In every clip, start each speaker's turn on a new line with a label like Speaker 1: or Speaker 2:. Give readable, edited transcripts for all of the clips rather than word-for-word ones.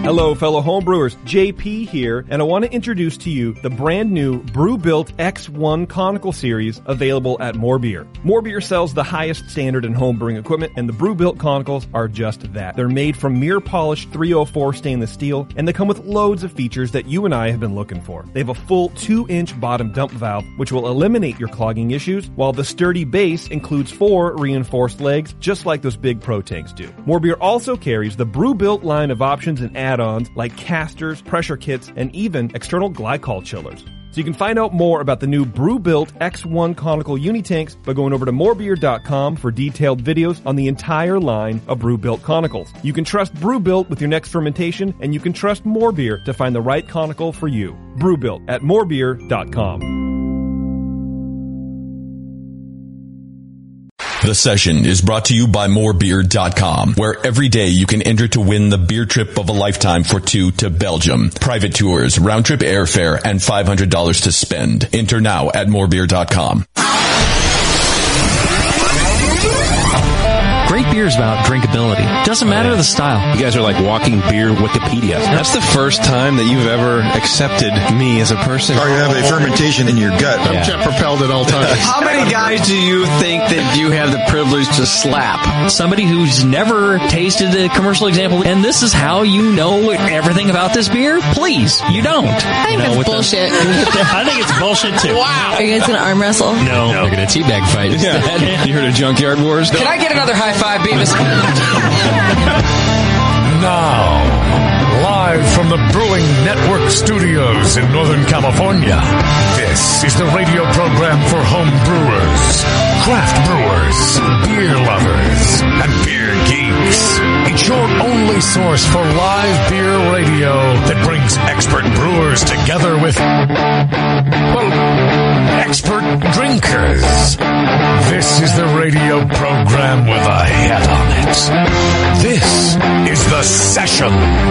Speaker 1: Hello, fellow homebrewers. JP here, and I want to introduce to you the brand new Brewbuilt X1 Conical Series available at More Beer. More Beer sells the highest standard in homebrewing equipment, and the Brewbuilt Conicals are just that. They're made from mirror-polished 304 stainless steel, and they come with loads of features that you and I have been looking for. They have a full 2-inch bottom dump valve, which will eliminate your clogging issues, while the sturdy base includes 4 reinforced legs, just like those big Pro tanks do. More Beer also carries the Brewbuilt line of options and add-ons like casters, pressure kits, and even external glycol chillers. So you can find out more about the new Brewbuilt X1 Conical Unitanks by going over to morebeer.com for detailed videos on the entire line of Brewbuilt Conicals. You can trust Brewbuilt with your next fermentation, and you can trust More Beer to find the right conical for you. Brewbuilt at morebeer.com.
Speaker 2: The Session is brought to you by morebeer.com, where every day you can enter to win the beer trip of a lifetime for 2 to Belgium. Private tours, round-trip airfare, and $500 to spend. Enter now at morebeer.com.
Speaker 3: Great beer is about drinkability. Doesn't matter the style.
Speaker 4: You guys are like walking beer Wikipedia. That's the first time that you've ever accepted me as a person.
Speaker 5: Or you have a fermentation in your gut.
Speaker 4: I'm jet propelled at all times.
Speaker 6: How many guys do you think that you have the privilege to slap?
Speaker 3: Somebody who's never tasted a commercial example, and this is how you know everything about this beer? Please, you don't.
Speaker 7: I think that's bullshit.
Speaker 3: I think it's bullshit too.
Speaker 7: Wow. Are you guys going to arm wrestle?
Speaker 3: No.
Speaker 4: They're going to teabag fight instead.
Speaker 3: Yeah.
Speaker 4: You heard of Junkyard Wars?
Speaker 6: Can I get another high five, Beavis?
Speaker 8: Now, live from the Brewing Network studios in Northern California, this is the radio program for home brewers, craft brewers, beer lovers, and beer geeks. It's your only source for live beer radio that brings expert brewers together with, well, expert drinkers. This is the radio program with a head on it. This is The Session.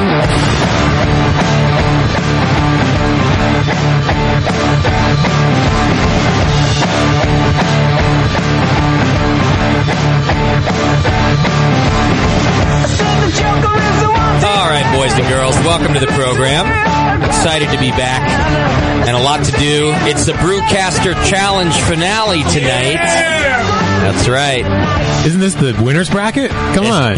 Speaker 9: All right, boys and girls, welcome to the program. Excited to be back and a lot to do. It's the Brewcaster Challenge finale tonight. That's right.
Speaker 10: Isn't this the winner's bracket? Come on.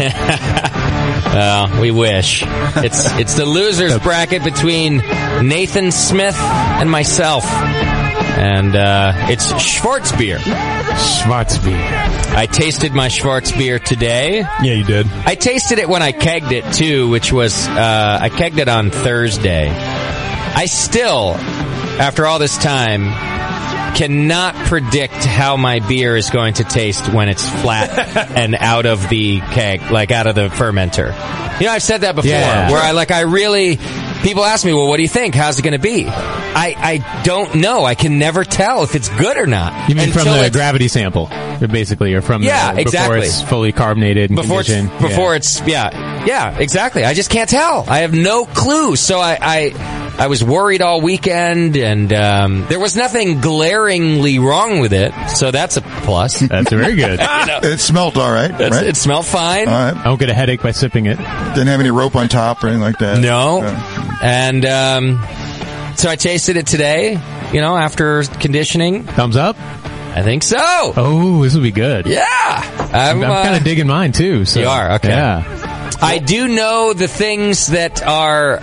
Speaker 9: We wish. It's the loser's bracket between Nathan Smith and myself. And it's Schwarzbier.
Speaker 10: Schwarzbier.
Speaker 9: I tasted my Schwarzbier today.
Speaker 10: Yeah, you did.
Speaker 9: I tasted it when I kegged it, too, which was, I kegged it on Thursday. I still, after all this time, cannot predict how my beer is going to taste when it's flat and out of the keg, like out of the fermenter. You know, I've said that before, where I really... People ask me, well, what do you think? How's it going to be? I don't know. I can never tell if it's good or not.
Speaker 10: You mean from the gravity sample, basically, or from
Speaker 9: exactly.
Speaker 10: Before it's fully carbonated and conditioned?
Speaker 9: Before it's exactly. I just can't tell. I have no clue. So I was worried all weekend, and there was nothing glaringly wrong with it, so that's a plus.
Speaker 10: That's very good.
Speaker 5: It smelled all right, right?
Speaker 9: It smelled fine.
Speaker 5: All right.
Speaker 10: I won't get a headache by sipping it.
Speaker 5: Didn't have any rope on top or anything like that.
Speaker 9: No. And so I tasted it today, after conditioning.
Speaker 10: Thumbs up?
Speaker 9: I think so.
Speaker 10: Oh, this will be good.
Speaker 9: Yeah.
Speaker 10: I'm kind of digging mine, too. So.
Speaker 9: You are? Okay.
Speaker 10: Yeah.
Speaker 9: I do know the things that are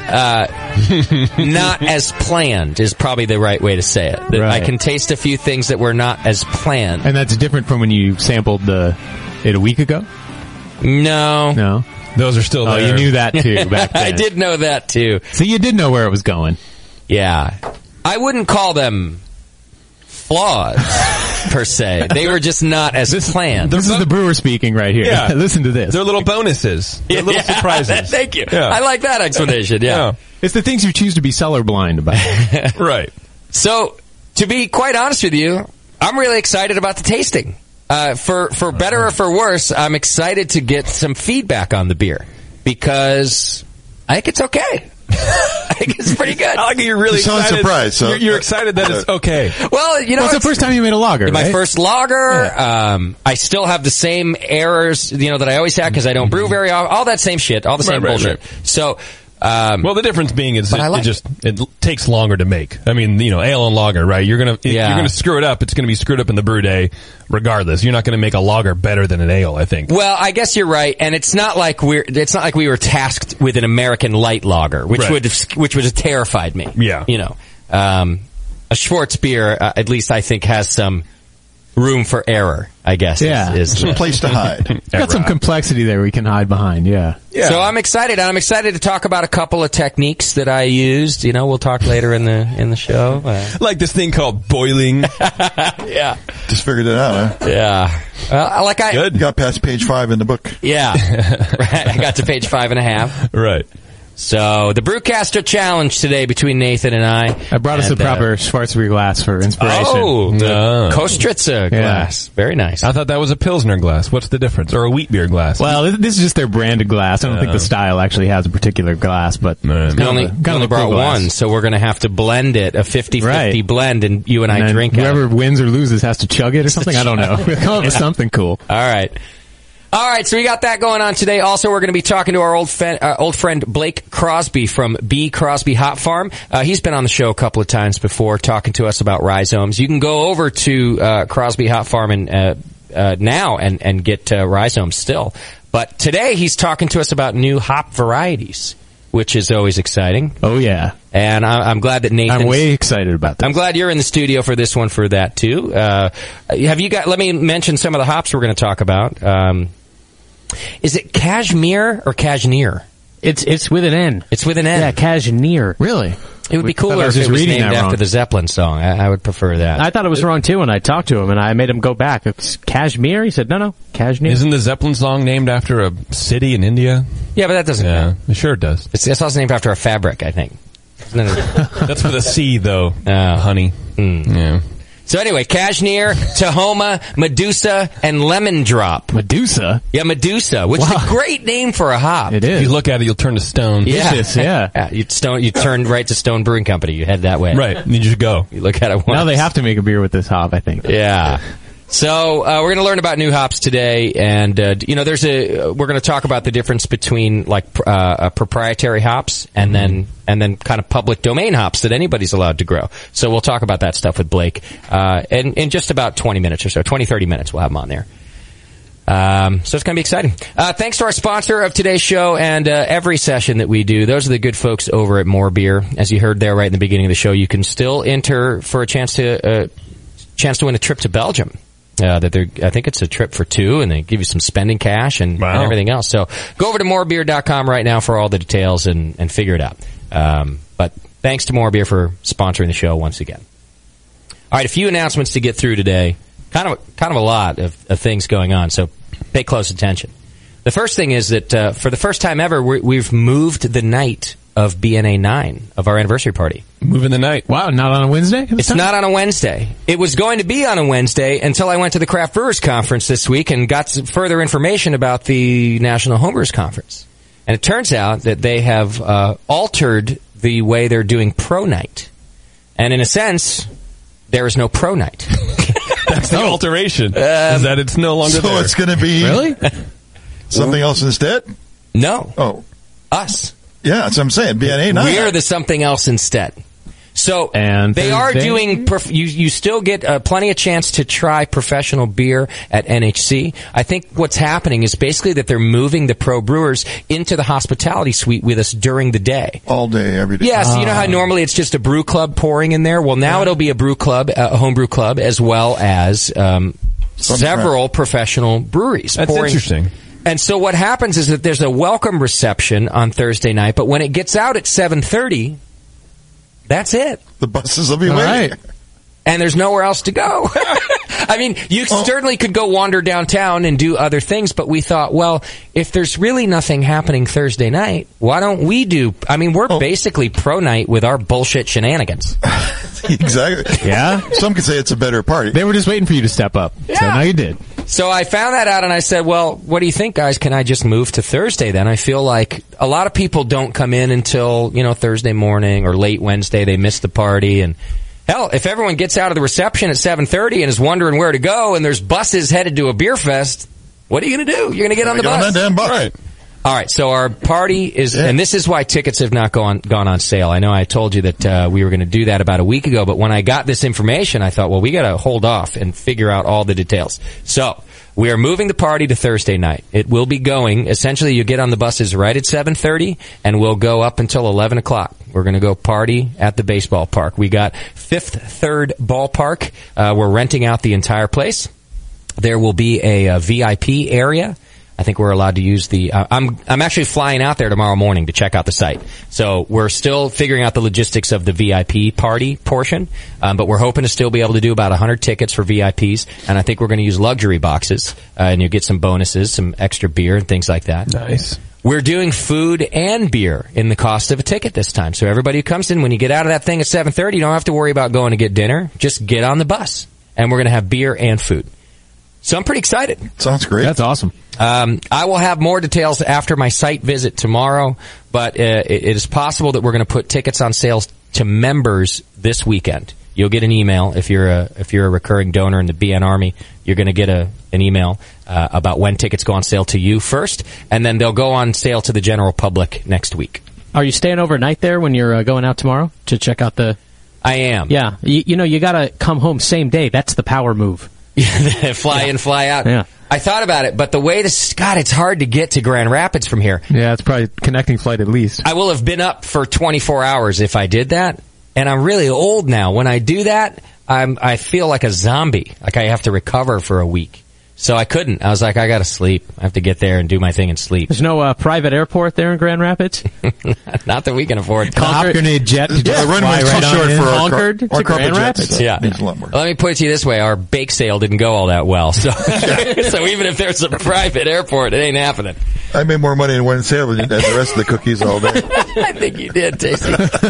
Speaker 9: not as planned is probably the right way to say it. Right. I can taste a few things that were not as planned.
Speaker 10: And that's different from when you sampled it a week ago?
Speaker 9: No.
Speaker 10: Those are still there. Oh, you knew that, too, back then.
Speaker 9: I did know that, too.
Speaker 10: So you did know where it was going.
Speaker 9: Yeah. I wouldn't call them flaws, per se. They were just not as planned.
Speaker 10: This is the brewer speaking right here.
Speaker 1: Yeah.
Speaker 10: Listen to this.
Speaker 1: They're little bonuses. They're little surprises.
Speaker 9: Thank you.
Speaker 1: Yeah.
Speaker 9: I like that explanation, yeah.
Speaker 10: It's the things you choose to be cellar blind about.
Speaker 1: Right.
Speaker 9: So, to be quite honest with you, I'm really excited about the tasting. For better or for worse, I'm excited to get some feedback on the beer because I think it's okay. I think it's pretty good.
Speaker 1: I like you're really excited.
Speaker 5: You sound surprised. So.
Speaker 1: You're excited that it's okay.
Speaker 9: Well,
Speaker 10: it's the first time you made a lager,
Speaker 9: My
Speaker 10: right?
Speaker 9: first lager. Yeah. I still have the same errors, that I always have because I don't brew very often. All that same shit. All the same bullshit. Right. So,
Speaker 1: Well, the difference being is
Speaker 9: But
Speaker 1: it takes longer to make. I mean, ale and lager, right? You're gonna screw it up. It's gonna be screwed up in the brew day, regardless. You're not gonna make a lager better than an ale, I think.
Speaker 9: Well, I guess you're right, and it's not like we were tasked with an American light lager, which would have terrified me.
Speaker 1: Yeah,
Speaker 9: a Schwartz beer, at least I think, has some room for error, I guess.
Speaker 10: Yeah.
Speaker 5: It's a place to hide.
Speaker 10: Got some complexity there we can hide behind, yeah.
Speaker 9: So I'm excited. I'm excited to talk about a couple of techniques that I used. We'll talk later in the show.
Speaker 1: Like this thing called boiling.
Speaker 9: Yeah.
Speaker 5: Just figured it out, huh?
Speaker 9: Yeah. Good.
Speaker 5: You got past page 5 in the book.
Speaker 9: Yeah. Right. I got to page 5.5.
Speaker 1: Right.
Speaker 9: So, the Brewcaster Challenge today between Nathan and I.
Speaker 10: I brought us a proper Schwarzbier glass for inspiration.
Speaker 9: Oh, the Kostritza glass. Very nice.
Speaker 1: I thought that was a Pilsner glass. What's the difference? Or a wheat beer glass?
Speaker 10: Well, this is just their branded glass. I don't think the style actually has a particular glass, but it's
Speaker 9: we only brought one, so we're going to have to blend it, a 50-50 blend, and you and I drink it.
Speaker 10: Whoever wins or loses has to chug it or something. I don't know. We'll come up with something cool.
Speaker 9: All right, so we got that going on today. Also, we're going to be talking to our old friend Blake Crosby from B. Crosby Hop Farm. He's been on the show a couple of times before, talking to us about rhizomes. You can go over to Crosby Hop Farm now and get rhizomes still. But today he's talking to us about new hop varieties, which is always exciting.
Speaker 10: Oh, yeah.
Speaker 9: And I'm glad that Nathan's...
Speaker 10: I'm way excited about this.
Speaker 9: I'm glad you're in the studio for this one for that, too. Let me mention some of the hops we're going to talk about. Is it Cashmere or Cashmere?
Speaker 11: It's with an N.
Speaker 9: It's with an N.
Speaker 11: Yeah, Cashmere.
Speaker 10: Really?
Speaker 9: It would be cooler if it was named after the Zeppelin song. I would prefer that.
Speaker 11: I thought it was wrong, too, when I talked to him, and I made him go back. It's Kashmir? He said, no, Kashmir.
Speaker 1: Isn't the Zeppelin song named after a city in India?
Speaker 9: Yeah, but that doesn't count.
Speaker 1: Sure it does.
Speaker 9: It's also named after a fabric, I think.
Speaker 1: That's with a C, though, honey. Yeah.
Speaker 9: So anyway, Cashmere, Tahoma, Medusa, and Lemon Drop.
Speaker 10: Medusa?
Speaker 9: Yeah, Medusa, which is a great name for a hop.
Speaker 10: It is.
Speaker 1: If you look at it, you'll turn to stone.
Speaker 9: Yeah. You turn right to Stone Brewing Company. You head that way.
Speaker 1: Right. And you just go.
Speaker 9: You look at it once.
Speaker 10: Now they have to make a beer with this hop, I think.
Speaker 9: Yeah. So we're going to learn about new hops today, and we're going to talk about the difference between proprietary hops and then kind of public domain hops that anybody's allowed to grow. So we'll talk about that stuff with Blake in just about 20 minutes or so, 20-30 minutes. We'll have him on there. So it's going to be exciting. Thanks to our sponsor of today's show and every session that we do. Those are the good folks over at More Beer. As you heard there right in the beginning of the show, you can still enter for a chance to win a trip to Belgium. I think it's a trip for 2, and they give you some spending cash and everything else. So go over to morebeer.com right now for all the details and figure it out. But thanks to More Beer for sponsoring the show once again. All right, a few announcements to get through today. Kind of a lot of things going on, so pay close attention. The first thing is that for the first time ever, we've moved the night of BNA 9, of our anniversary party.
Speaker 1: Moving the night.
Speaker 10: Wow, not on a Wednesday?
Speaker 9: It's not on a Wednesday. It was going to be on a Wednesday until I went to the Craft Brewers Conference this week and got some further information about the National Homebrewers Conference. And it turns out that they have altered the way they're doing Pro Night. And in a sense, there is no Pro Night.
Speaker 1: That's the alteration. Is that it's no longer there.
Speaker 5: So it's going to be...
Speaker 10: Really?
Speaker 5: Something else instead?
Speaker 9: No.
Speaker 5: Oh.
Speaker 9: Us.
Speaker 5: Yeah, that's what I'm saying. BNA 9.
Speaker 9: We're the something else instead. So they are doing. You still get plenty of chance to try professional beer at NHC. I think what's happening is basically that they're moving the pro brewers into the hospitality suite with us during the day,
Speaker 5: all day, every day.
Speaker 9: Yeah, so you know how normally it's just a brew club pouring in there. Well, now it'll be a brew club, a homebrew club, as well as several professional breweries.
Speaker 1: That's interesting.
Speaker 9: And so what happens is that there's a welcome reception on Thursday night, but when it gets out at 7:30, that's it.
Speaker 5: The buses will be waiting.
Speaker 10: Right.
Speaker 9: And there's nowhere else to go. I mean, you certainly could go wander downtown and do other things, but we thought, well, if there's really nothing happening Thursday night, why don't we do... I mean, we're basically pro night with our bullshit shenanigans.
Speaker 5: Exactly.
Speaker 10: Yeah?
Speaker 5: Some could say it's a better party.
Speaker 10: They were just waiting for you to step up.
Speaker 9: Yeah.
Speaker 10: So now you did.
Speaker 9: So I found that out and I said, well, what do you think, guys? Can I just move to Thursday then? I feel like a lot of people don't come in until, Thursday morning or late Wednesday. They miss the party. And hell, if everyone gets out of the reception at 7:30 and is wondering where to go and there's buses headed to a beer fest, what are you going to do? You're going to get on the bus.
Speaker 5: On that damn bus. Right.
Speaker 9: All right, so our party is, and this is why tickets have not gone on sale. I know I told you that we were going to do that about a week ago, but when I got this information, I thought, well, we got to hold off and figure out all the details. So we are moving the party to Thursday night. It will be going, essentially, you get on the buses right at 7:30, and we'll go up until 11 o'clock. We're going to go party at the baseball park. We got Fifth Third Ballpark. We're renting out the entire place. There will be a VIP area. I think we're allowed to use the, I'm actually flying out there tomorrow morning to check out the site. So we're still figuring out the logistics of the VIP party portion, but we're hoping to still be able to do about 100 tickets for VIPs, and I think we're going to use luxury boxes, and you'll get some bonuses, some extra beer and things like that.
Speaker 1: Nice.
Speaker 9: We're doing food and beer in the cost of a ticket this time. So everybody who comes in, when you get out of that thing at 7:30, you don't have to worry about going to get dinner. Just get on the bus, and we're going to have beer and food. So I'm pretty excited.
Speaker 5: Sounds great.
Speaker 10: That's awesome.
Speaker 9: I will have more details after my site visit tomorrow, but it is possible that we're going to put tickets on sales to members this weekend. You'll get an email if you're a recurring donor in the BN Army. You're going to get an email about when tickets go on sale to you first, and then they'll go on sale to the general public next week.
Speaker 11: Are you staying overnight there when you're going out tomorrow to check out the...
Speaker 9: I am.
Speaker 11: Yeah. You know, you got to come home same day. That's the power move.
Speaker 9: Fly in, fly out.
Speaker 11: Yeah.
Speaker 9: I thought about it, but the way to Scott, it's hard to get to Grand Rapids from here.
Speaker 10: Yeah, it's probably connecting flight at least.
Speaker 9: I will have been up for 24 hours if I did that, and I'm really old now. When I do that, I feel like a zombie, like I have to recover for a week. So I couldn't. I was like, I got to sleep. I have to get there and do my thing and sleep.
Speaker 11: There's no private airport there in Grand Rapids?
Speaker 9: Not that we can afford.
Speaker 10: The hop grenade jet.
Speaker 5: The runway's too short for
Speaker 11: our Grand Rapids.
Speaker 9: Yeah.
Speaker 5: Needs a lot more.
Speaker 9: Let me put it to you this way. Our bake sale didn't go all that well. So, so even if there's a private airport, it ain't happening.
Speaker 5: I made more money in one sale than the rest of the cookies all day.
Speaker 9: I think you did, Tasty.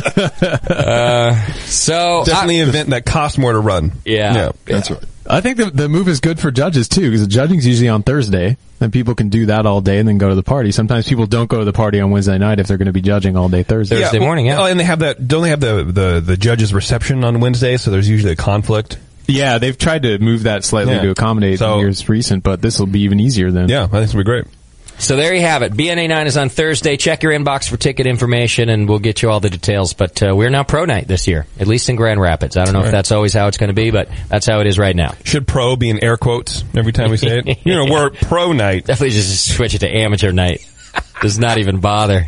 Speaker 9: So
Speaker 1: definitely an event that costs more to run.
Speaker 9: Yeah.
Speaker 5: That's right.
Speaker 10: I think the move is good for judges, too, because the judging's usually on Thursday, and people can do that all day and then go to the party. Sometimes people don't go to the party on Wednesday night if they're going to be judging all day Thursday
Speaker 9: morning, yeah.
Speaker 1: Oh, and they have that, don't they have the judges' reception on Wednesday, so there's usually a conflict?
Speaker 10: Yeah, they've tried to move that slightly to accommodate years recent, but this will be even easier then.
Speaker 1: Yeah, I think it'll be great.
Speaker 9: So there you have it. BNA 9 is on Thursday. Check your inbox for ticket information, and we'll get you all the details. But we're now Pro Night this year, at least in Grand Rapids. I don't know if that's always how it's going to be, but that's how it is right now.
Speaker 1: Should pro be in air quotes every time we say it? We're Pro Night.
Speaker 9: Definitely just switch it to Amateur Night. Does not even bother.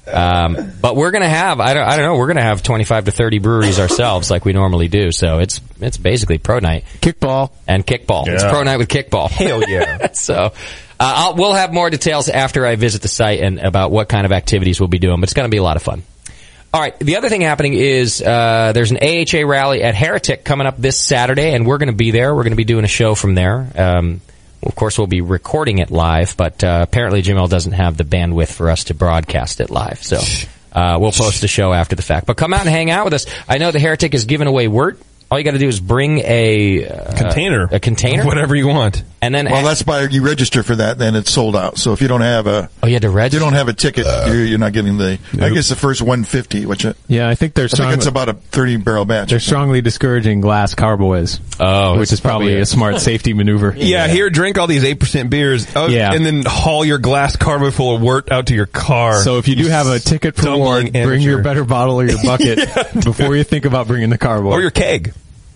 Speaker 9: But we're going to have, I don't know, we're going to have 25 to 30 breweries ourselves like we normally do. So it's basically Pro Night.
Speaker 10: Kickball.
Speaker 9: And kickball. Yeah. It's Pro Night with kickball.
Speaker 1: Hell yeah.
Speaker 9: So... we'll have more details after I visit the site and about what kind of activities we'll be doing, but it's going to be a lot of fun. All right, the other thing happening is there's an AHA rally at Heretic coming up this Saturday, and we're going to be there. We're going to be doing a show from there. Of course, we'll be recording it live, but apparently Jamel doesn't have the bandwidth for us to broadcast it live, so we'll post the show after the fact. But come out and hang out with us. I know the Heretic is giving away wort. All you got to do is bring a container,
Speaker 1: whatever you want,
Speaker 9: and then
Speaker 5: that's by you register for that. Then it's sold out. So if you don't have
Speaker 9: you had to register.
Speaker 5: You don't have a ticket. You're not getting the. Nope. I guess the first 150.
Speaker 10: I think they're.
Speaker 5: I think it's about a 30-barrel batch.
Speaker 10: They're strongly discouraging glass carboys.
Speaker 9: Which
Speaker 10: is probably a smart safety maneuver.
Speaker 1: Yeah, here, drink all these 8% beers. And then haul your glass carbo full of wort out to your car.
Speaker 10: So if you do have a ticket for wort, bring your better bottle or your bucket before you think about bringing the carbo
Speaker 1: or your keg.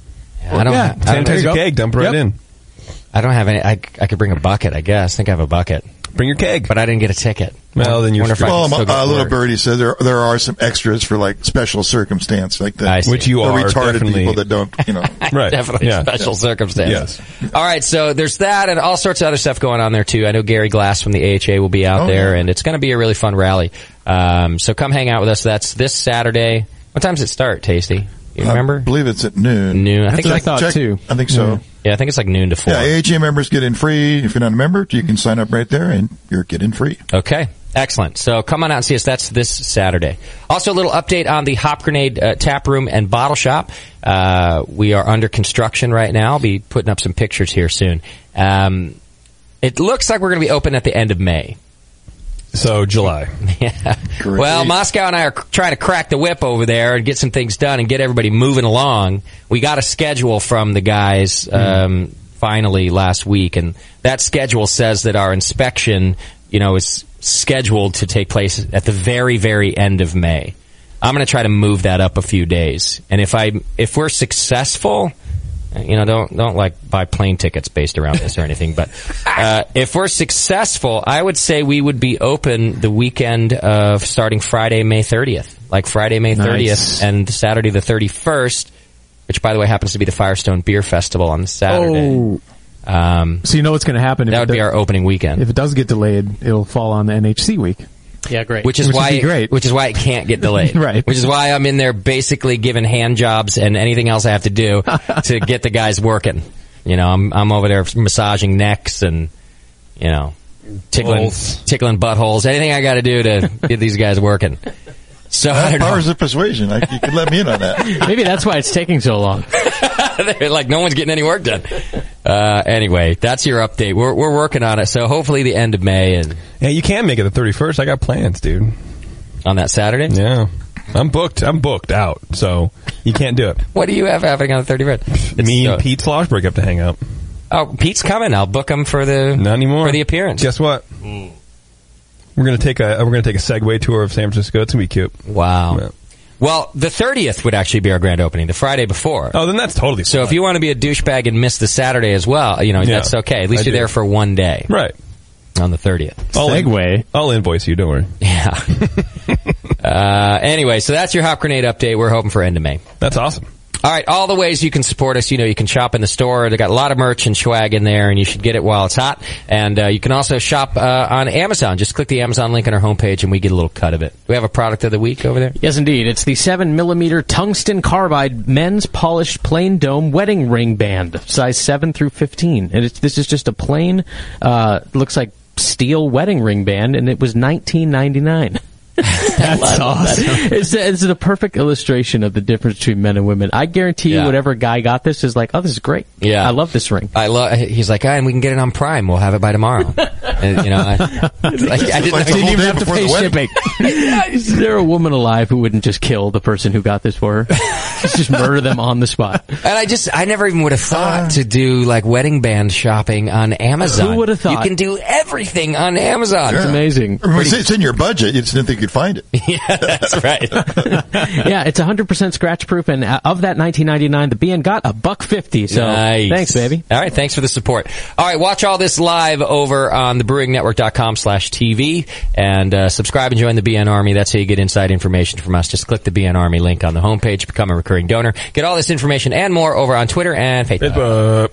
Speaker 9: I don't
Speaker 1: sanitize keg, dump right in.
Speaker 9: I don't have any. I could bring a bucket, I guess. I think I have a bucket.
Speaker 1: Bring your keg.
Speaker 9: But I didn't get a ticket.
Speaker 1: Well, then you're
Speaker 5: Little Birdie said there are some extras for like special circumstance, like the
Speaker 1: which you are
Speaker 5: retarded
Speaker 1: definitely.
Speaker 5: People that don't,
Speaker 9: right? Definitely special circumstance. Yes. All right, so there's that and all sorts of other stuff going on there too. I know Gary Glass from the AHA will be out there, and it's going to be a really fun rally. So come hang out with us. That's this Saturday. What time does it start, Tasty? You remember?
Speaker 5: I believe it's at noon.
Speaker 9: I think
Speaker 10: I thought too.
Speaker 5: I think so.
Speaker 9: Yeah, I think it's like noon to 4.
Speaker 5: Yeah, AHA members get in free. If you're not a member, you can sign up right there and you're getting free.
Speaker 9: Okay. Excellent. So come on out and see us. That's this Saturday. Also, a little update on the Hop Grenade tap room and bottle shop. We are under construction right now. I'll be putting up some pictures here soon. It looks like we're going to be open at the end of May.
Speaker 1: So July.
Speaker 9: Yeah.
Speaker 5: Great.
Speaker 9: Well, Moscow and I are trying to crack the whip over there and get some things done and get everybody moving along. We got a schedule from the guys finally last week, and that schedule says that our inspection, is scheduled to take place at the very, very end of May. I'm going to try to move that up a few days. And if we're successful, don't like buy plane tickets based around this or anything, but if we're successful, I would say we would be open the weekend of starting Friday, May 30th. Like Friday, May 30th
Speaker 10: Nice.
Speaker 9: and Saturday the 31st, which, by the way, happens to be the Firestone Beer Festival on Saturday.
Speaker 10: So you know what's going to happen?
Speaker 9: That would be our opening weekend.
Speaker 10: If it does get delayed, it'll fall on the NHC week.
Speaker 11: Yeah, great.
Speaker 9: Which is
Speaker 10: would
Speaker 9: why
Speaker 10: be great.
Speaker 9: Which is why it can't get delayed.
Speaker 10: Right.
Speaker 9: Which is why I'm in there basically giving hand jobs and anything else I have to do to get the guys working. I'm over there massaging necks and tickling buttholes. Anything I got to do to get these guys working. So
Speaker 5: powers of persuasion. You could let me in on that.
Speaker 11: Maybe that's why it's taking so long.
Speaker 9: They're like, no one's getting any work done. Anyway, that's your update. We're working on it, so hopefully the end of May. And
Speaker 1: Yeah, you can make it the 31st. I got plans, dude.
Speaker 9: On that Saturday?
Speaker 1: Yeah. I'm booked out, so you can't do it.
Speaker 9: What do you have happening on the 31st?
Speaker 1: Me and Pete Sloshberg have to hang out.
Speaker 9: Oh, Pete's coming. I'll book him for
Speaker 1: Not anymore.
Speaker 9: for the appearance.
Speaker 1: Guess what? We're gonna take a Segway tour of San Francisco. It's gonna be cute.
Speaker 9: Wow.
Speaker 1: Yeah.
Speaker 9: Well, the 30th would actually be our grand opening, the Friday before.
Speaker 1: Oh, then that's totally
Speaker 9: So
Speaker 1: fine.
Speaker 9: if you want to be a douchebag and miss the Saturday as well, that's okay. At least you're there for one day.
Speaker 1: Right.
Speaker 9: On the 30th.
Speaker 1: I'll invoice you, don't worry.
Speaker 9: Yeah. Anyway, so that's your Hop Grenade update. We're hoping for end of May.
Speaker 1: That's awesome.
Speaker 9: All right, all the ways you can support us. You can shop in the store. They got a lot of merch and swag in there, and you should get it while it's hot. And you can also shop on Amazon. Just click the Amazon link on our homepage, and we get a little cut of it. Do we have a product of the week over there?
Speaker 11: Yes, indeed. It's the 7mm tungsten carbide men's polished plain dome wedding ring band, size 7 through 15. And this is just a plain, looks like steel wedding ring band, and it was $19.99.
Speaker 10: That's awesome.
Speaker 11: It's the perfect illustration of the difference between men and women. I guarantee you, whatever guy got this is like, oh, this is great.
Speaker 9: Yeah,
Speaker 11: I love this ring.
Speaker 9: He's like, and we can get it on Prime. We'll have it by tomorrow. And, I
Speaker 11: didn't even have to pay shipping. Is there a woman alive who wouldn't just kill the person who got this for her? just murder them on the spot.
Speaker 9: And I never even would have thought to do like wedding band shopping on Amazon.
Speaker 11: Who would have thought?
Speaker 9: You can do everything on Amazon.
Speaker 11: It's amazing.
Speaker 5: It's in your budget. You just didn't think you'd find it.
Speaker 9: Yeah, that's right.
Speaker 11: Yeah, it's 100% scratch proof, and of that $19.99, the BN got $1.50. So
Speaker 9: nice.
Speaker 11: Thanks, baby.
Speaker 9: All right, thanks for the support. All right, watch all this live over on thebrewingnetwork.com/TV and subscribe and join the BN Army. That's how you get inside information from us. Just click the BN Army link on the homepage, become a recurring donor. Get all this information and more over on Twitter and Facebook.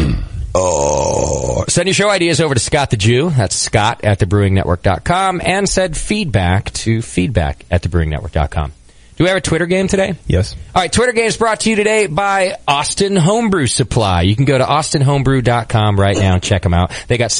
Speaker 9: Send your show ideas over to Scott the Jew. That's Scott at thebrewingnetwork.com, and send feedback to feedback@thebrewingnetwork.com. Do we have a Twitter game today?
Speaker 1: Yes.
Speaker 9: All right, Twitter game is brought to you today by Austin Homebrew Supply. You can go to austinhomebrew.com right now and check them out. They got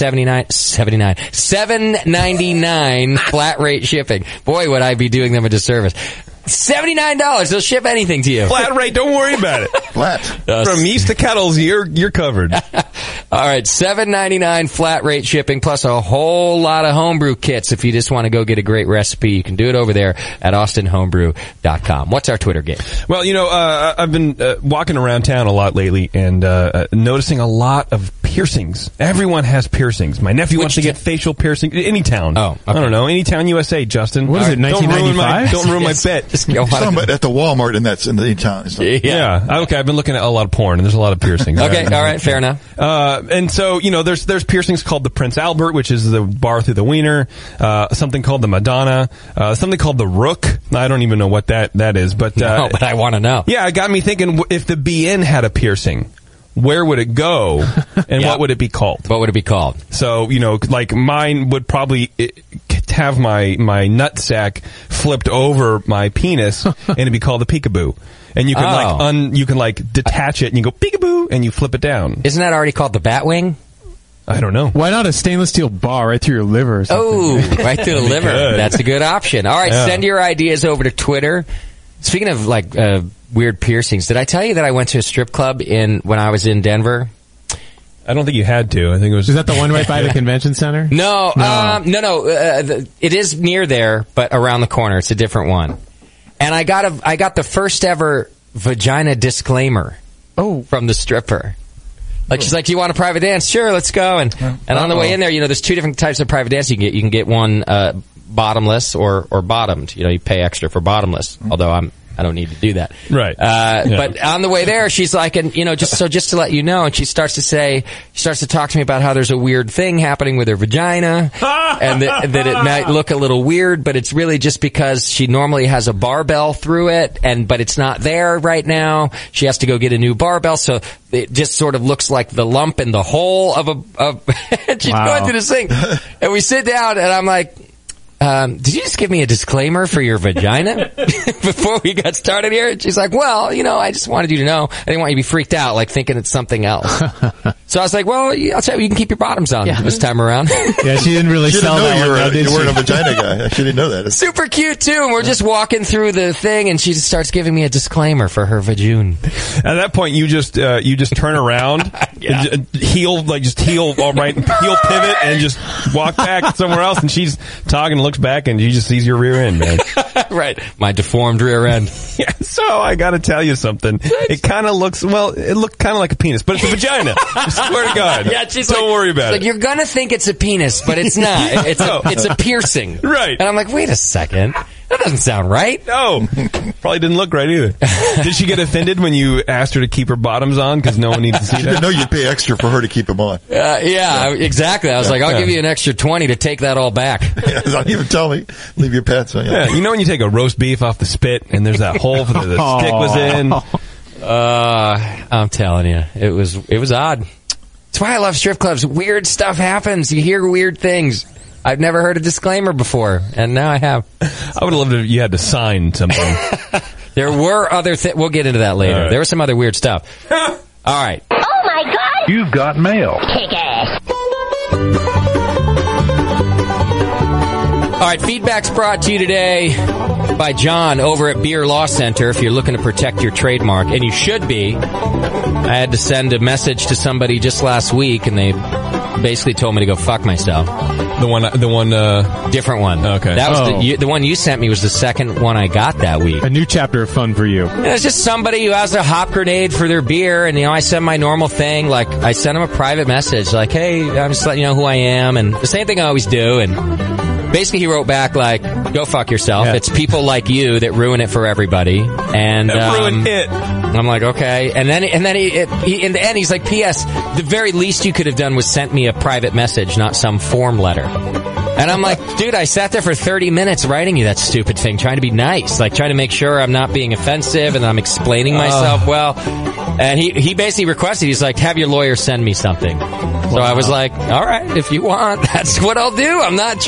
Speaker 9: $7.99 flat rate shipping. Boy, would I be doing them a disservice. $79. They'll ship anything to you.
Speaker 1: Flat rate. Don't worry about it.
Speaker 5: Flat.
Speaker 1: From yeast to kettles, you're covered.
Speaker 9: All right, $7.99 flat rate shipping, plus a whole lot of homebrew kits. If you just want to go get a great recipe, you can do it over there at austinhomebrew.com. What's our Twitter game?
Speaker 1: Well, I've been walking around town a lot lately and noticing a lot of piercings. Everyone has piercings. My nephew wants to get facial piercing. Any town.
Speaker 9: Oh, okay.
Speaker 1: I don't know. Any town, USA, Justin.
Speaker 10: What is it, 1995?
Speaker 1: Don't ruin my bet.
Speaker 5: You're talking about at the Walmart, and that's in the town.
Speaker 1: Yeah. Okay, I've been looking at a lot of porn, and there's a lot of piercings.
Speaker 9: Okay, all right, fair enough.
Speaker 1: And so, there's piercings called the Prince Albert, which is the bar through the wiener, something called the Madonna, something called the Rook. I don't even know what that is, but...
Speaker 9: no, but I want to know.
Speaker 1: Yeah, it got me thinking, if the BN had a piercing, where would it go, and what would it be called?
Speaker 9: What would it be called?
Speaker 1: So, like mine would probably have my nutsack flipped over my penis, and it'd be called the peekaboo. And you can you can detach it, and you go peekaboo, and you flip it down.
Speaker 9: Isn't that already called the Batwing?
Speaker 1: I don't know.
Speaker 10: Why not a stainless steel bar right through your liver or something?
Speaker 9: Oh, right through the liver.
Speaker 1: Good.
Speaker 9: That's a good option. All right, send your ideas over to Twitter. Speaking of weird piercings, did I tell you that I went to a strip club when I was in Denver?
Speaker 1: I don't think you had to. I think it was...
Speaker 10: Is that the one right by the convention center?
Speaker 9: No. It is near there, but around the corner. It's a different one. And I got the first ever vagina disclaimer from the stripper. Like, she's like, do you want a private dance? Sure, let's go. And on the way in there, there's two different types of private dance you can get. You can get one bottomless or bottomed. You pay extra for bottomless, although I don't need to do that.
Speaker 1: Right.
Speaker 9: But on the way there, she's like, and just to let you know, and she starts to talk to me about how there's a weird thing happening with her vagina, and that it might look a little weird, but it's really just because she normally has a barbell through it, but it's not there right now. She has to go get a new barbell, so it just sort of looks like the lump in the hole of and she's going through this thing, and we sit down, and I'm like, did you just give me a disclaimer for your vagina before we got started here? And she's like, well, I just wanted you to know. I didn't want you to be freaked out, like thinking it's something else. So I was like, well, I'll tell you can keep your bottoms on this time around.
Speaker 10: Yeah, she didn't really sell that.
Speaker 5: You weren't a vagina guy. She didn't know that.
Speaker 9: Super cute, too. And we're just walking through the thing, and she just starts giving me a disclaimer for her vagina.
Speaker 1: At that point, you just turn around, and heel all right, heel pivot, and just walk back somewhere else. And she's talking, looks back, and you just sees your rear end, man.
Speaker 9: Right, my deformed rear end.
Speaker 1: Yeah, so I got to tell you something. It kind of looks it looked kind of like a penis, but it's a vagina. I swear to God.
Speaker 9: Yeah, she's
Speaker 1: don't worry about it.
Speaker 9: Like, you're gonna think it's a penis, but it's not. It's a piercing.
Speaker 1: Right.
Speaker 9: And I'm like, wait a second. That doesn't sound right.
Speaker 1: No. Probably didn't look right either. Did she get offended when you asked her to keep her bottoms on because no one needs to see that?
Speaker 5: She didn't know you'd pay extra for her to keep them on.
Speaker 9: Yeah, exactly. I was like, I'll give you an extra 20 to take that all back.
Speaker 5: Don't even tell me. Leave your pets on.
Speaker 1: Yeah, when you take a roast beef off the spit and there's that hole for the stick was in.
Speaker 9: I'm telling you, it was odd. That's why I love strip clubs. Weird stuff happens. You hear weird things. I've never heard a disclaimer before, and now I have.
Speaker 1: I would have loved if you had to sign something.
Speaker 9: There were other things. We'll get into that later. Right. There was some other weird stuff. All right.
Speaker 12: Oh, my God.
Speaker 8: You've got mail.
Speaker 12: Kick ass.
Speaker 9: All right, feedback's brought to you today by John over at Beer Law Center if you're looking to protect your trademark, and you should be. I had to send a message to somebody just last week, and they basically told me to go fuck myself.
Speaker 1: The one,
Speaker 9: different one.
Speaker 1: Okay.
Speaker 9: That was the one you sent me was the second one I got that week.
Speaker 10: A new chapter of fun for you.
Speaker 9: And it's just somebody who has a hop grenade for their beer, and I send my normal thing, like I send them a private message, like, hey, I'm just letting you know who I am, and the same thing I always do, and basically he wrote back like, go fuck yourself. Yeah. It's people like you that ruin it for everybody, and
Speaker 1: ruin it.
Speaker 9: I'm like, okay, and then he in the end he's like, P.S. the very least you could have done was sent me a private message, not some form letter. And I'm like, dude, I sat there for 30 minutes writing you that stupid thing, trying to be nice, like trying to make sure I'm not being offensive and I'm explaining myself well. And he basically requested, he's like, have your lawyer send me something. So I was like, all right, if you want, that's what I'll do. I'm not,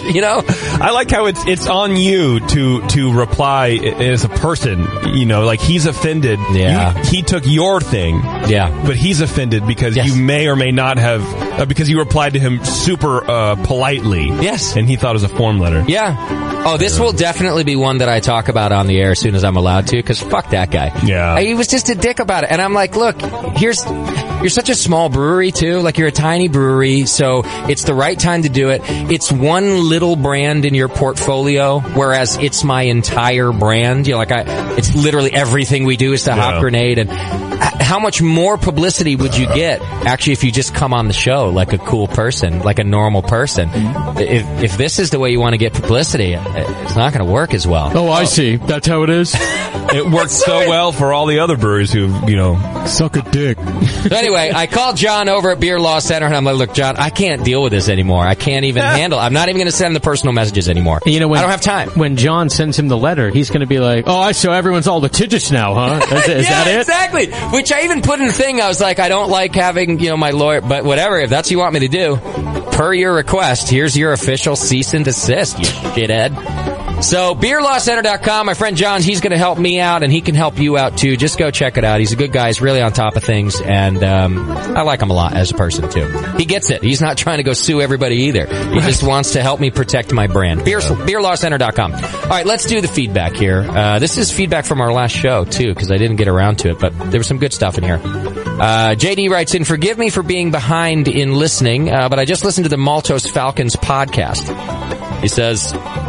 Speaker 1: I like how it's on you to reply as a person, like he's offended.
Speaker 9: Yeah.
Speaker 1: He took your thing.
Speaker 9: Yeah.
Speaker 1: But he's offended because you may or may not have, because you replied to him super politely.
Speaker 9: Yes.
Speaker 1: And he thought it was a form letter.
Speaker 9: Yeah. Oh, this will definitely be one that I talk about on the air as soon as I'm allowed to, because fuck that guy.
Speaker 1: Yeah.
Speaker 9: He was just a dick about it. And I'm like, look, you're such a small brewery, too. Like, you're a tiny brewery, so it's the right time to do it. It's one little brand in your portfolio, whereas it's my entire brand. It's literally everything we do is the Hop Grenade. And how much more publicity would you get, actually, if you just come on the show like a cool person, like a normal person? If this is the way you want to get publicity, it's not going to work as well.
Speaker 10: Oh, I see. That's how it is?
Speaker 1: It worked so well for all the other breweries who,
Speaker 10: suck a dick.
Speaker 9: So anyway, I called John over at Beer Law Center, and I'm like, look, John, I can't deal with this anymore. I can't even handle it. I'm not even going to send the personal messages anymore. I don't have time.
Speaker 11: When John sends him the letter, he's going to be like, oh, so everyone's all litigious now, huh? Is that it?
Speaker 9: Exactly. Which I even put in the thing. I was like, I don't like having, my lawyer, but whatever. If that's what you want me to do, per your request, here's your official cease and desist, you shithead. So, beerlawcenter.com, my friend John, he's going to help me out, and he can help you out, too. Just go check it out. He's a good guy. He's really on top of things, and I like him a lot as a person, too. He gets it. He's not trying to go sue everybody, either. He just wants to help me protect my brand. Beerlawcenter.com. All right, let's do the feedback here. This is feedback from our last show, too, because I didn't get around to it, but there was some good stuff in here. JD writes in, forgive me for being behind in listening, but I just listened to the Maltos Falcons podcast. He says,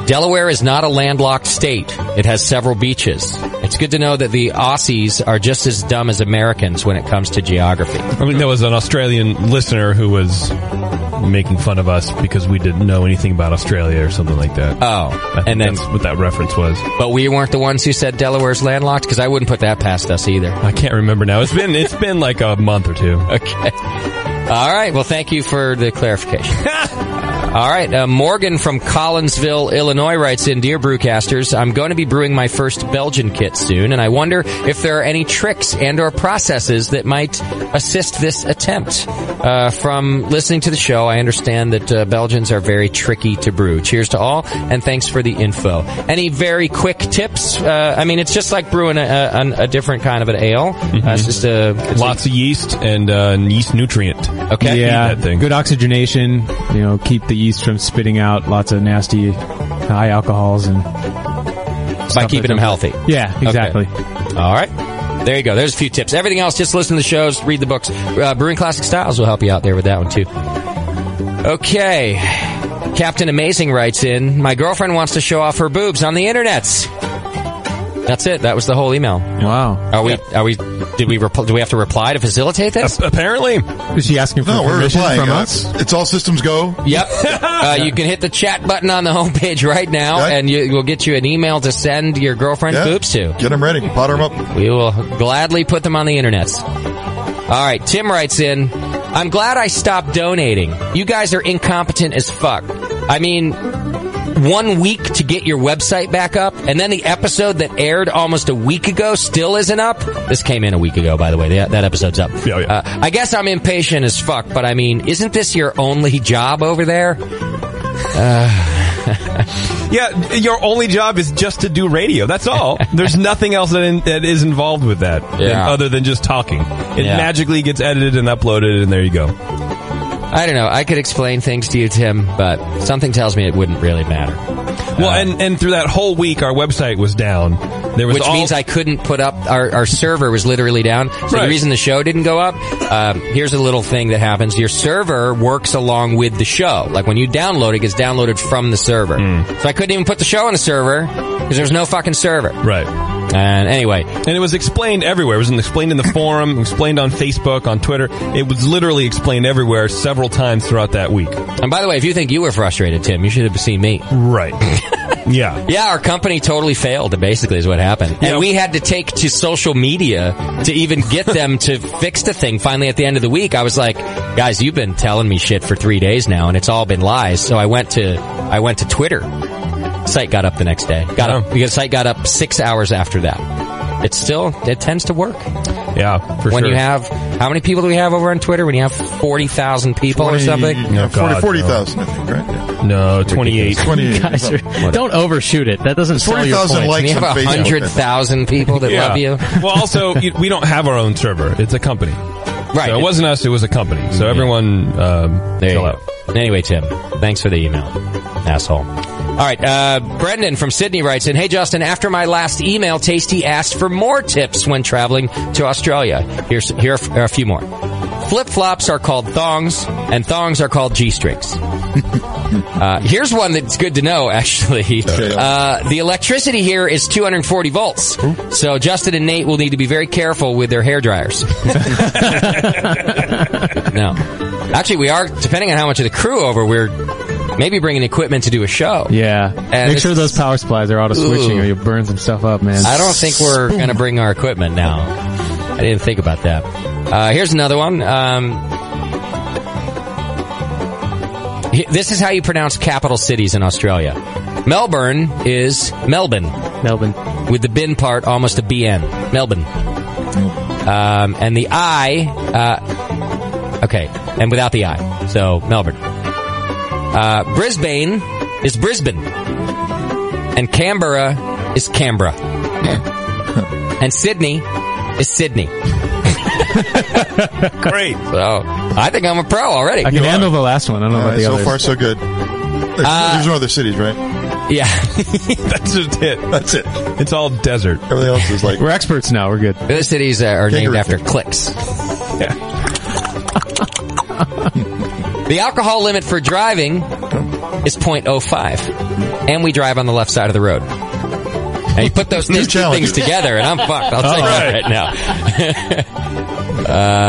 Speaker 9: Delaware is not a landlocked state. It has several beaches. It's good to know that the Aussies are just as dumb as Americans when it comes to geography.
Speaker 1: I mean, there was an Australian listener who was making fun of us because we didn't know anything about Australia or something like that.
Speaker 9: Oh, and then
Speaker 1: that's what that reference was.
Speaker 9: But we weren't the ones who said Delaware's landlocked, because I wouldn't put that past us either.
Speaker 1: I can't remember now. It's been like a month or two.
Speaker 9: Okay. All right. Well, thank you for the clarification. All right. Morgan from Collinsville, Illinois writes in, Dear Brewcasters, I'm going to be brewing my first Belgian kit soon, and I wonder if there are any tricks and or processes that might assist this attempt. From listening to the show, I understand that Belgians are very tricky to brew. Cheers to all, and thanks for the info. Any very quick tips? I mean, it's just like brewing a different kind of an ale.
Speaker 1: Mm-hmm.
Speaker 9: It's just
Speaker 1: lots of yeast and yeast nutrient.
Speaker 9: Okay.
Speaker 10: Yeah.
Speaker 1: That thing.
Speaker 10: Good oxygenation. Keep the yeast from spitting out lots of nasty high alcohols and
Speaker 9: by keeping them healthy.
Speaker 10: Yeah, exactly.
Speaker 9: Okay. All right. There you go. There's a few tips. Everything else, just listen to the shows, read the books. Brewing Classic Styles will help you out there with that one, too. Okay. Captain Amazing writes in, my girlfriend wants to show off her boobs on the internets. That's it. That was the whole email.
Speaker 10: Wow.
Speaker 9: Do we have to reply to facilitate this?
Speaker 1: Apparently.
Speaker 10: Is she asking for permission from us?
Speaker 5: It's all systems go.
Speaker 9: Yep. You can hit the chat button on the homepage right now, and we'll get you an email to send your girlfriend's boobs to.
Speaker 5: Get them ready. Potter them up.
Speaker 9: We will gladly put them on the internets. All right. Tim writes in, I'm glad I stopped donating. You guys are incompetent as fuck. I mean, 1 week to get your website back up, and then the episode that aired almost a week ago still isn't up. This came in a week ago, by the way. That episode's up.
Speaker 1: Yeah.
Speaker 9: I guess I'm impatient as fuck, but I mean, isn't this your only job over there?
Speaker 1: Yeah, your only job is just to do radio. That's all. There's nothing else that is involved with that other than just talking. It magically gets edited and uploaded, and there you go.
Speaker 9: I don't know. I could explain things to you, Tim, but something tells me it wouldn't really matter.
Speaker 1: Well, and through that whole week, our website was down.
Speaker 9: Which means I couldn't put up, our server was literally down. So the reason the show didn't go up, here's a little thing that happens. Your server works along with the show. Like when you download it, gets downloaded from the server. So I couldn't even put the show on the server because there's no fucking server.
Speaker 1: Right.
Speaker 9: And anyway.
Speaker 1: And it was explained everywhere. It was explained in the forum, explained on Facebook, on Twitter. It was literally explained everywhere several times throughout that week.
Speaker 9: And by the way, if you think you were frustrated, Tim, you should have seen me.
Speaker 1: Right. Yeah.
Speaker 9: Yeah, our company totally failed, basically, is what happened. And we had to take to social media to even get them to fix the thing. Finally, at the end of the week, I was like, guys, you've been telling me shit for 3 days now, and it's all been lies. So I went to Twitter. Site got up the next day. Because the site got up 6 hours after that. It tends to work.
Speaker 1: Yeah, for
Speaker 9: when
Speaker 1: sure.
Speaker 9: you have, how many people do we have over on Twitter? When you have 40,000 people or something?
Speaker 5: Yeah, 40,000, I think, right? Yeah.
Speaker 1: No, 28.
Speaker 5: 28.
Speaker 11: Guys don't overshoot it. That doesn't sell your point.
Speaker 5: likes
Speaker 9: we have 100,000 people that love you.
Speaker 1: Well, also, we don't have our own server. It's a company.
Speaker 9: Right.
Speaker 1: So it wasn't us, it was a company. So everyone,
Speaker 9: there you go. Anyway, Tim, thanks for the email. Asshole. All right, Brendan from Sydney writes in, Hey, Justin, after my last email, Tasty asked for more tips when traveling to Australia. Here are a few more. Flip-flops are called thongs, and thongs are called G-strings. Here's one that's good to know, actually. The electricity here is 240 volts, so Justin and Nate will need to be very careful with their hairdryers. No. Actually, we are, depending on how much of the crew over, we're maybe bringing equipment to do a show.
Speaker 10: Yeah.
Speaker 9: And
Speaker 10: make sure those power supplies are auto-switching or you'll burn some stuff up, man.
Speaker 9: I don't think we're going to bring our equipment now. I didn't think about that. Here's another one. This is how you pronounce capital cities in Australia. Melbourne is Melbourne.
Speaker 11: Melbourne.
Speaker 9: With the bin part almost a BN. Melbourne. And the I, okay, and without the I. So, Melbourne. Brisbane is Brisbane. And Canberra is Canberra. And Sydney is Sydney.
Speaker 1: Great.
Speaker 9: So, I think I'm a pro already.
Speaker 10: I can handle the last one. I don't know about the others.
Speaker 5: So far, so good. There's no other cities, right?
Speaker 9: Yeah.
Speaker 1: That's just it.
Speaker 5: That's it.
Speaker 1: It's all desert.
Speaker 5: Everything else is like...
Speaker 10: We're experts now. We're good.
Speaker 9: The cities are named after clicks.
Speaker 1: Yeah.
Speaker 9: The alcohol limit for driving is 0.05. And we drive on the left side of the road. And you put those two things together, and I'm fucked. I'll tell you that right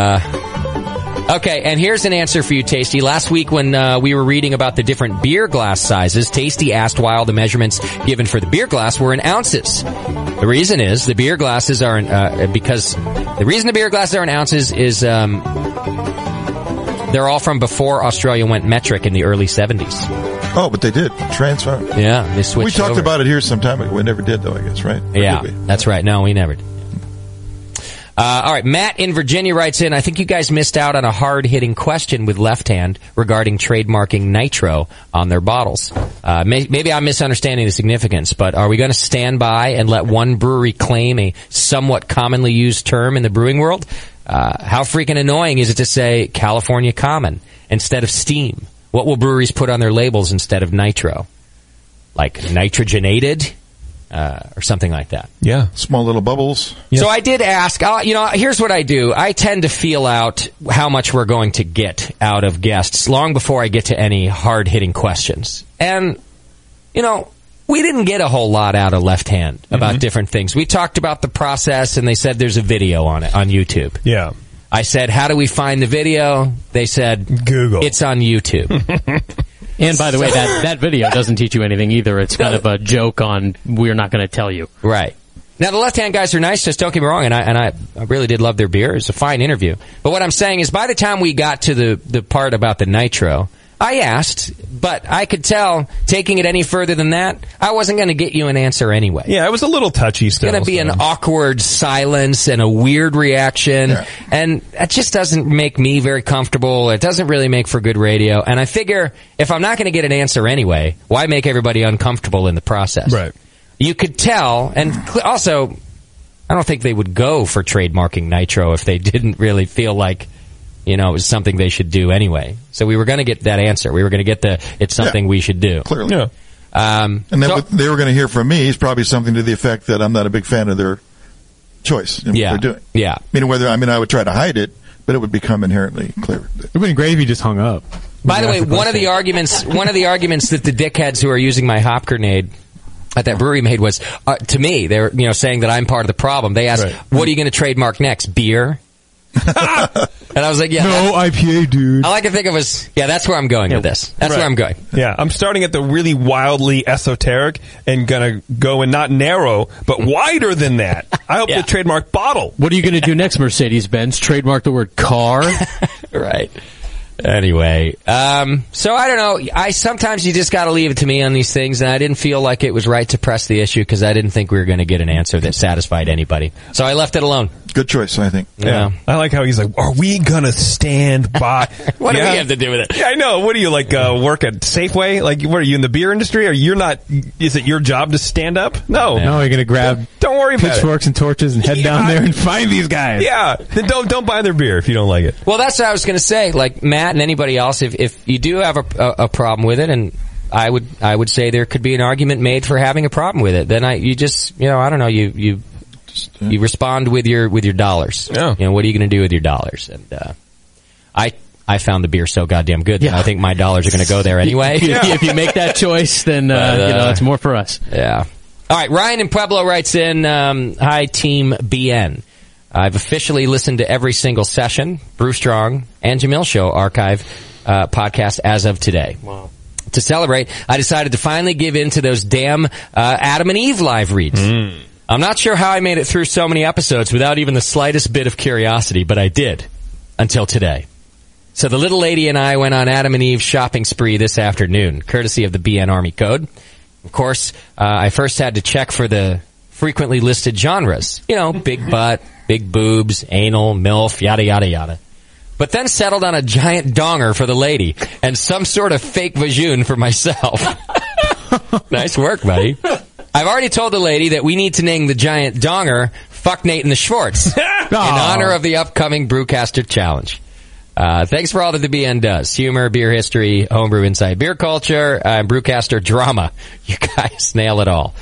Speaker 9: now. Okay, and here's an answer for you, Tasty. Last week when we were reading about the different beer glass sizes, Tasty asked why all the measurements given for the beer glass were in ounces. The reason is the beer glasses are in, the reason the beer glasses are in ounces is they're all from before Australia went metric in the early 70s.
Speaker 5: Oh, but they did transfer.
Speaker 9: Yeah, they switched.
Speaker 5: We talked
Speaker 9: over.
Speaker 5: about it here some time ago. We never did, though. I guess, right? Or
Speaker 9: Yeah,
Speaker 5: did we?
Speaker 9: that's right. No, we never did. All right, Matt in Virginia writes in, I think you guys missed out on a hard-hitting question with Left Hand regarding trademarking nitro on their bottles. Maybe I'm misunderstanding the significance, but are we going to stand by and let one brewery claim a somewhat commonly used term in the brewing world? How freaking annoying is it to say California Common instead of Steam? What will breweries put on their labels instead of nitro? Like nitrogenated? Or something like that.
Speaker 5: Yeah. Small little bubbles.
Speaker 9: So I did ask, here's what I do. I tend to feel out how much we're going to get out of guests long before I get to any hard-hitting questions. And, we didn't get a whole lot out of Left Hand about different things. We talked about the process, and they said there's a video on it on YouTube.
Speaker 1: Yeah.
Speaker 9: I said, how do we find the video? They said,
Speaker 1: Google.
Speaker 9: It's on YouTube.
Speaker 11: And by the way, that video doesn't teach you anything either. It's kind of a joke on we're not going to tell you.
Speaker 9: Right. Now, the Left Hand guys are nice, just don't get me wrong, and I really did love their beer. It was a fine interview. But what I'm saying is by the time we got to the part about the nitro, I asked, but I could tell, taking it any further than that, I wasn't going to get you an answer anyway.
Speaker 1: Yeah, it was a little touchy still.
Speaker 9: It's going to be an awkward silence and a weird reaction, and that just doesn't make me very comfortable. It doesn't really make for good radio, and I figure if I'm not going to get an answer anyway, why make everybody uncomfortable in the process?
Speaker 1: Right.
Speaker 9: You could tell, and also, I don't think they would go for trademarking nitro if they didn't really feel like it was something they should do anyway. So we were going to get that answer. We were going to get it's something we should do.
Speaker 5: Clearly.
Speaker 1: Yeah.
Speaker 5: And then what they were going to hear from me is probably something to the effect that I'm not a big fan of their choice in what they're doing.
Speaker 9: Yeah.
Speaker 5: I would try to hide it, but it would become inherently clear.
Speaker 10: It would be great if you just hung up.
Speaker 9: By the way, one of the arguments that the dickheads who are using my hop grenade at that brewery made was, to me, they were saying that I'm part of the problem. They asked, what are you going to trademark next? Beer? And I was like,
Speaker 10: no IPA, dude.
Speaker 9: I like to think of as, that's where I'm going with this. That's where I'm going.
Speaker 1: Yeah, I'm starting at the really wildly esoteric and gonna go in not narrow, but wider than that. I hope the trademark bottle.
Speaker 11: What are you going to do next, Mercedes-Benz? Trademark the word car?
Speaker 9: Right. Anyway, so I don't know. Sometimes you just got to leave it to me on these things, and I didn't feel like it was right to press the issue because I didn't think we were going to get an answer that satisfied anybody. So I left it alone.
Speaker 5: Good choice, I think.
Speaker 1: Yeah. I like how he's like, are we going to stand by?
Speaker 9: What do we have to do with it?
Speaker 1: Yeah, I know. What do you, work at Safeway? What are you in the beer industry? Or you're not, is it your job to stand up? No.
Speaker 10: No, you're going to grab
Speaker 1: don't worry about
Speaker 10: pitchforks and torches and head down there and find these guys.
Speaker 1: Yeah. Then don't buy their beer if you don't like it.
Speaker 9: Well, that's what I was going to say. Like Matt and anybody else, if you do have a problem with it, and I would say there could be an argument made for having a problem with it, then you just, I don't know, you respond with your dollars.
Speaker 1: Yeah.
Speaker 9: What are you going to do with your dollars? And I found the beer so goddamn good that I think my dollars are going to go there anyway.
Speaker 11: If you make that choice, then it's more for us.
Speaker 9: Yeah. All right. Ryan in Pueblo writes in, hi, Team BN. I've officially listened to every single session, Brew Strong, and Jamil Show archive podcast as of today.
Speaker 11: Wow.
Speaker 9: To celebrate, I decided to finally give in to those damn Adam and Eve live reads. I'm not sure how I made it through so many episodes without even the slightest bit of curiosity, but I did. Until today. So the little lady and I went on Adam and Eve's shopping spree this afternoon, courtesy of the BN Army Code. Of course, I first had to check for the frequently listed genres. Big butt, big boobs, anal, MILF, yada, yada, yada. But then settled on a giant donger for the lady and some sort of fake vagine for myself. Nice work, buddy. I've already told the lady that we need to name the giant donger Fuck Nate and the Schwartz in honor of the upcoming Brewcaster Challenge. Thanks for all that the BN does. Humor, beer history, homebrew inside beer culture, Brewcaster drama. You guys nail it all.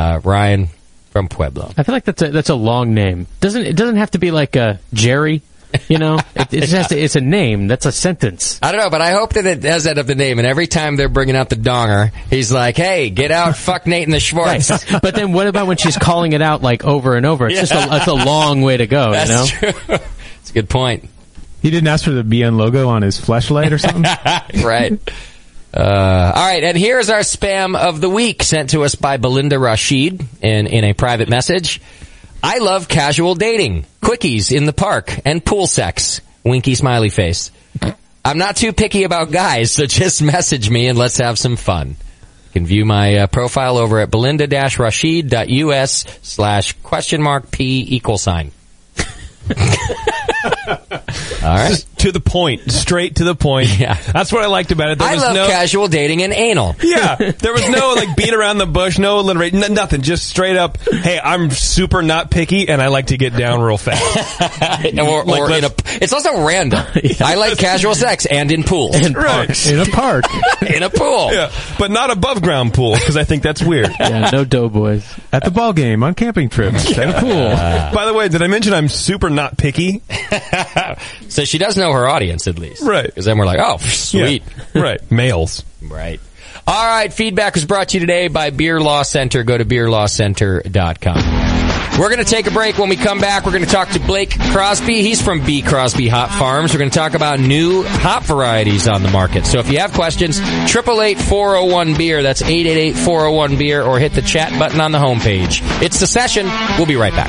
Speaker 9: Ryan from Pueblo.
Speaker 11: I feel like that's a long name. It doesn't have to be like Jerry You know, it just has to, it's a name. That's a sentence.
Speaker 9: I don't know, but I hope that it does end up the name. And every time they're bringing out the donger, he's like, "Hey, get out, fuck Nate and the Schwartz."
Speaker 11: Right. But then what about when she's calling it out like over and over? It's it's a long way to go.
Speaker 9: That's
Speaker 11: true.
Speaker 9: That's a good point.
Speaker 10: He didn't ask for the BN logo on his fleshlight or something?
Speaker 9: Right. All right, and here's our spam of the week sent to us by Belinda Rashid in a private message. I love casual dating, quickies in the park, and pool sex. Winky smiley face. I'm not too picky about guys, so just message me and let's have some fun. You can view my profile over at belinda-rashid.us/?P=. All right.
Speaker 1: Just to the point. Straight to the point.
Speaker 9: Yeah.
Speaker 1: That's what I liked about it.
Speaker 9: I love casual dating and anal.
Speaker 1: Yeah. There was no, like, beat around the bush, no alliteration, nothing. Just straight up, hey, I'm super not picky, and I like to get down real fast.
Speaker 9: It's also random. I like casual sex and in pools.
Speaker 11: In parks.
Speaker 10: In a park.
Speaker 9: In a pool.
Speaker 1: Yeah. But not above ground pool, because I think that's weird.
Speaker 11: Yeah, no doughboys.
Speaker 10: At the ball game, on camping trips, at a pool.
Speaker 1: By the way, did I mention I'm super not picky?
Speaker 9: So she does know her audience, at least.
Speaker 1: Right.
Speaker 9: Because then we're like, oh, sweet.
Speaker 1: Yeah. Right. Males.
Speaker 9: Right. All right. Feedback was brought to you today by Beer Law Center. Go to beerlawcenter.com. We're going to take a break. When we come back, we're going to talk to Blake Crosby. He's from B. Crosby Hop Farms. We're going to talk about new hop varieties on the market. So if you have questions, 888-401-BEER. That's 888-401-BEER, or hit the chat button on the homepage. It's The Session. We'll be right back.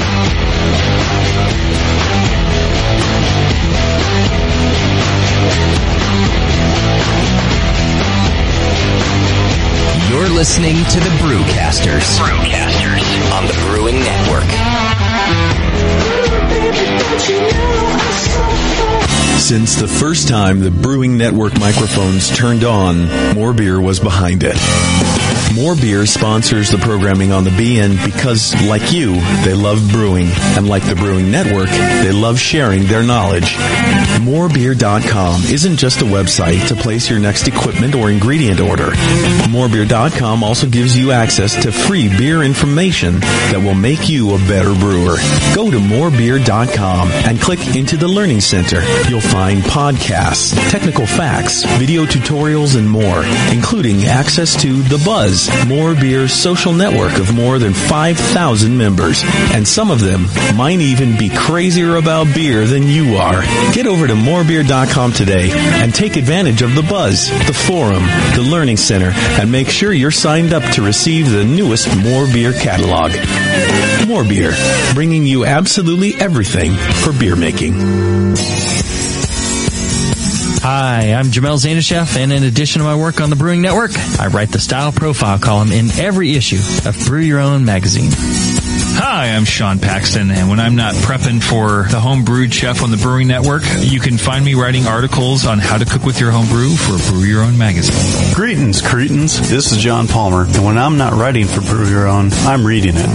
Speaker 12: You're listening to the Brewcasters. On the Brewing Network.
Speaker 2: Since the first time the Brewing Network microphones turned on, More Beer was behind it. More Beer sponsors the programming on the BN because, like you, they love brewing. And like the Brewing Network, they love sharing their knowledge. Morebeer.com isn't just a website to place your next equipment or ingredient order. Morebeer.com also gives you access to free beer information that will make you a better brewer. Go to morebeer.com and click into the Learning Center. You'll find podcasts, technical facts, video tutorials, and more, including access to The Buzz, More Beer's social network of more than 5,000 members. And some of them might even be crazier about beer than you are. Get over to morebeer.com today and take advantage of The Buzz, the forum, the Learning Center, and make sure you're signed up to receive the newest More Beer catalog. More Beer, bringing you absolutely everything for beer making.
Speaker 3: Hi, I'm Jamel Zanishev, and in addition to my work on the Brewing Network, I write the Style Profile column in every issue of Brew Your Own magazine.
Speaker 13: Hi, I'm Sean Paxton, and when I'm not prepping for the Home Brewed Chef on the Brewing Network, you can find me writing articles on how to cook with your home brew for Brew Your Own magazine.
Speaker 14: Greetings, cretins. This is John Palmer, and when I'm not writing for Brew Your Own, I'm reading it.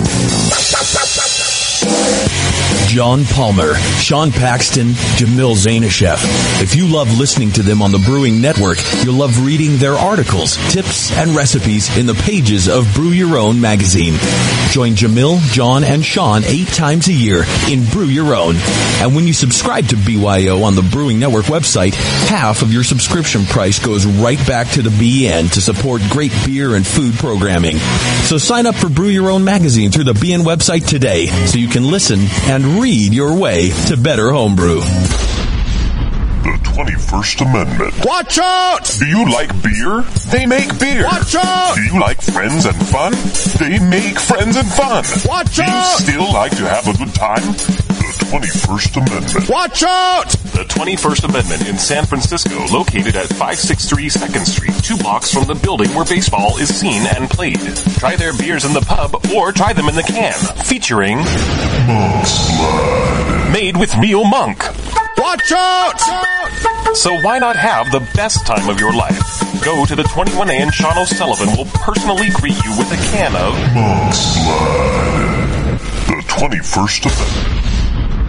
Speaker 2: John Palmer, Sean Paxton, Jamil Zanishev. If you love listening to them on the Brewing Network, you'll love reading their articles, tips, and recipes in the pages of Brew Your Own magazine. Join Jamil, John, and Sean 8 times a year in Brew Your Own. And when you subscribe to BYO on the Brewing Network website, half of your subscription price goes right back to the BN to support great beer and food programming. So sign up for Brew Your Own magazine through the BN website today so you can listen and read your way to better homebrew.
Speaker 15: The 21st Amendment.
Speaker 16: Watch out!
Speaker 15: Do you like beer? They make beer.
Speaker 16: Watch out!
Speaker 15: Do you like friends and fun? They make friends and fun.
Speaker 16: Watch
Speaker 15: out! Do you still
Speaker 16: out!
Speaker 15: like to have a good time? The 21st Amendment.
Speaker 16: Watch out!
Speaker 17: The 21st Amendment in San Francisco, located at 563 2nd Street, 2 blocks from the building where baseball is seen and played. Try their beers in the pub or try them in the can, featuring
Speaker 15: Monk's Blood.
Speaker 17: Made with real monk.
Speaker 16: Watch out!
Speaker 17: So why not have the best time of your life? Go to the 21A and Sean O'Sullivan will personally greet you with a can of
Speaker 15: Monk's Blood. The 21st Amendment.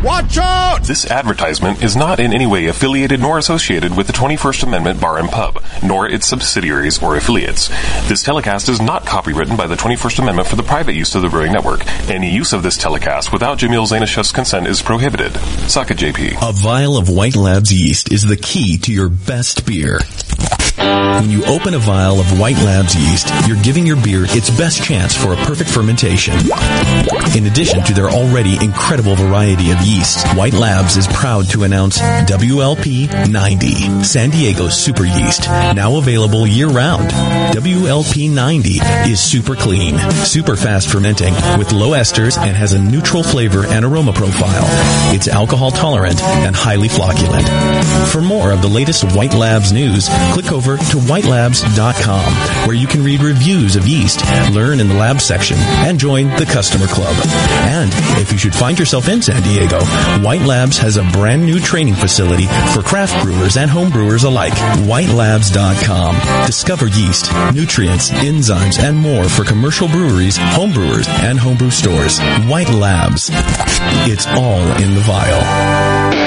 Speaker 16: Watch out!
Speaker 17: This advertisement is not in any way affiliated nor associated with the 21st Amendment Bar and Pub, nor its subsidiaries or affiliates. This telecast is not copywritten by the 21st Amendment for the private use of the Brewing Network. Any use of this telecast without Jamil Zainashev's consent is prohibited. Suck it, JP.
Speaker 2: A vial of White Labs yeast is the key to your best beer. When you open a vial of White Labs yeast, you're giving your beer its best chance for a perfect fermentation. In addition to their already incredible variety of yeasts, White Labs is proud to announce WLP 90, San Diego's super yeast, now available year-round. WLP 90 is super clean, super fast fermenting, with low esters and has a neutral flavor and aroma profile. It's alcohol tolerant and highly flocculent. For more of the latest White Labs news, click over to whitelabs.com, where you can read reviews of yeast, learn in the lab section, and join the customer club. And if you should find yourself in San Diego, White Labs has a brand new training facility for craft brewers and home brewers alike. Whitelabs.com. Discover yeast, nutrients, enzymes, and more for commercial breweries, home brewers, and homebrew stores. White Labs. It's all in the vial.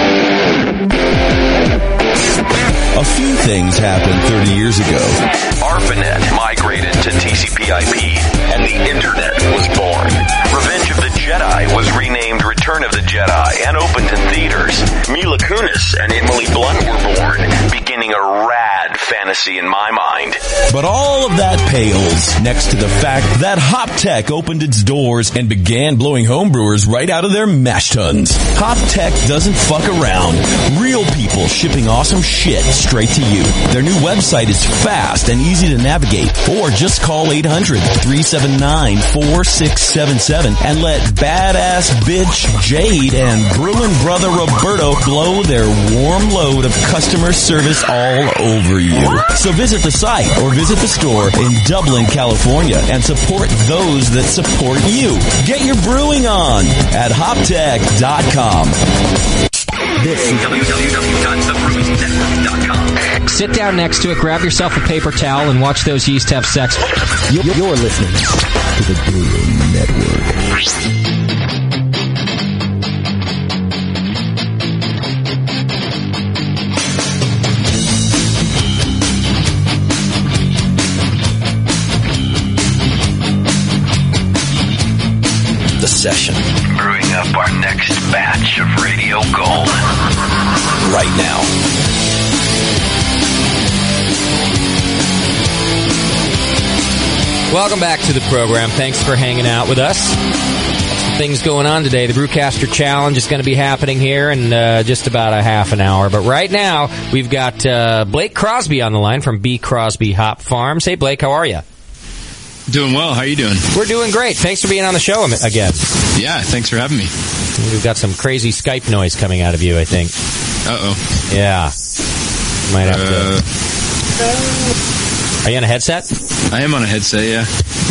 Speaker 2: A few things happened 30 years ago.
Speaker 12: ARPANET migrated to TCP/IP, and the Internet was born. Revenge of the Jedi was renamed Return of the Jedi and opened in theaters. Mila Kunis and Emily Blunt were born, beginning a rad fantasy in my mind.
Speaker 2: But all of that pales next to the fact that HopTech opened its doors and began blowing homebrewers right out of their mash tuns. HopTech doesn't fuck around. Real people shipping awesome shit straight to you. Their new website is fast and easy to navigate. Or just call 800-379-4677 and let badass bitch Jade and brewing brother Roberto blow their warm load of customer service all over you. So visit the site or visit the store in Dublin, California and support those that support you. Get your brewing on at hoptech.com.
Speaker 12: This is www.thebrewingnetwork.com.
Speaker 9: Sit down next to it, grab yourself a paper towel, and watch those yeast have sex.
Speaker 2: You're listening to the Brewing Network. The session.
Speaker 12: Brewing up our next batch of radio gold.
Speaker 2: Right now.
Speaker 9: Welcome back to the program. Thanks for hanging out with us. Some things going on today. The Brewcaster Challenge is going to be happening here in just about a half an hour. But right now, we've got Blake Crosby on the line from B. Crosby Hop Farms. Hey, Blake, how are you?
Speaker 18: Doing well. How are you doing?
Speaker 9: We're doing great. Thanks for being on the show again.
Speaker 18: Yeah, thanks for having me.
Speaker 9: We've got some crazy Skype noise coming out of you, I think.
Speaker 18: Uh-oh.
Speaker 9: Yeah. Might have to... Are you on a headset?
Speaker 18: I am on a headset, yeah.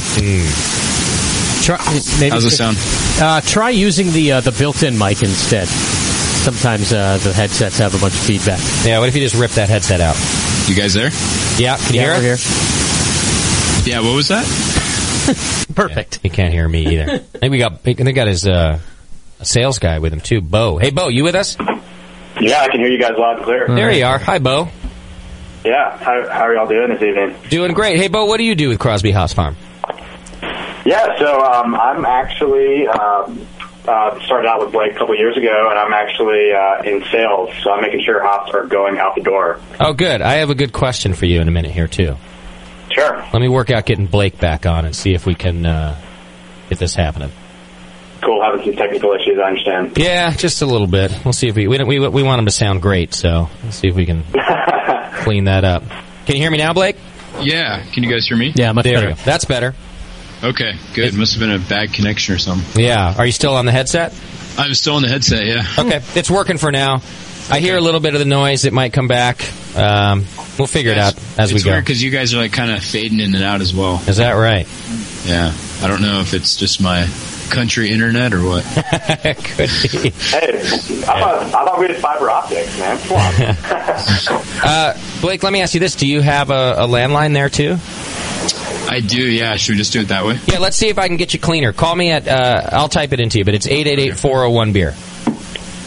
Speaker 18: How's it sound?
Speaker 11: Try using the built-in mic instead. Sometimes the headsets have a bunch of feedback.
Speaker 9: Yeah, what if you just rip that headset out?
Speaker 18: You guys there?
Speaker 9: Yeah, can you hear
Speaker 11: we're
Speaker 9: it?
Speaker 11: here.
Speaker 18: Yeah, what was that?
Speaker 11: Perfect.
Speaker 9: Yeah, he can't hear me either. They got his a sales guy with him too, Bo. Hey, Bo, you with us?
Speaker 19: Yeah, I can hear you guys loud and clear.
Speaker 9: There you are. Hi, Bo.
Speaker 19: Yeah, how are y'all doing this evening?
Speaker 9: Doing great. Hey, Bo, what do you do with Crosby Hops Farm?
Speaker 19: Yeah, so I'm actually started out with Blake a couple years ago, and I'm actually in sales, so I'm making sure hops are going out the door.
Speaker 9: Oh, good. I have a good question for you in a minute here, too.
Speaker 19: Sure.
Speaker 9: Let me work out getting Blake back on and see if we can get this happening.
Speaker 19: Cool, having some technical issues, I understand.
Speaker 9: Yeah, just a little bit. We'll see if we want him to sound great, so let's see if we can clean that up. Can you hear me now, Blake?
Speaker 18: Yeah. Can you guys hear me?
Speaker 11: Yeah, much
Speaker 9: there
Speaker 11: better.
Speaker 9: You go. That's better.
Speaker 18: Okay, good. Must have been a bad connection or something.
Speaker 9: Yeah. Are you still on the headset?
Speaker 18: I'm still on the headset, yeah.
Speaker 9: Okay, it's working for now. I hear a little bit of the noise. It might come back. We'll figure it out as we go.
Speaker 18: It's weird because you guys are like kind of fading in and out as well.
Speaker 9: Is that right?
Speaker 18: Yeah. I don't know if it's just my country internet or what.
Speaker 9: Could be.
Speaker 19: Hey, I thought we had fiber optics, man. Come on.
Speaker 9: Blake, let me ask you this. Do you have a landline there, too?
Speaker 18: I do, yeah. Should we just do it that way?
Speaker 9: Yeah, let's see if I can get you cleaner. Call me at, I'll type it into you, but it's 888-401-BEER.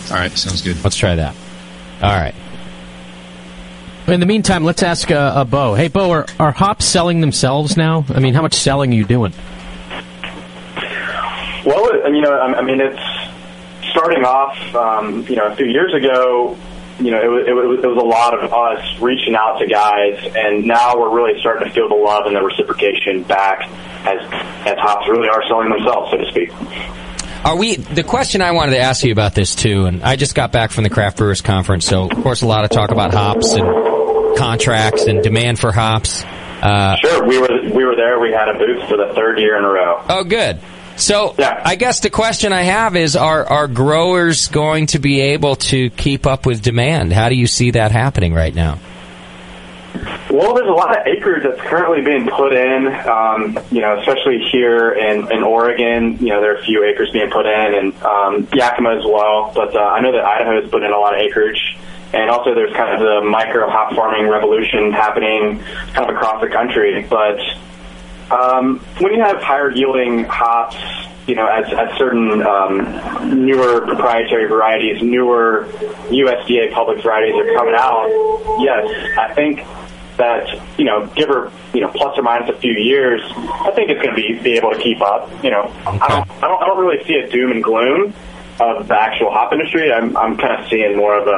Speaker 18: All right, sounds good.
Speaker 9: Let's try that. All right.
Speaker 11: In the meantime, let's ask Bo. Hey, Bo, are hops selling themselves now? I mean, how much selling are you doing?
Speaker 19: Well, it's starting off, a few years ago, it was a lot of us reaching out to guys, and now we're really starting to feel the love and the reciprocation back as hops really are selling themselves, so to speak.
Speaker 9: The question I wanted to ask you about this too, and I just got back from the Craft Brewers Conference, so of course a lot of talk about hops and contracts and demand for hops.
Speaker 19: Sure, we were there. We had a booth for the third year in a row.
Speaker 9: Oh, good. So I guess the question I have is, are growers going to be able to keep up with demand? How do you see that happening right now?
Speaker 19: Well, there's a lot of acreage that's currently being put in, especially here in Oregon. There are a few acres being put in, and Yakima as well. But I know that Idaho has put in a lot of acreage. And also there's kind of the micro hop farming revolution happening kind of across the country. But when you have higher yielding hops, as certain newer proprietary varieties, newer USDA public varieties are coming out, yes, I think that, give her, plus or minus a few years, I think it's going to be able to keep up. I don't really see a doom and gloom of the actual hop industry. I'm kind of seeing more of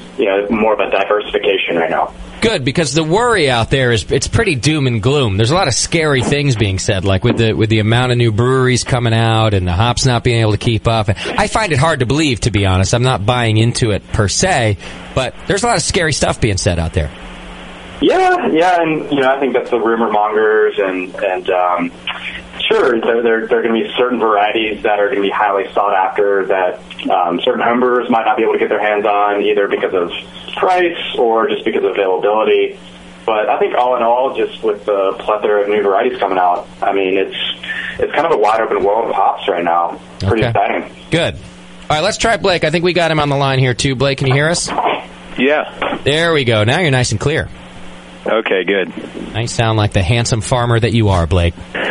Speaker 19: a diversification right now.
Speaker 9: Good, because the worry out there is it's pretty doom and gloom. There's a lot of scary things being said, like with the amount of new breweries coming out and the hops not being able to keep up. I find it hard to believe, to be honest. I'm not buying into it per se, but there's a lot of scary stuff being said out there.
Speaker 19: Yeah, and I think that's the rumor mongers, and sure, there are going to be certain varieties that are going to be highly sought after that certain homebrewers might not be able to get their hands on, either because of price or just because of availability. But I think all in all, just with the plethora of new varieties coming out, I mean, it's kind of a wide open world of hops right now. It's pretty exciting.
Speaker 9: Good. All right, let's try Blake. I think we got him on the line here too. Blake, can you hear us?
Speaker 20: Yeah.
Speaker 9: There we go. Now you're nice and clear.
Speaker 20: Okay, good.
Speaker 9: Now you sound like the handsome farmer that you are, Blake. All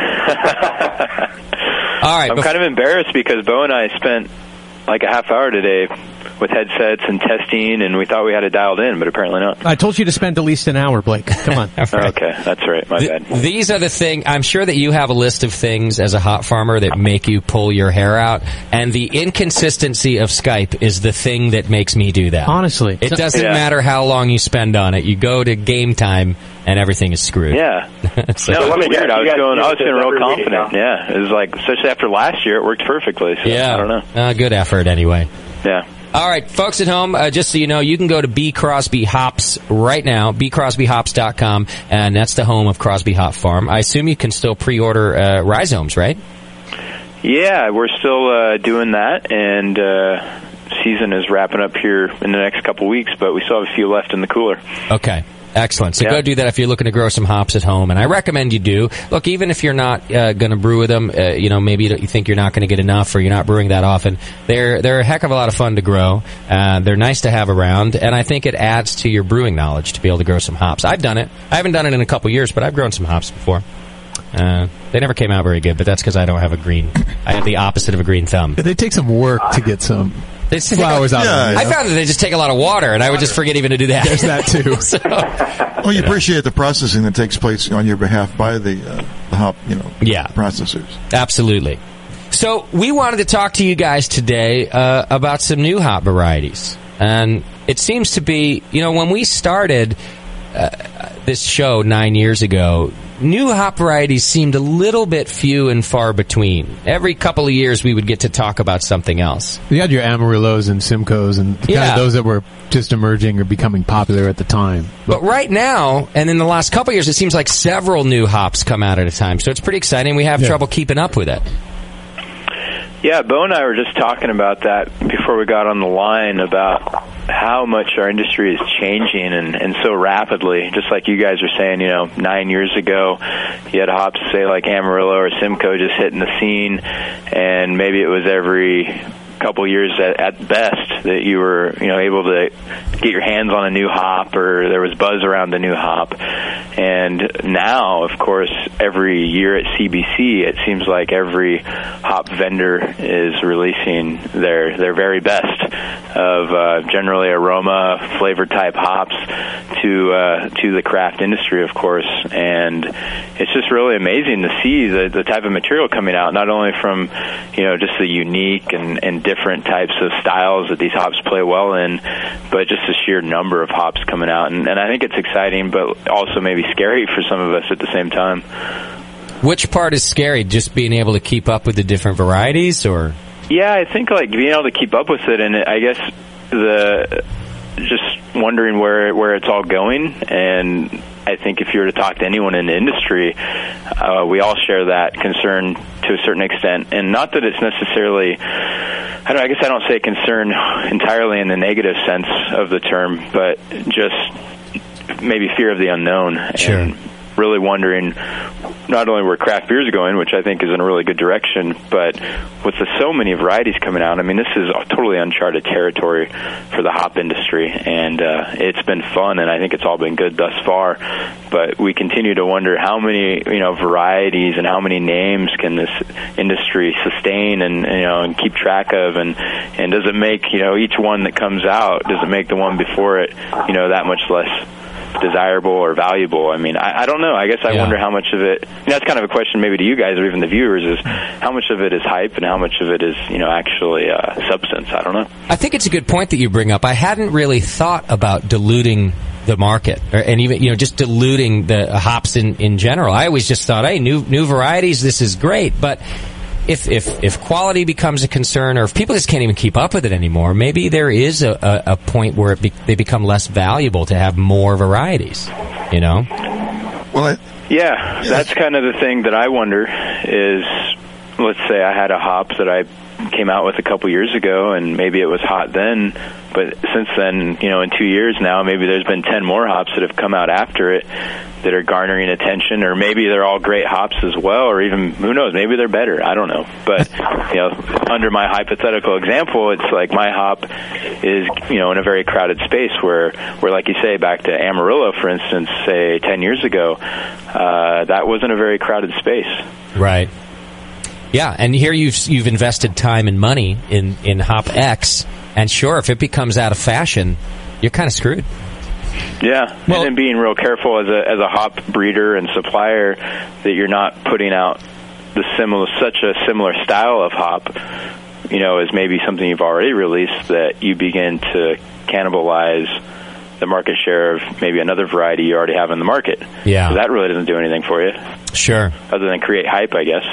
Speaker 9: right.
Speaker 20: I'm kind of embarrassed because Bo and I spent like a half hour today with headsets and testing, and we thought we had it dialed in, but apparently not.
Speaker 11: I told you to spend at least an hour, Blake. Come on.
Speaker 20: Okay, that's right. My bad.
Speaker 9: These are the things. I'm sure that you have a list of things as a hop farmer that make you pull your hair out, and the inconsistency of Skype is the thing that makes me do that.
Speaker 11: Honestly.
Speaker 9: It doesn't matter how long you spend on it. You go to game time, and everything is screwed.
Speaker 20: Yeah.
Speaker 9: So,
Speaker 20: no, it was weird. I was feeling real confident. Yeah. It was like, especially after last year, it worked perfectly. So
Speaker 9: yeah.
Speaker 20: I don't know.
Speaker 9: Good effort anyway.
Speaker 20: Yeah.
Speaker 9: All right, folks at home, just so you know, you can go to B. Crosby Hops right now, bcrosbyhops.com, and that's the home of Crosby Hop Farm. I assume you can still pre-order rhizomes, right?
Speaker 20: Yeah, we're still doing that, and season is wrapping up here in the next couple weeks, but we still have a few left in the cooler.
Speaker 9: Okay. Excellent. So go do that if you're looking to grow some hops at home, and I recommend you do. Look, even if you're not going to brew with them, maybe you think you're not going to get enough or you're not brewing that often, they're a heck of a lot of fun to grow. They're nice to have around, and I think it adds to your brewing knowledge to be able to grow some hops. I've done it. I haven't done it in a couple years, but I've grown some hops before. They never came out very good, but that's because I don't have I have the opposite of a green thumb.
Speaker 10: They take some work to get some flowers out of them.
Speaker 9: I found that they just take a lot of water, and I would just forget even to do that.
Speaker 10: There's that, too.
Speaker 5: Well, you appreciate the processing that takes place on your behalf by the hop, processors.
Speaker 9: Absolutely. So we wanted to talk to you guys today about some new hop varieties. And it seems to be, when we started this show 9 years ago, new hop varieties seemed a little bit few and far between. Every couple of years we would get to talk about something else.
Speaker 10: You had your Amarillos and Simcoes and kind of those that were just emerging or becoming popular at the time.
Speaker 9: But right now, and in the last couple of years, it seems like several new hops come out at a time. So it's pretty exciting. We have trouble keeping up with it.
Speaker 20: Yeah, Bo and I were just talking about that before we got on the line, about how much our industry is changing and so rapidly. Just like you guys are saying, 9 years ago, you had hops, say, like Amarillo or Simcoe just hitting the scene, and maybe it was every couple years at best that you were, able to get your hands on a new hop, or there was buzz around the new hop. And now, of course, every year at CBC, it seems like every hop vendor is releasing their very best of generally aroma, flavor type hops to the craft industry, of course. And it's just really amazing to see the type of material coming out, not only from, just the unique and different types of styles that these hops play well in, but just the sheer number of hops coming out. And I think it's exciting, but also maybe scary for some of us at the same time.
Speaker 9: Which part is scary? Just being able to keep up with the different varieties, or?
Speaker 20: Yeah, I think like being able to keep up with it, and I guess just wondering where it's all going. And I think if you were to talk to anyone in the industry, we all share that concern to a certain extent. And not that it's necessarily, I guess I don't say concern entirely in the negative sense of the term, but just maybe fear of the unknown.
Speaker 9: Sure.
Speaker 20: And really wondering not only where craft beer is going, which I think is in a really good direction, but with so many varieties coming out, I mean, this is totally uncharted territory for the hop industry, and it's been fun, and I think it's all been good thus far. But we continue to wonder how many varieties and how many names can this industry sustain and keep track of, and does it make each one that comes out, does it make the one before it that much less desirable or valuable? I mean, I don't know. I guess I wonder how much of it, that's kind of a question maybe to you guys or even the viewers, is how much of it is hype and how much of it is, actually substance. I don't know.
Speaker 9: I think it's a good point that you bring up. I hadn't really thought about diluting the market, and even, just diluting the hops in general. I always just thought, hey, new varieties, this is great. But if quality becomes a concern, or if people just can't even keep up with it anymore, maybe there is a point where they become less valuable to have more varieties,
Speaker 5: Well,
Speaker 20: yeah, that's kind of the thing that I wonder is, let's say I had a hop that I came out with a couple years ago, and maybe it was hot then, but since then, in 2 years now, maybe there's been 10 more hops that have come out after it that are garnering attention, or maybe they're all great hops as well, or even, who knows, maybe they're better. I don't know. But, under my hypothetical example, it's like my hop is, in a very crowded space where like you say, back to Amarillo, for instance, say 10 years ago, that wasn't a very crowded space.
Speaker 9: Right. Yeah, and here you've invested time and money in Hop X, and sure, if it becomes out of fashion, you're kind of screwed.
Speaker 20: Yeah, and then being real careful as a hop breeder and supplier that you're not putting out such a similar style of hop, as maybe something you've already released, that you begin to cannibalize the market share of maybe another variety you already have in the market.
Speaker 9: Yeah.
Speaker 20: So that really doesn't do anything for you.
Speaker 9: Sure.
Speaker 20: Other than create hype, I guess.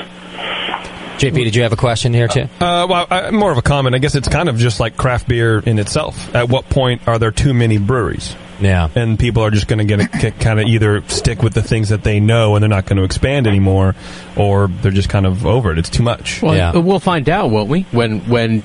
Speaker 9: JP, did you have a question here, too?
Speaker 1: More of a comment. I guess it's kind of just like craft beer in itself. At what point are there too many breweries?
Speaker 9: Yeah. And
Speaker 1: people are just going to kind of either stick with the things that they know and they're not going to expand anymore, or they're just kind of over it. It's too much.
Speaker 11: Well, we'll find out, won't we? When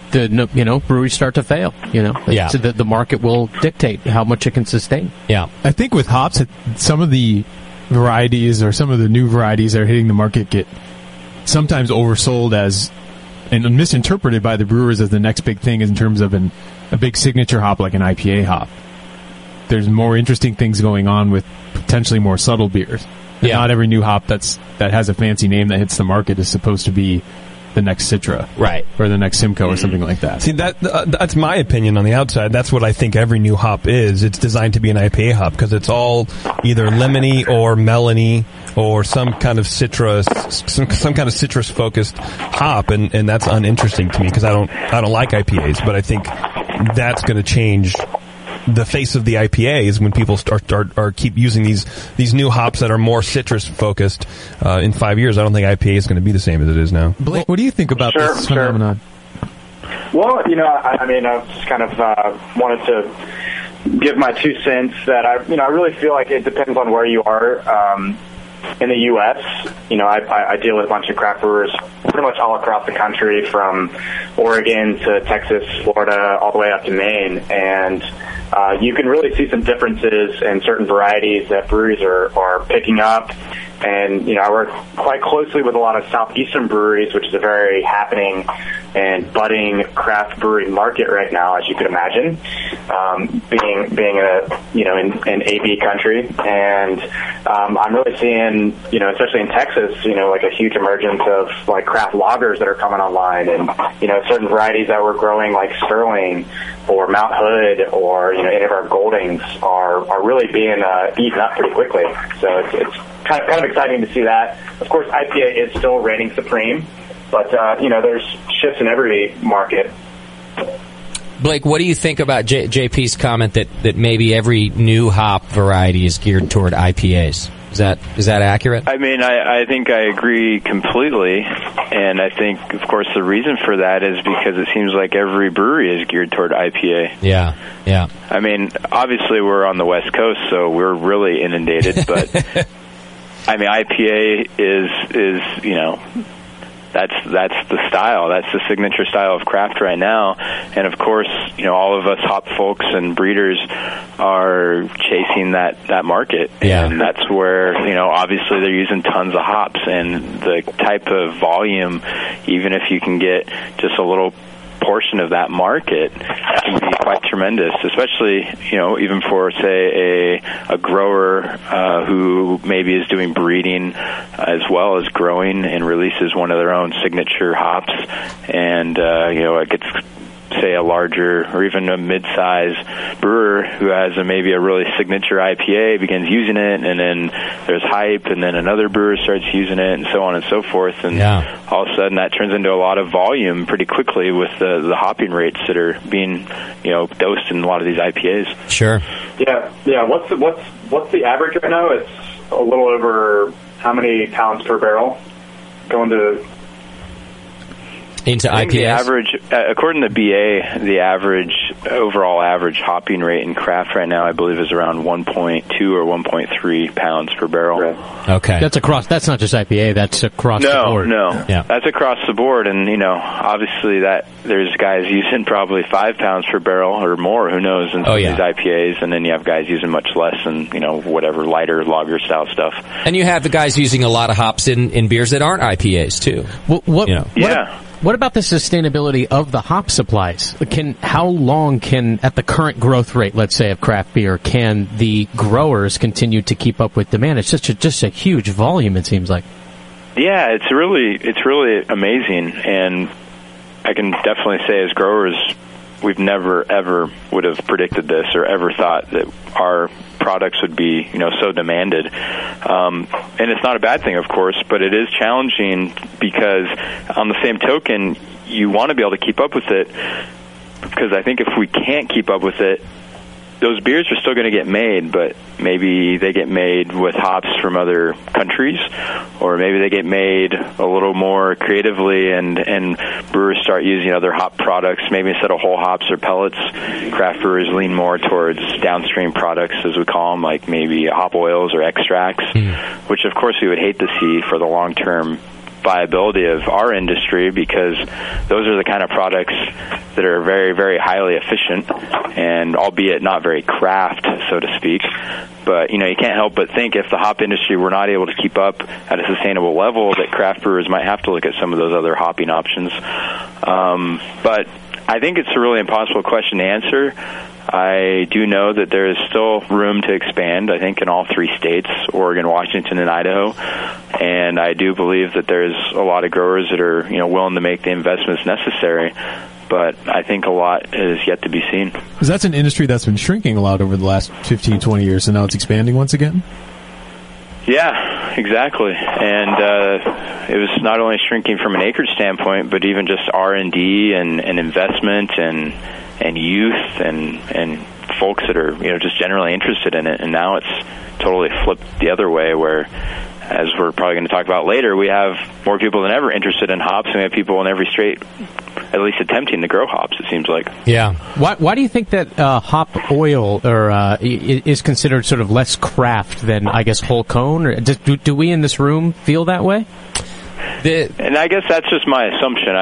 Speaker 11: the breweries start to fail, So the market will dictate how much it can sustain.
Speaker 9: Yeah.
Speaker 10: I think with hops, some of the varieties or some of the new varieties that are hitting the market get sometimes oversold and misinterpreted by the brewers as the next big thing in terms of a big signature hop like an IPA hop. There's more interesting things going on with potentially more subtle beers. And not every new hop that has a fancy name that hits the market is supposed to be the next Citra,
Speaker 9: right,
Speaker 10: or the next Simcoe or something like that.
Speaker 1: See, that's my opinion on the outside. That's what I think every new hop is. It's designed to be an IPA hop because it's all either lemony or melony or some kind of citrus, some kind of citrus focused hop, and that's uninteresting to me because I don't like IPAs. But I think that's going to change the face of the IPAs when people start keep using these new hops that are more citrus focused. In 5 years, I don't think IPA is going to be the same as it is now.
Speaker 10: Blake, what do you think about this phenomenon?
Speaker 19: Well, I just kind of wanted to give my 2 cents that I really feel like it depends on where you are. In the U.S., I deal with a bunch of craft brewers pretty much all across the country, from Oregon to Texas, Florida, all the way up to Maine, and you can really see some differences in certain varieties that breweries are picking up. And, I work quite closely with a lot of southeastern breweries, which is a very happening and budding craft brewery market right now, as you could imagine, being in AB country, and I'm really seeing, especially in Texas, like a huge emergence of like craft lagers that are coming online, and certain varieties that we're growing like Sterling or Mount Hood or any of our Goldings are really being eaten up pretty quickly. So it's kind of exciting to see that. Of course, IPA is still reigning supreme, but there's shifts in every market.
Speaker 9: Blake, what do you think about JP's comment that maybe every new hop variety is geared toward IPAs? Is that accurate?
Speaker 20: I mean, I think I agree completely, and I think, of course, the reason for that is because it seems like every brewery is geared toward IPA.
Speaker 9: Yeah.
Speaker 20: I mean, obviously we're on the West Coast, so we're really inundated, but I mean, IPA is that's the style. That's the signature style of craft right now. And of course, all of us hop folks and breeders are chasing that market.
Speaker 9: Yeah.
Speaker 20: And that's where, obviously they're using tons of hops, and the type of volume, even if you can get just a little portion of that market, can be quite tremendous, especially even for say a grower who maybe is doing breeding as well as growing and releases one of their own signature hops, and it gets, say, a larger or even a mid-size brewer who has maybe a really signature IPA begins using it, and then there's hype, and then another brewer starts using it, and so on and so forth, and all of a sudden that turns into a lot of volume pretty quickly with the hopping rates that are being dosed in a lot of these IPAs.
Speaker 9: Sure.
Speaker 19: Yeah. What's the average right now? It's a little over how many pounds per barrel going to
Speaker 9: into
Speaker 20: I think
Speaker 9: IPAs?
Speaker 20: the average, according to BA, the overall average hopping rate in craft right now, I believe, is around 1.2 or 1.3 pounds per barrel.
Speaker 9: Okay.
Speaker 11: That's not just IPA, that's across the board.
Speaker 20: No.
Speaker 11: Yeah.
Speaker 20: That's across the board, and, obviously that there's guys using probably 5 pounds per barrel or more, who knows, in some of these IPAs, and then you have guys using much less and, whatever, lighter lager style stuff.
Speaker 9: And you have the guys using a lot of hops in beers that aren't IPAs, too.
Speaker 11: What about the sustainability of the hop supplies? How long at the current growth rate, let's say, of craft beer, can the growers continue to keep up with demand? It's just a huge volume, it seems like.
Speaker 20: Yeah, it's really amazing, and I can definitely say as growers, we've never ever would have predicted this or ever thought that our products would be so demanded, and it's not a bad thing, of course, but it is challenging because on the same token you want to be able to keep up with it, because I think if we can't keep up with it, those beers are still going to get made, but maybe they get made with hops from other countries, or maybe they get made a little more creatively, and brewers start using other hop products. Maybe instead of whole hops or pellets, craft brewers lean more towards downstream products, as we call them, like maybe hop oils or extracts, which of course we would hate to see for the long-term viability of our industry, because those are the kind of products that are very, very highly efficient, and albeit not very craft, so to speak. But you can't help but think if the hop industry were not able to keep up at a sustainable level, that craft brewers might have to look at some of those other hopping options. But I think it's a really impossible question to answer. I do know that there is still room to expand, I think, in all 3 states, Oregon, Washington, and Idaho. And I do believe that there's a lot of growers that are, willing to make the investments necessary. But I think a lot is yet to be seen.
Speaker 10: Because that's an industry that's been shrinking a lot over the last 15, 20 years, and now it's expanding once again?
Speaker 20: Yeah, exactly. And it was not only shrinking from an acreage standpoint, but even just R&D and investment and youth and folks that are just generally interested in it. And now it's totally flipped the other way, where, as we're probably going to talk about later, we have more people than ever interested in hops, and we have people in every state at least attempting to grow hops, it seems like.
Speaker 11: Yeah. Why do you think that hop oil is considered sort of less craft than, I guess, whole cone? Or do we in this room feel that way?
Speaker 20: And I guess that's just my assumption.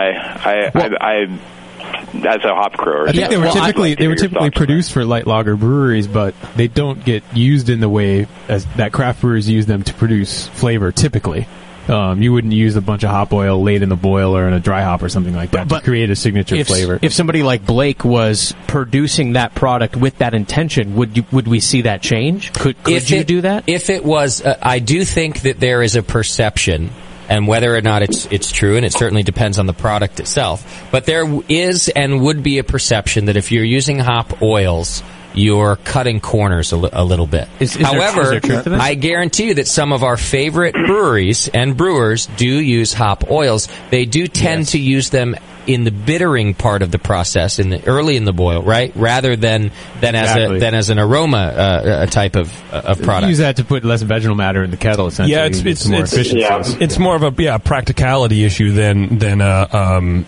Speaker 20: I as a hop grower,
Speaker 10: I think they were typically produced for light lager breweries, but they don't get used in the way as that craft brewers use them to produce flavor typically. You wouldn't use a bunch of hop oil late in the boil or in a dry hop or something like that to create a signature flavor.
Speaker 11: If somebody like Blake was producing that product with that intention, would we see that change? Could you do that?
Speaker 9: If it was, I do think that there is a perception, and whether or not it's true, and it certainly depends on the product itself, but there is and would be a perception that if you're using hop oils, you're cutting corners a little bit. However, I guarantee you that some of our favorite breweries and brewers do use hop oils. They do tend to use them in the bittering part of the process, early in the boil, right? Rather than as an aroma type of product.
Speaker 10: You use that to put less vegetal matter in the kettle. Essentially,
Speaker 1: yeah, it's more of a practicality issue than a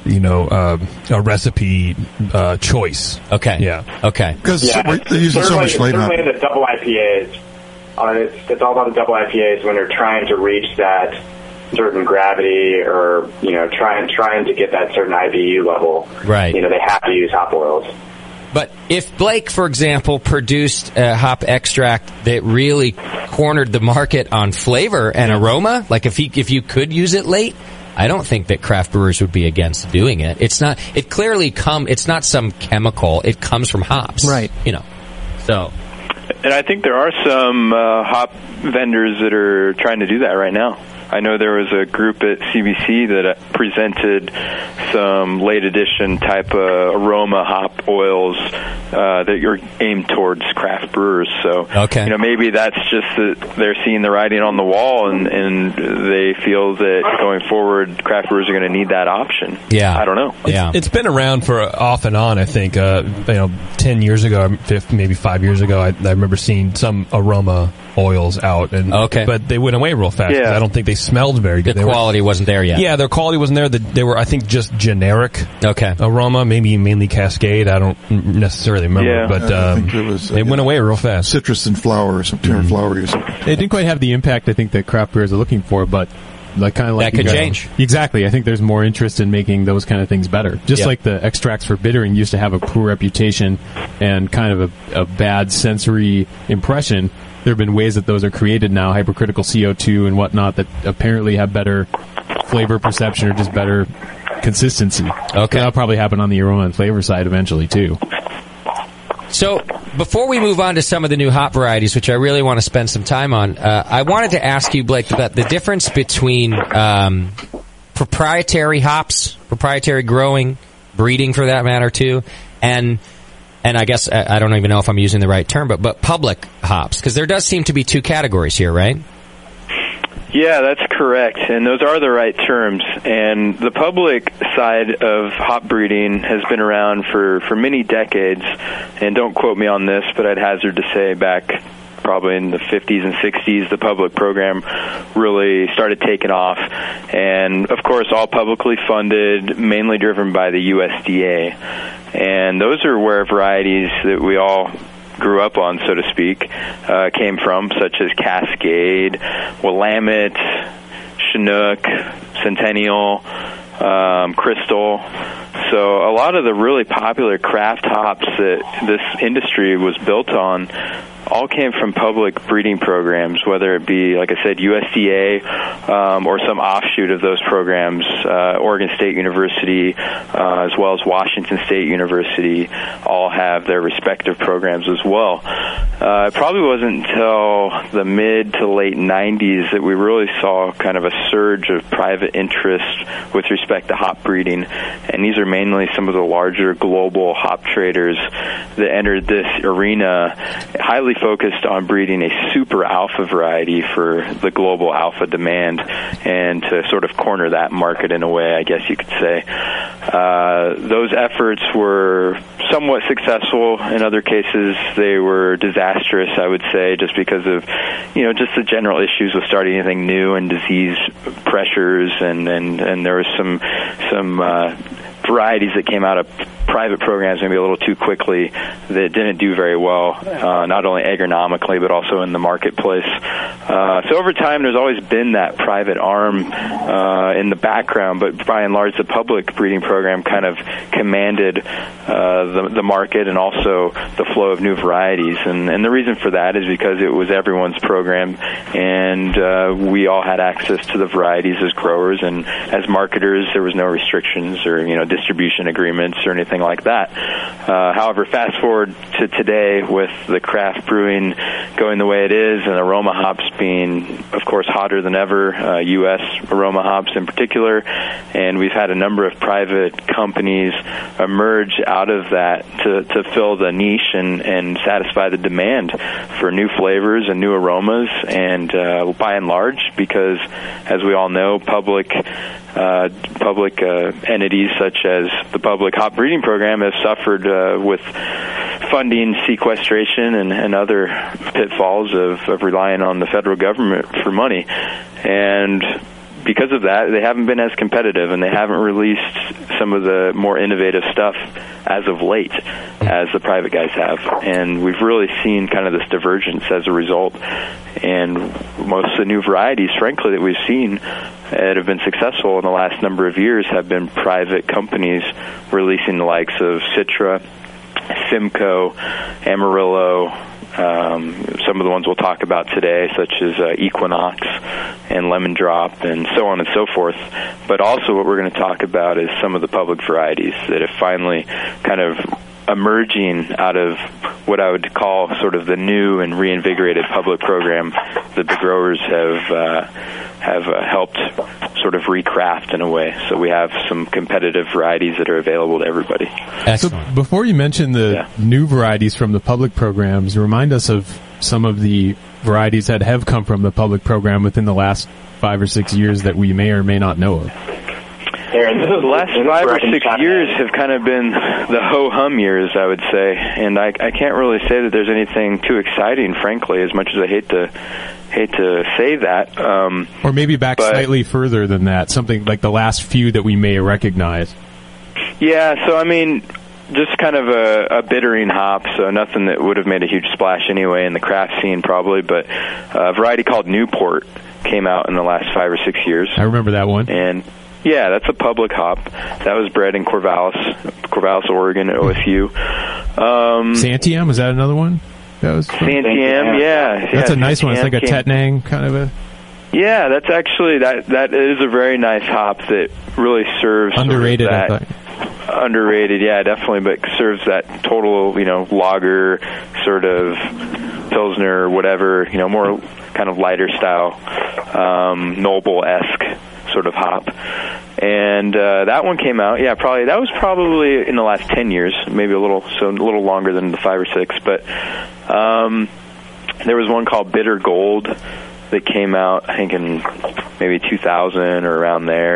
Speaker 1: recipe choice.
Speaker 9: Okay.
Speaker 1: Yeah.
Speaker 9: Okay.
Speaker 5: Because they're using so much late hop.
Speaker 19: Certainly the double IPAs. It's all about the double IPAs when they're trying to reach that certain gravity, or trying to get that certain IBU level.
Speaker 9: Right.
Speaker 19: They have to use hop oils.
Speaker 9: But if Blake, for example, produced a hop extract that really cornered the market on flavor and aroma, like if you could use it late, I don't think that craft brewers would be against doing it. It's not some chemical. It comes from hops.
Speaker 11: Right.
Speaker 9: So.
Speaker 20: And I think there are some hop vendors that are trying to do that right now. I know there was a group at CBC that presented some late edition type of aroma hop oils that are aimed towards craft brewers. So, maybe that's just that they're seeing the writing on the wall, and they feel that going forward, craft brewers are going to need that option.
Speaker 9: Yeah,
Speaker 20: I don't know.
Speaker 1: It's been around for off and on. I think 10 years ago, maybe 5 years ago, I remember seeing some aroma oils out, but they went away real fast.
Speaker 20: Yeah.
Speaker 1: I don't think they smelled very good.
Speaker 9: The quality wasn't there yet.
Speaker 1: Yeah, their quality wasn't there. They were, I think, just generic aroma, maybe mainly Cascade. I don't necessarily remember, but
Speaker 5: I think it was,
Speaker 1: it went away real fast.
Speaker 5: Citrus and flower, or some turnip flower. Or something.
Speaker 10: It didn't quite have the impact I think that craft brewers are looking for, but that
Speaker 9: could change.
Speaker 10: Exactly. I think there's more interest in making those kind of things better. Just like the extracts for bittering used to have a poor reputation and kind of a bad sensory impression. There have been ways that those are created now, hypercritical CO2 and whatnot, that apparently have better flavor perception or just better consistency.
Speaker 9: Okay.
Speaker 10: That'll probably happen on the aroma and flavor side eventually, too.
Speaker 9: So, before we move on to some of the new hop varieties, which I really want to spend some time on, I wanted to ask you, Blake, about the difference between proprietary hops, proprietary growing, breeding for that matter, too, and I guess, I don't even know if I'm using the right term, but public hops, because there does seem to be two categories here, right?
Speaker 20: Yeah, that's correct, and those are the right terms. And the public side of hop breeding has been around for many decades, and don't quote me on this, but I'd hazard to say back probably in the 50s and 60s, the public program really started taking off. And, of course, all publicly funded, mainly driven by the USDA. And those are where varieties that we all grew up on, so to speak, came from, such as Cascade, Willamette, Chinook, Centennial, Crystal. So a lot of the really popular craft hops that this industry was built on all came from public breeding programs, whether it be, like I said, USDA or some offshoot of those programs. Oregon State University, as well as Washington State University, all have their respective programs as well. It probably wasn't until the mid to late 90s that we really saw kind of a surge of private interest with respect to hop breeding, and these are mainly some of the larger global hop traders that entered this arena, highly focused on breeding a super alpha variety for the global alpha demand, and to sort of corner that market in a way, I guess you could say. Those efforts were somewhat successful. In other cases, they were disastrous, I would say, just because of, just the general issues with starting anything new and disease pressures, and there was some varieties that came out of private programs maybe a little too quickly that didn't do very well, not only agronomically but also in the marketplace. So over time, there's always been that private arm in the background, but by and large, the public breeding program kind of commanded the market and also the flow of new varieties. And the reason for that is because it was everyone's program, and we all had access to the varieties as growers, and as marketers, there was no restrictions or distribution agreements or anything like that. However, fast forward to today with the craft brewing going the way it is, and aroma hops being, of course, hotter than ever, U.S. aroma hops in particular, and we've had a number of private companies emerge out of that to fill the niche and satisfy the demand for new flavors and new aromas, and by and large, because as we all know, public entities such as the Public Hop Breeding Program have suffered with funding sequestration and other pitfalls of relying on the federal government for money. And because of that, they haven't been as competitive, and they haven't released some of the more innovative stuff as of late as the private guys have. And we've really seen kind of this divergence as a result. And most of the new varieties, frankly, that we've seen that have been successful in the last number of years have been private companies releasing the likes of Citra, Simcoe, Amarillo, some of the ones we'll talk about today, such as Equinox and Lemon Drop and so on and so forth. But also what we're going to talk about is some of the public varieties that have finally kind of emerging out of what I would call sort of the new and reinvigorated public program that the growers have helped sort of recraft in a way. So we have some competitive varieties that are available to everybody.
Speaker 10: Excellent. So before you mention the new varieties from the public programs, remind us of some of the varieties that have come from the public program within the last 5 or 6 years that we may or may not know of.
Speaker 20: The last 5 or 6 years have kind of been the ho-hum years, I would say, and I can't really say that there's anything too exciting, frankly, as much as I hate to say that.
Speaker 10: Or maybe back slightly further than that, something like the last few that we may recognize.
Speaker 20: Yeah, so I mean, just kind of a bittering hop, so nothing that would have made a huge splash anyway in the craft scene probably, but a variety called Newport came out in the last 5 or 6 years.
Speaker 10: I remember that one.
Speaker 20: And yeah, that's a public hop. That was bred in Corvallis, Oregon at OSU.
Speaker 10: Santiam, is that another one? That was
Speaker 20: Santiam, yeah.
Speaker 10: That's a nice one. It's like a Tettnang kind of a...
Speaker 20: Yeah, that's actually, that is a very nice hop that really serves...
Speaker 10: Underrated,
Speaker 20: sort of
Speaker 10: I thought.
Speaker 20: Underrated, yeah, definitely, but serves that total, lager, sort of Pilsner, whatever, more kind of lighter style, Noble-esque sort of hop. And that one came out, that was probably in the last 10 years, maybe a little longer than the 5 or 6, but there was one called Bitter Gold that came out, I think in maybe 2000 or around there.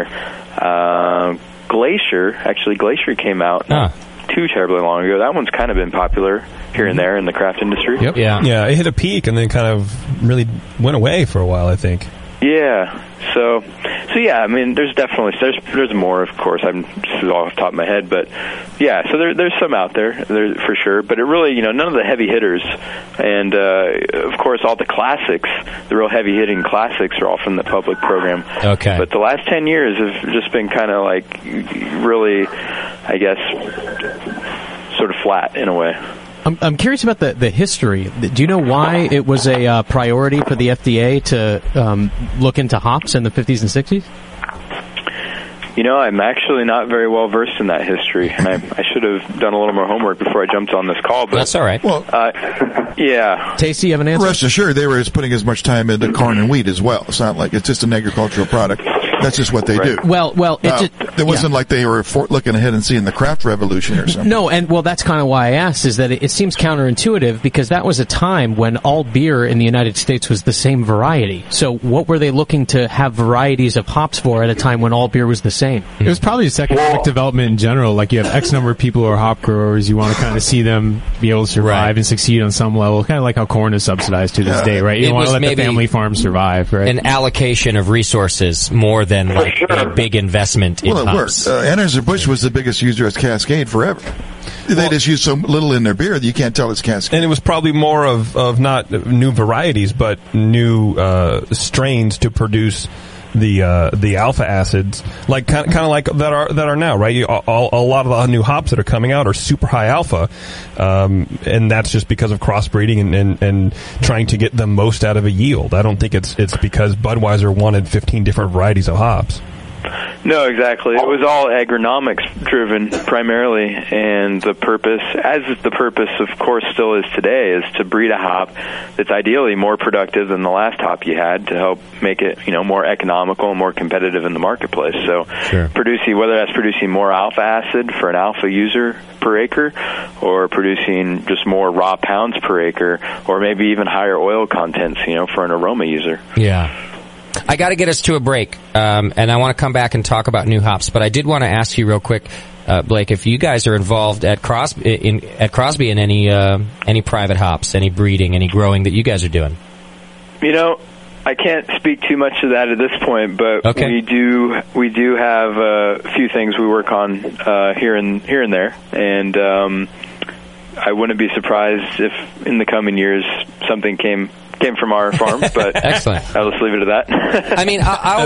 Speaker 20: Glacier came out too terribly long ago. That one's kind of been popular here and there in the craft industry.
Speaker 1: Yep. Yeah, it hit a peak and then kind of really went away for a while, I think.
Speaker 20: Yeah. So yeah, I mean, there's definitely there's more, of course. This is all off the top of my head, but yeah. So there's some out there for sure. But it really, none of the heavy hitters, and of course, all the classics, the real heavy hitting classics, are all from the public program.
Speaker 9: Okay.
Speaker 20: But the last 10 years have just been kind of like really, I guess, sort of flat in a way.
Speaker 11: I'm curious about the history. Do you know why it was a priority for the FDA to look into hops in the 50s and 60s?
Speaker 20: I'm actually not very well versed in that history, and I should have done a little more homework before I jumped on this call. But
Speaker 9: that's all right.
Speaker 5: Well,
Speaker 20: yeah.
Speaker 11: Tasty, you have an answer?
Speaker 5: Rest assured, they were putting as much time into corn and wheat as well. It's not like it's just an agricultural product. That's just what they do.
Speaker 11: Well,
Speaker 5: it wasn't like they were looking ahead and seeing the craft revolution or something.
Speaker 11: No, and that's kind of why I asked, is that it seems counterintuitive because that was a time when all beer in the United States was the same variety. So what were they looking to have varieties of hops for at a time when all beer was the same?
Speaker 10: It was probably just economic development in general. Like you have X number of people who are hop growers. You want to kind of see them be able to survive and succeed on some level. Kind of like how corn is subsidized to this day, right? You want to let the family farm survive, right?
Speaker 9: An allocation of resources more than than like a big investment in
Speaker 5: Well, it
Speaker 9: hops.
Speaker 5: worked. Anheuser-Busch was the biggest user of Cascade forever. They just use so little in their beer that you can't tell it's Cascade.
Speaker 1: And it was probably more of not new varieties, but new strains to produce the alpha acids, like kind of like that are now, right? A lot of the new hops that are coming out are super high alpha, and that's just because of crossbreeding and trying to get the most out of a yield. I don't think it's because Budweiser wanted 15 different varieties of hops.
Speaker 20: No, exactly. It was all agronomics driven primarily, and the purpose, as the purpose of course still is today, is to breed a hop that's ideally more productive than the last hop you had to help make it, more economical and more competitive in the marketplace. So producing, whether that's producing more alpha acid for an alpha user per acre, or producing just more raw pounds per acre, or maybe even higher oil contents, for an aroma user.
Speaker 9: Yeah. I got to get us to a break, and I want to come back and talk about new hops. But I did want to ask you real quick, Blake, if you guys are involved at Crosby in any private hops, any breeding, any growing that you guys are doing.
Speaker 20: I can't speak too much to that at this point, but we do have a few things we work on here and there, and I wouldn't be surprised if in the coming years something came from our farm, but
Speaker 9: excellent.
Speaker 20: I'll just leave it at that.
Speaker 9: I mean,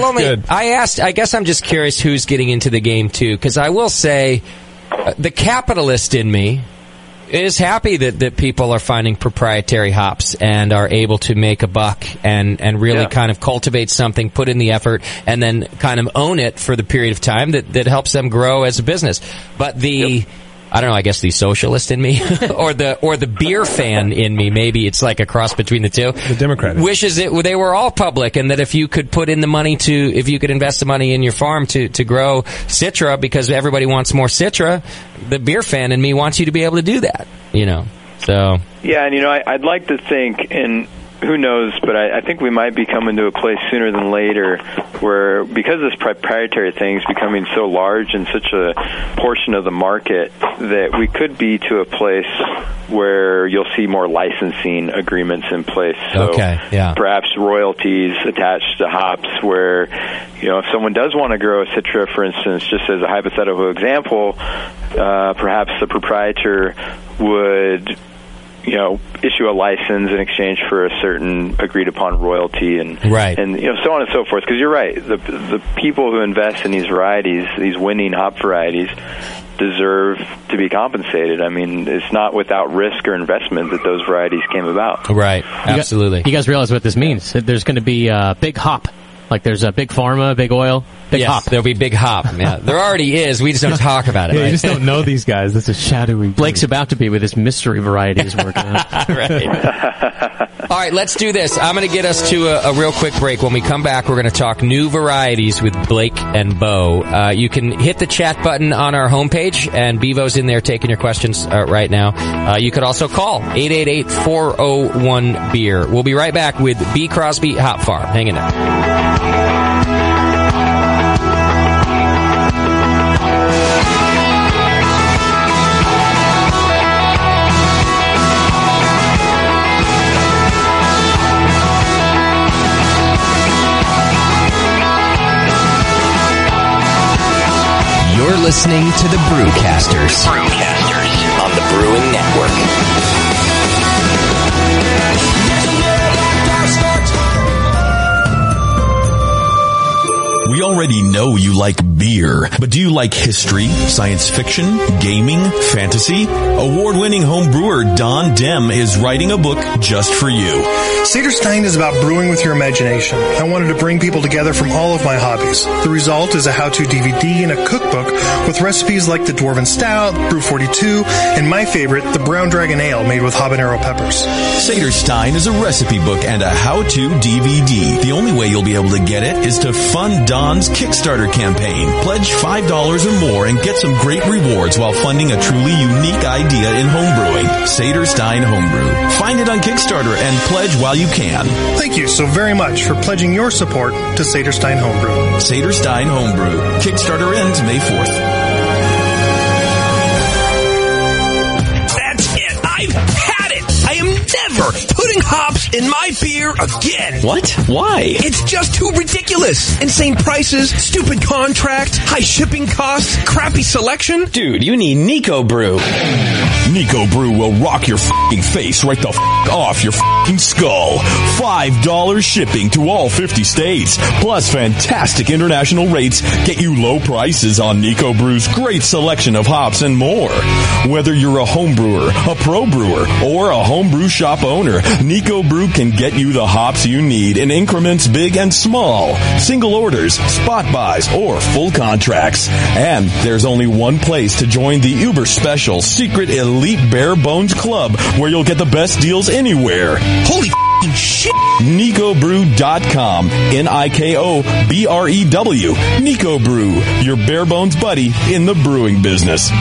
Speaker 9: I guess I'm just curious who's getting into the game too, because I will say the capitalist in me is happy that people are finding proprietary hops and are able to make a buck and really kind of cultivate something, put in the effort, and then kind of own it for the period of time that helps them grow as a business. But I don't know, I guess the socialist in me or the beer fan in me, maybe it's like a cross between the two.
Speaker 1: The Democrat
Speaker 9: wishes they were all public, and that if you could put in the money if you could invest the money in your farm to grow Citra because everybody wants more Citra, the beer fan in me wants you to be able to do that, So
Speaker 20: yeah, and I'd like to think, and who knows, but I think we might be coming to a place sooner than later where, because this proprietary thing is becoming so large and such a portion of the market, that we could be to a place where you'll see more licensing agreements in place. So perhaps royalties attached to hops where, if someone does want to grow a Citra, for instance, just as a hypothetical example, perhaps the proprietor would issue a license in exchange for a certain agreed upon royalty and so on and so forth. Because you're right, the people who invest in these varieties, these winning hop varieties, deserve to be compensated. I mean, it's not without risk or investment that those varieties came about.
Speaker 9: Right, absolutely.
Speaker 11: You guys realize what this means? There's going to be a big hop. Like there's a big pharma, big oil, big hop.
Speaker 9: There'll be big hop. Yeah, there already is. We just don't talk about it.
Speaker 10: You just don't know these guys. This is shadowy.
Speaker 11: Blake's about to be with his mystery variety he's working on.
Speaker 9: All right, let's do this. I'm going to get us to a real quick break. When we come back, we're going to talk new varieties with Blake and Bo. You can hit the chat button on our homepage, and Bevo's in there taking your questions right now. You could also call 888-401-BEER. We'll be right back with B. Crosby Hop Farm. Hang in there.
Speaker 21: You're listening to the Brewcasters. On the Brewing Network.
Speaker 2: We already know you like beer, but do you like history, science fiction, gaming, fantasy? Award-winning home brewer Don Dem is writing a book just for you.
Speaker 22: Saderstein is about brewing with your imagination. I wanted to bring people together from all of my hobbies. The result is a how-to DVD and a cookbook with recipes like the Dwarven Stout, Brew 42, and my favorite, the Brown Dragon Ale made with habanero peppers.
Speaker 2: Saderstein is a recipe book and a how-to DVD. The only way you'll be able to get it is to fund Don's Kickstarter campaign. Pledge $5 or more and get some great rewards while funding a truly unique idea in homebrewing. Saderstein Homebrew. Find it on Kickstarter and pledge while you can.
Speaker 22: Thank you so very much for pledging your support to Saderstein Homebrew.
Speaker 2: Saderstein Homebrew. Kickstarter ends May 4th.
Speaker 23: That's it. I've had it. I am never putting hops
Speaker 4: $5 in my beer again.
Speaker 7: What? Why?
Speaker 4: It's just too ridiculous. Insane prices, stupid contracts, high shipping costs, crappy selection.
Speaker 7: Dude, you need Nico Brew.
Speaker 2: Nico Brew will rock your f***ing face right the f*** off your f***ing skull. $5 shipping to all 50 states. Plus fantastic international rates get you low prices on Nico Brew's great selection of hops and more. Whether you're a home brewer, a pro brewer, or a homebrew shop owner, Nico Brew can get you the hops you need in increments big and small. Single orders, spot buys, or full contracts. And there's only one place to join the uber special secret elite bare bones club where you'll get the best deals anywhere.
Speaker 4: Holy f***ing shit!
Speaker 2: NicoBrew.com. NIKOBREW. Nico Brew, your bare bones buddy in the brewing business.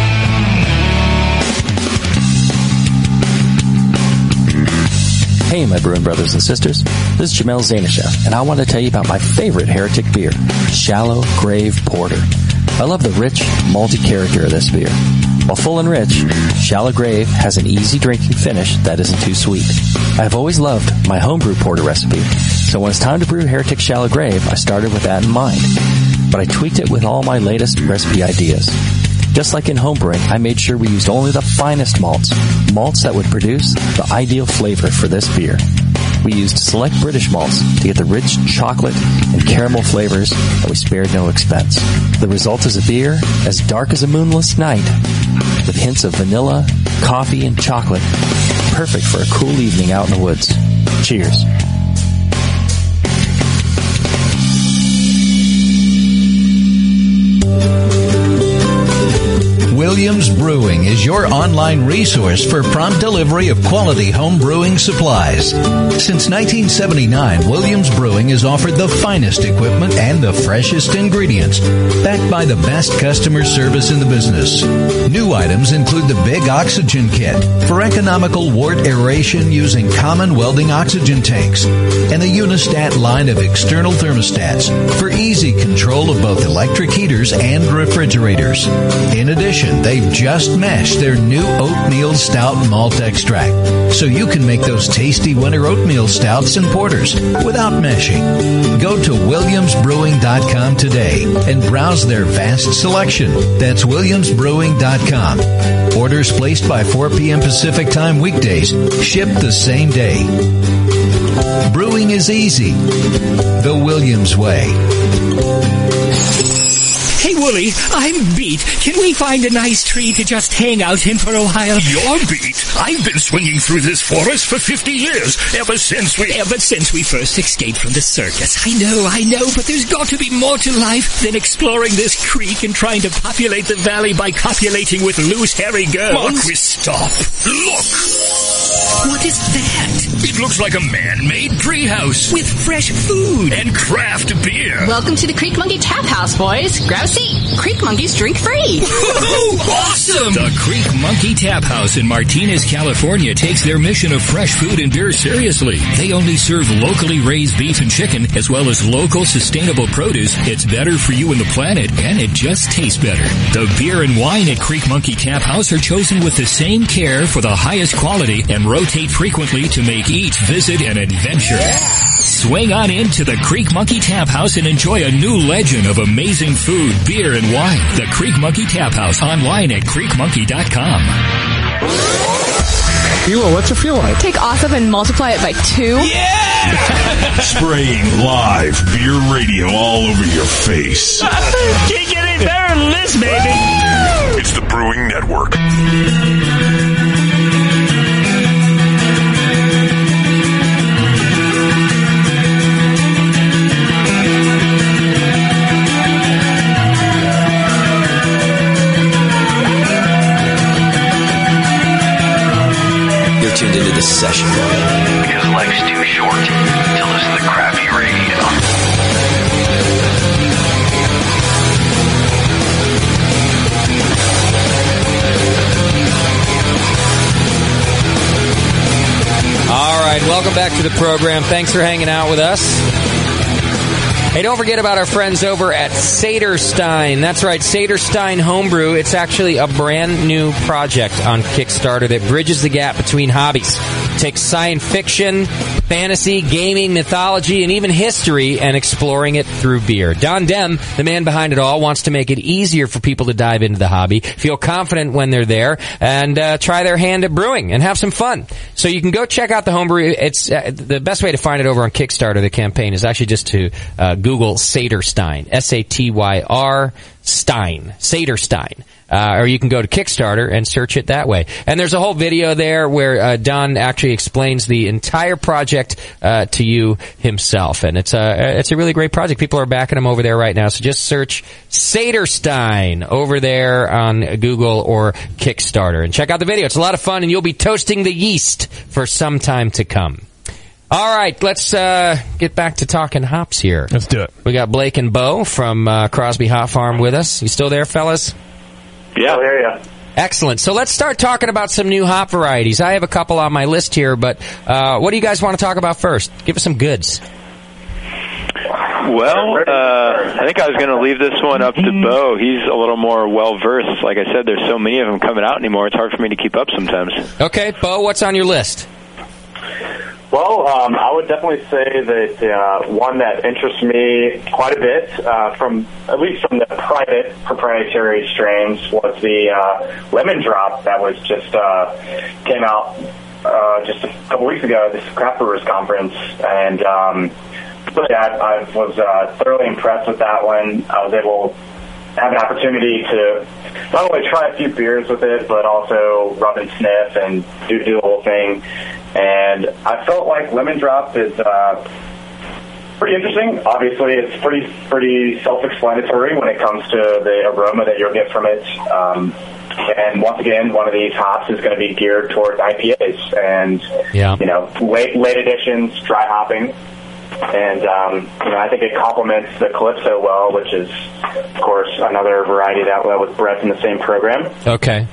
Speaker 23: Hey, my brewing brothers and sisters. This is Jamel Zanishev, and I want to tell you about my favorite Heretic beer, Shallow Grave Porter. I love the rich, malty character of this beer. While full and rich, Shallow Grave has an easy drinking finish that isn't too sweet. I've always loved my homebrew porter recipe, so when it's time to brew Heretic Shallow Grave, I started with that in mind. But I tweaked it with all my latest recipe ideas. Just like in homebrewing, I made sure we used only the finest malts that would produce the ideal flavor for this beer. We used select British malts to get the rich chocolate and caramel flavors, and we spared no expense. The result is a beer as dark as a moonless night, with hints of vanilla, coffee, and chocolate. Perfect for a cool evening out in the woods. Cheers.
Speaker 24: Williams Brewing is your online resource for prompt delivery of quality home brewing supplies. Since 1979, Williams Brewing has offered the finest equipment and the freshest ingredients, backed by the best customer service in the business. New items include the Big Oxygen Kit for economical wart aeration using common welding oxygen tanks, and the Unistat line of external thermostats for easy control of both electric heaters and refrigerators. In addition, they've just mashed their new oatmeal stout malt extract, so you can make those tasty winter oatmeal stouts and porters without mashing. Go to williamsbrewing.com today and browse their vast selection. That's williamsbrewing.com. Orders placed by 4 p.m. Pacific Time weekdays ship the same day. Brewing is easy. The Williams way.
Speaker 25: Hey, Wooly, I'm beat. Can we find a nice tree to just hang out in for a while?
Speaker 8: You're beat. I've been swinging through this forest for 50 years, ever since we first escaped from the circus. I know, but there's got to be more to life than exploring this creek and trying to populate the valley by copulating with loose, hairy girls. Marquis, stop. Look! What is that? It looks like a man-made treehouse with fresh food and craft beer.
Speaker 26: Welcome to the Creek Monkey Tap House, boys. Grab a seat. Creek Monkeys drink free.
Speaker 8: Awesome!
Speaker 25: The Creek Monkey Tap House in Martinez, California takes their mission of fresh food and beer seriously. They only serve locally raised beef and chicken, as well as local sustainable produce. It's better for you and the planet, and it just tastes better. The beer and wine at Creek Monkey Tap House are chosen with the same care for the highest quality and rotate frequently to make each visit an adventure. Swing on into the Creek Monkey Tap House and enjoy a new legend of amazing food, beer, and wine. The Creek Monkey Tap House, online at creekmonkey.com.
Speaker 27: Hilo, what's it feel like?
Speaker 28: Take awesome and multiply it by 2.
Speaker 8: Yeah!
Speaker 15: Spraying live beer radio all over your face.
Speaker 25: Can't get any better than this, baby!
Speaker 15: It's the Brewing Network.
Speaker 21: Tuned into this session
Speaker 12: because life's too short to listen to crappy radio.
Speaker 9: All right, welcome back to the program. Thanks for hanging out with us. Hey, don't forget about our friends over at Saderstein. That's right, Saderstein Homebrew. It's actually a brand new project on Kickstarter that bridges the gap between hobbies. It takes science fiction, fantasy, gaming, mythology, and even history and exploring it through beer. Don Dem, the man behind it all, wants to make it easier for people to dive into the hobby, feel confident when they're there, and try their hand at brewing and have some fun. So you can go check out the homebrew. It's the best way to find it over on Kickstarter. The campaign is actually just to Google Saderstein, S-A-T-Y-R Stein, Saderstein. Or you can go to Kickstarter and search it that way. And there's a whole video there where Don actually explains the entire project to you himself. And it's a really great project. People are backing him over there right now. So just search Saderstein over there on Google or Kickstarter and check out the video. It's a lot of fun, and you'll be toasting the yeast for some time to come. All right, let's get back to talking hops here.
Speaker 10: Let's do it.
Speaker 9: We got Blake and Bo from Crosby Hop Farm with us. You still there, fellas?
Speaker 19: Yeah, there you go.
Speaker 9: Excellent. So let's start talking about some new hop varieties. I have a couple on my list here, but what do you guys want to talk about first? Give us some goods.
Speaker 20: Well, I think I was going to leave this one up to Bo. He's a little more well-versed. Like I said, there's so many of them coming out anymore, it's hard for me to keep up sometimes.
Speaker 9: Okay, Bo, what's on your list?
Speaker 19: Well, I would definitely say that one that interests me quite a bit, at least from the private proprietary strains, was the Lemon Drop that was just came out just a couple weeks ago at this Craft Brewers Conference, and I was thoroughly impressed with that one. I was able to have an opportunity to not only try a few beers with it, but also rub and sniff and do the whole thing. And I felt like Lemon Drop is pretty interesting. Obviously, it's pretty self-explanatory when it comes to the aroma that you'll get from it. And once again, one of these hops is going to be geared towards IPAs and late additions, dry hopping. And I think it complements the Calypso well, which is, of course, another variety that was bred in the same program.
Speaker 9: Okay.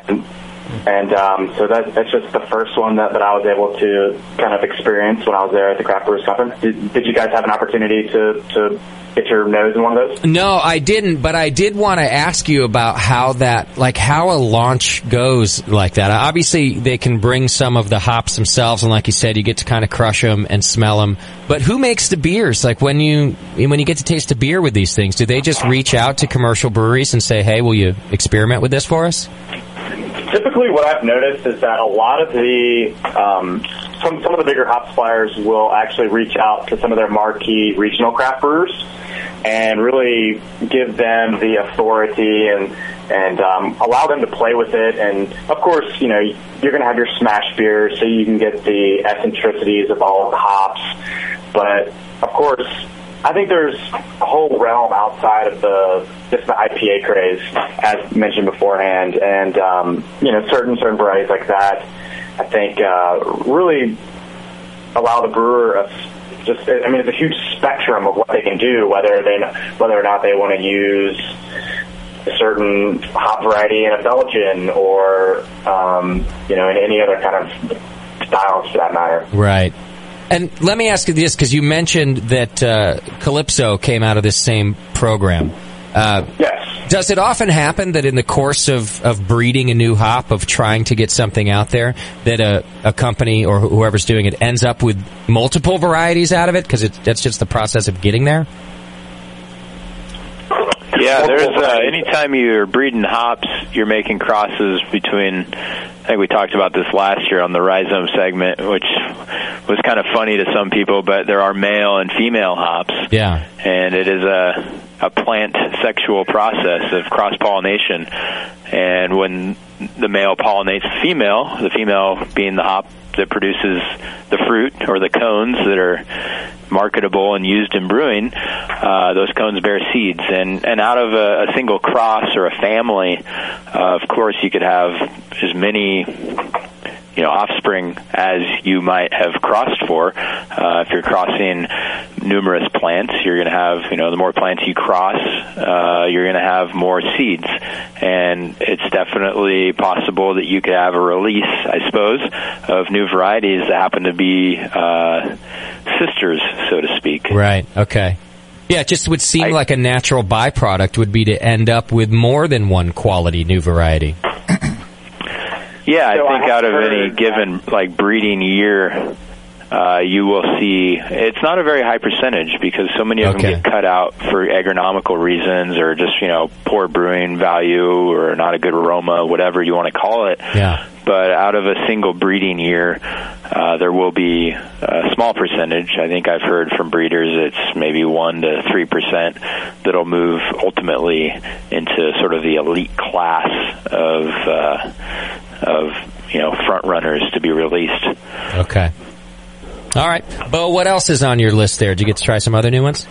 Speaker 19: And so that's just the first one that I was able to kind of experience when I was there at the Craft Brewers Conference. Did you guys have an opportunity to get your nose in one of those?
Speaker 9: No, I didn't, but I did want to ask you about how a launch goes like that. Obviously, they can bring some of the hops themselves, and like you said, you get to kind of crush them and smell them. But who makes the beers? Like when you get to taste a beer with these things, do they just reach out to commercial breweries and say, "Hey, will you experiment with this for us?"
Speaker 19: Typically, what I've noticed is that a lot of the some of the bigger hop suppliers will actually reach out to some of their marquee regional craft brewers and really give them the authority and allow them to play with it. And of course, you're going to have your smash beers, so you can get the eccentricities of all of the hops. But of course, I think there's a whole realm outside of just the IPA craze, as mentioned beforehand, and certain varieties like that, I think really allow the brewer it's a huge spectrum of what they can do, whether or not they want to use a certain hop variety in a Belgian or in any other kind of styles for that matter.
Speaker 9: Right. And let me ask you this, because you mentioned that Calypso came out of this same program.
Speaker 19: Yes.
Speaker 9: Does it often happen that in the course of breeding a new hop, of trying to get something out there, that a company or whoever's doing it ends up with multiple varieties out of it? Because that's just the process of getting there?
Speaker 20: Yeah, there's anytime you're breeding hops, you're making crosses between, I think we talked about this last year on the Rhizome segment, which was kind of funny to some people, but there are male and female hops.
Speaker 9: Yeah.
Speaker 20: And it is a plant sexual process of cross-pollination. And when the male pollinates the female being the hop that produces the fruit or the cones that are marketable and used in brewing, those cones bear seeds. And out of a single cross or a family, of course, you could have as many offspring as you might have crossed for. If you're crossing numerous plants, you're going to have, the more plants you cross, you're going to have more seeds. And it's definitely possible that you could have a release, I suppose, of new varieties that happen to be sisters, so to speak.
Speaker 9: Right. Okay. Yeah, it just would seem like a natural byproduct would be to end up with more than one quality new variety.
Speaker 20: Yeah, I think out of any given like breeding year, you will see it's not a very high percentage because so many of them get cut out for agronomical reasons or just poor brewing value or not a good aroma, whatever you want to call it.
Speaker 9: Yeah.
Speaker 20: But out of a single breeding year, there will be a small percentage. I think I've heard from breeders it's maybe 1 to 3% that'll move ultimately into sort of the elite class of front runners to be released.
Speaker 9: Okay. All right. Bo, what else is on your list there? Did you get to try some other new ones?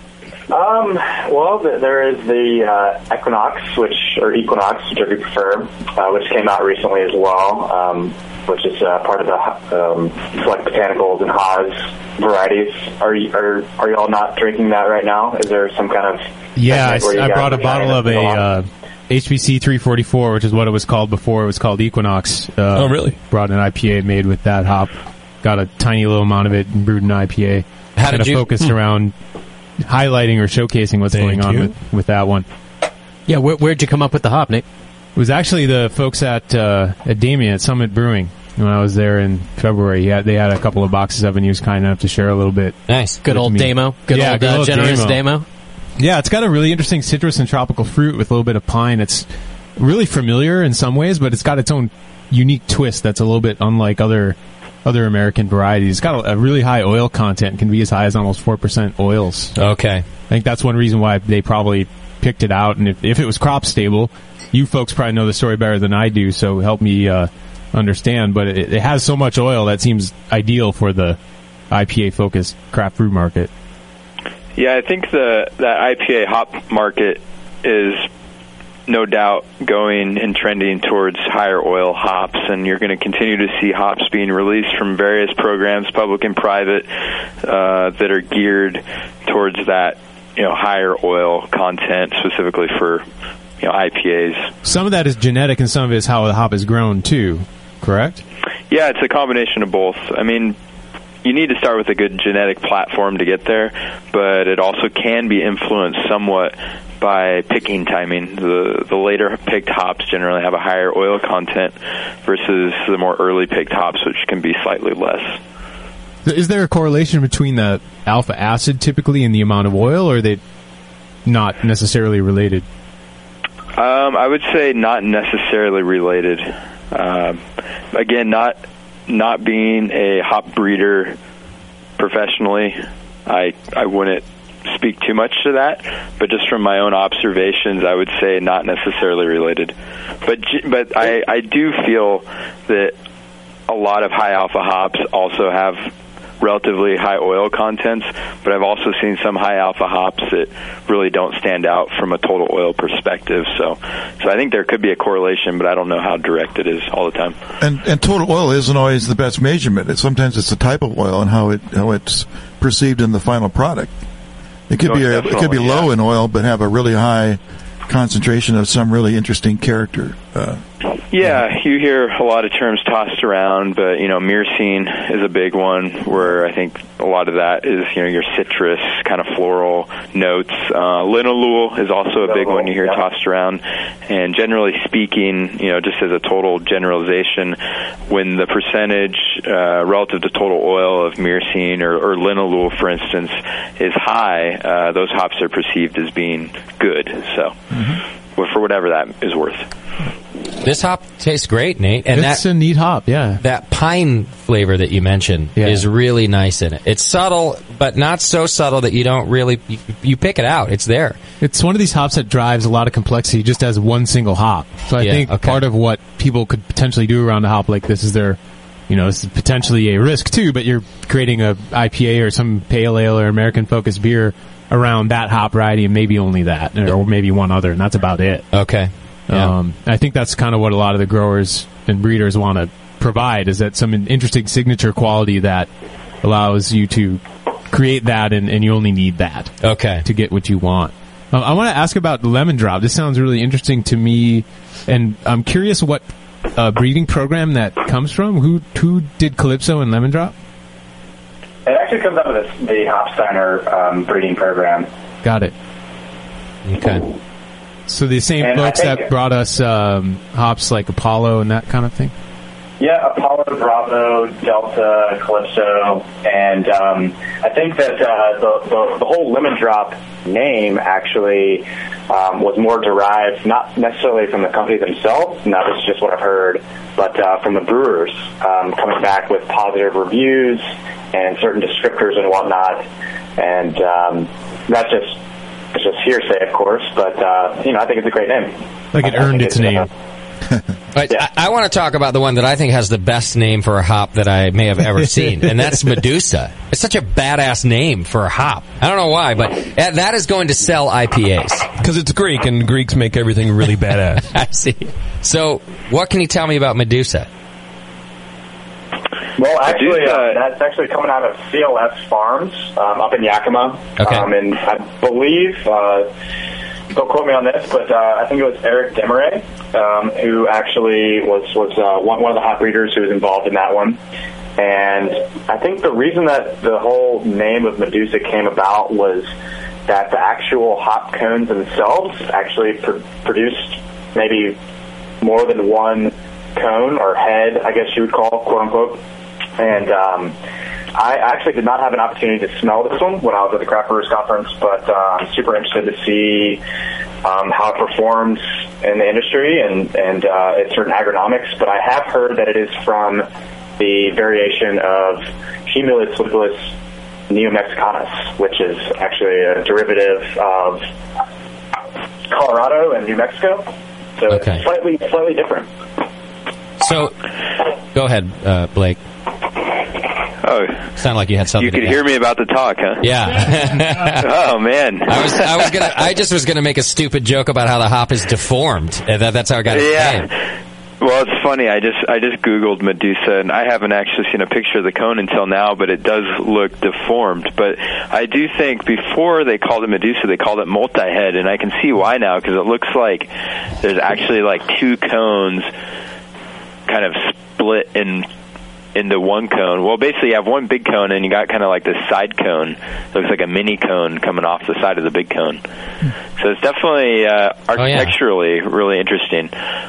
Speaker 19: Well, there is the Equinox, Equinox, whichever you prefer, which came out recently as well, which is part of the Select Botanicals and Haas varieties. Are you all not drinking that right now? Is there some kind of...
Speaker 10: Yeah, I brought a bottle of a HBC 344, which is what it was called before. It was called Equinox.
Speaker 3: Oh, really?
Speaker 10: Brought an IPA made with that hop. Got a tiny little amount of it and brewed an IPA.
Speaker 9: How did you...
Speaker 10: focused around highlighting or showcasing what's going on with that one.
Speaker 11: Yeah, where'd you come up with the hop, Nate?
Speaker 10: It was actually the folks at Damien at Summit Brewing. When I was there in February, they had a couple of boxes of it, and he was kind enough to share a little bit.
Speaker 9: Nice.
Speaker 11: Good old Damo. Good old generous Damo.
Speaker 10: Yeah, it's got a really interesting citrus and tropical fruit with a little bit of pine. It's really familiar in some ways, but it's got its own unique twist that's a little bit unlike other American varieties. It's got a really high oil content, can be as high as almost 4% oils.
Speaker 9: Okay.
Speaker 10: I think that's one reason why they probably picked it out, and if it was crop stable, you folks probably know the story better than I do, so help me understand, but it has so much oil that seems ideal for the IPA-focused craft brew market.
Speaker 20: Yeah, I think that IPA hop market is no doubt going and trending towards higher oil hops, and you're going to continue to see hops being released from various programs, public and private, that are geared towards that higher oil content, specifically for IPAs.
Speaker 10: Some of that is genetic, and some of it is how the hop is grown too. Correct?
Speaker 20: Yeah, it's a combination of both. I mean, you need to start with a good genetic platform to get there, but it also can be influenced somewhat by picking timing. The later picked hops generally have a higher oil content versus the more early picked hops, which can be slightly less.
Speaker 10: Is there a correlation between the alpha acid typically and the amount of oil, or are they not necessarily related?
Speaker 20: I would say not necessarily related. Again, not being a hop breeder professionally, I wouldn't speak too much to that, but just from my own observations, I would say not necessarily related. But I do feel that a lot of high alpha hops also have relatively high oil contents, but I've also seen some high alpha hops that really don't stand out from a total oil perspective. So I think there could be a correlation, but I don't know how direct it is all the time.
Speaker 5: And total oil isn't always the best measurement. Sometimes it's the type of oil and how it's perceived in the final product. It could be low in oil, but have a really high concentration of some really interesting character.
Speaker 20: Yeah, you hear a lot of terms tossed around, but myrcene is a big one where I think a lot of that is your citrus kind of floral notes. Linalool is also a big one you hear tossed around, and generally speaking, just as a total generalization, when the percentage relative to total oil of myrcene or linalool, for instance, is high, those hops are perceived as being good. So, for whatever that is worth.
Speaker 9: This hop tastes great, Nate. And
Speaker 10: it's a neat hop, yeah.
Speaker 9: That pine flavor that you mentioned is really nice in it. It's subtle, but not so subtle that you don't really... You pick it out. It's there.
Speaker 10: It's one of these hops that drives a lot of complexity just as one single hop. So I think part of what people could potentially do around a hop like this is this is potentially a risk too, but you're creating a IPA or some pale ale or American-focused beer around that hop variety and maybe only that, or maybe one other, and that's about it.
Speaker 9: Okay. Yeah.
Speaker 10: I think that's kind of what a lot of the growers and breeders want to provide, is that some interesting signature quality that allows you to create that, and you only need that to get what you want. I want to ask about Lemon Drop. This sounds really interesting to me, and I'm curious what breeding program that comes from. Who did Calypso and Lemon Drop?
Speaker 19: It actually comes out of the Hopsteiner breeding program.
Speaker 10: Got it.
Speaker 9: Okay.
Speaker 10: So the same
Speaker 19: And
Speaker 10: folks
Speaker 19: I think-
Speaker 10: that brought us hops like Apollo and that kind of thing?
Speaker 19: Yeah, Apollo, Bravo, Delta, Calypso, and I think that the whole Lemon Drop name actually was more derived, not necessarily from the company themselves, and that was just what I've heard, but from the brewers coming back with positive reviews and certain descriptors and whatnot, and that's just hearsay, of course, but I think it's a great name.
Speaker 10: Like it earned its name.
Speaker 9: But I want to talk about the one that I think has the best name for a hop that I may have ever seen, and that's Medusa. It's such a badass name for a hop. I don't know why, but that is going to sell IPAs.
Speaker 1: Because it's Greek, and Greeks make everything really badass.
Speaker 9: I see. So, what can you tell me about Medusa?
Speaker 19: Well, actually, that's actually coming out of CLS Farms up in Yakima.
Speaker 9: Okay.
Speaker 19: And I believe, don't quote me on this, but I think it was Eric Desmarais who actually was one of the hop breeders who was involved in that one. And I think the reason that the whole name of Medusa came about was that the actual hop cones themselves actually produced maybe more than one cone or head, I guess you would call, quote unquote. And I actually did not have an opportunity to smell this one when I was at the Craft Brewers Conference, but I'm super interested to see how it performs in the industry and its certain agronomics. But I have heard that it is from the variation of Cumulus lupulus neomexicanus, which is actually a derivative of Colorado and New Mexico. So it's slightly different.
Speaker 9: So, go ahead, Blake.
Speaker 20: Oh,
Speaker 9: sounded like you had something.
Speaker 20: You could
Speaker 9: to
Speaker 20: hear
Speaker 9: add.
Speaker 20: me about the talk, huh?
Speaker 9: Yeah.
Speaker 20: Oh man.
Speaker 9: I just was gonna make a stupid joke about how the hop is deformed. That's how I got it.
Speaker 20: Yeah. Well, it's funny. I just Googled Medusa, and I haven't actually seen a picture of the cone until now, but it does look deformed. But I do think before they called it Medusa, they called it multi-head, and I can see why now, because it looks like there's actually like two cones kind of split into one cone. Well, basically you have one big cone and you got kind of like this side cone. It looks like a mini cone coming off the side of the big cone. So it's definitely architecturally really interesting.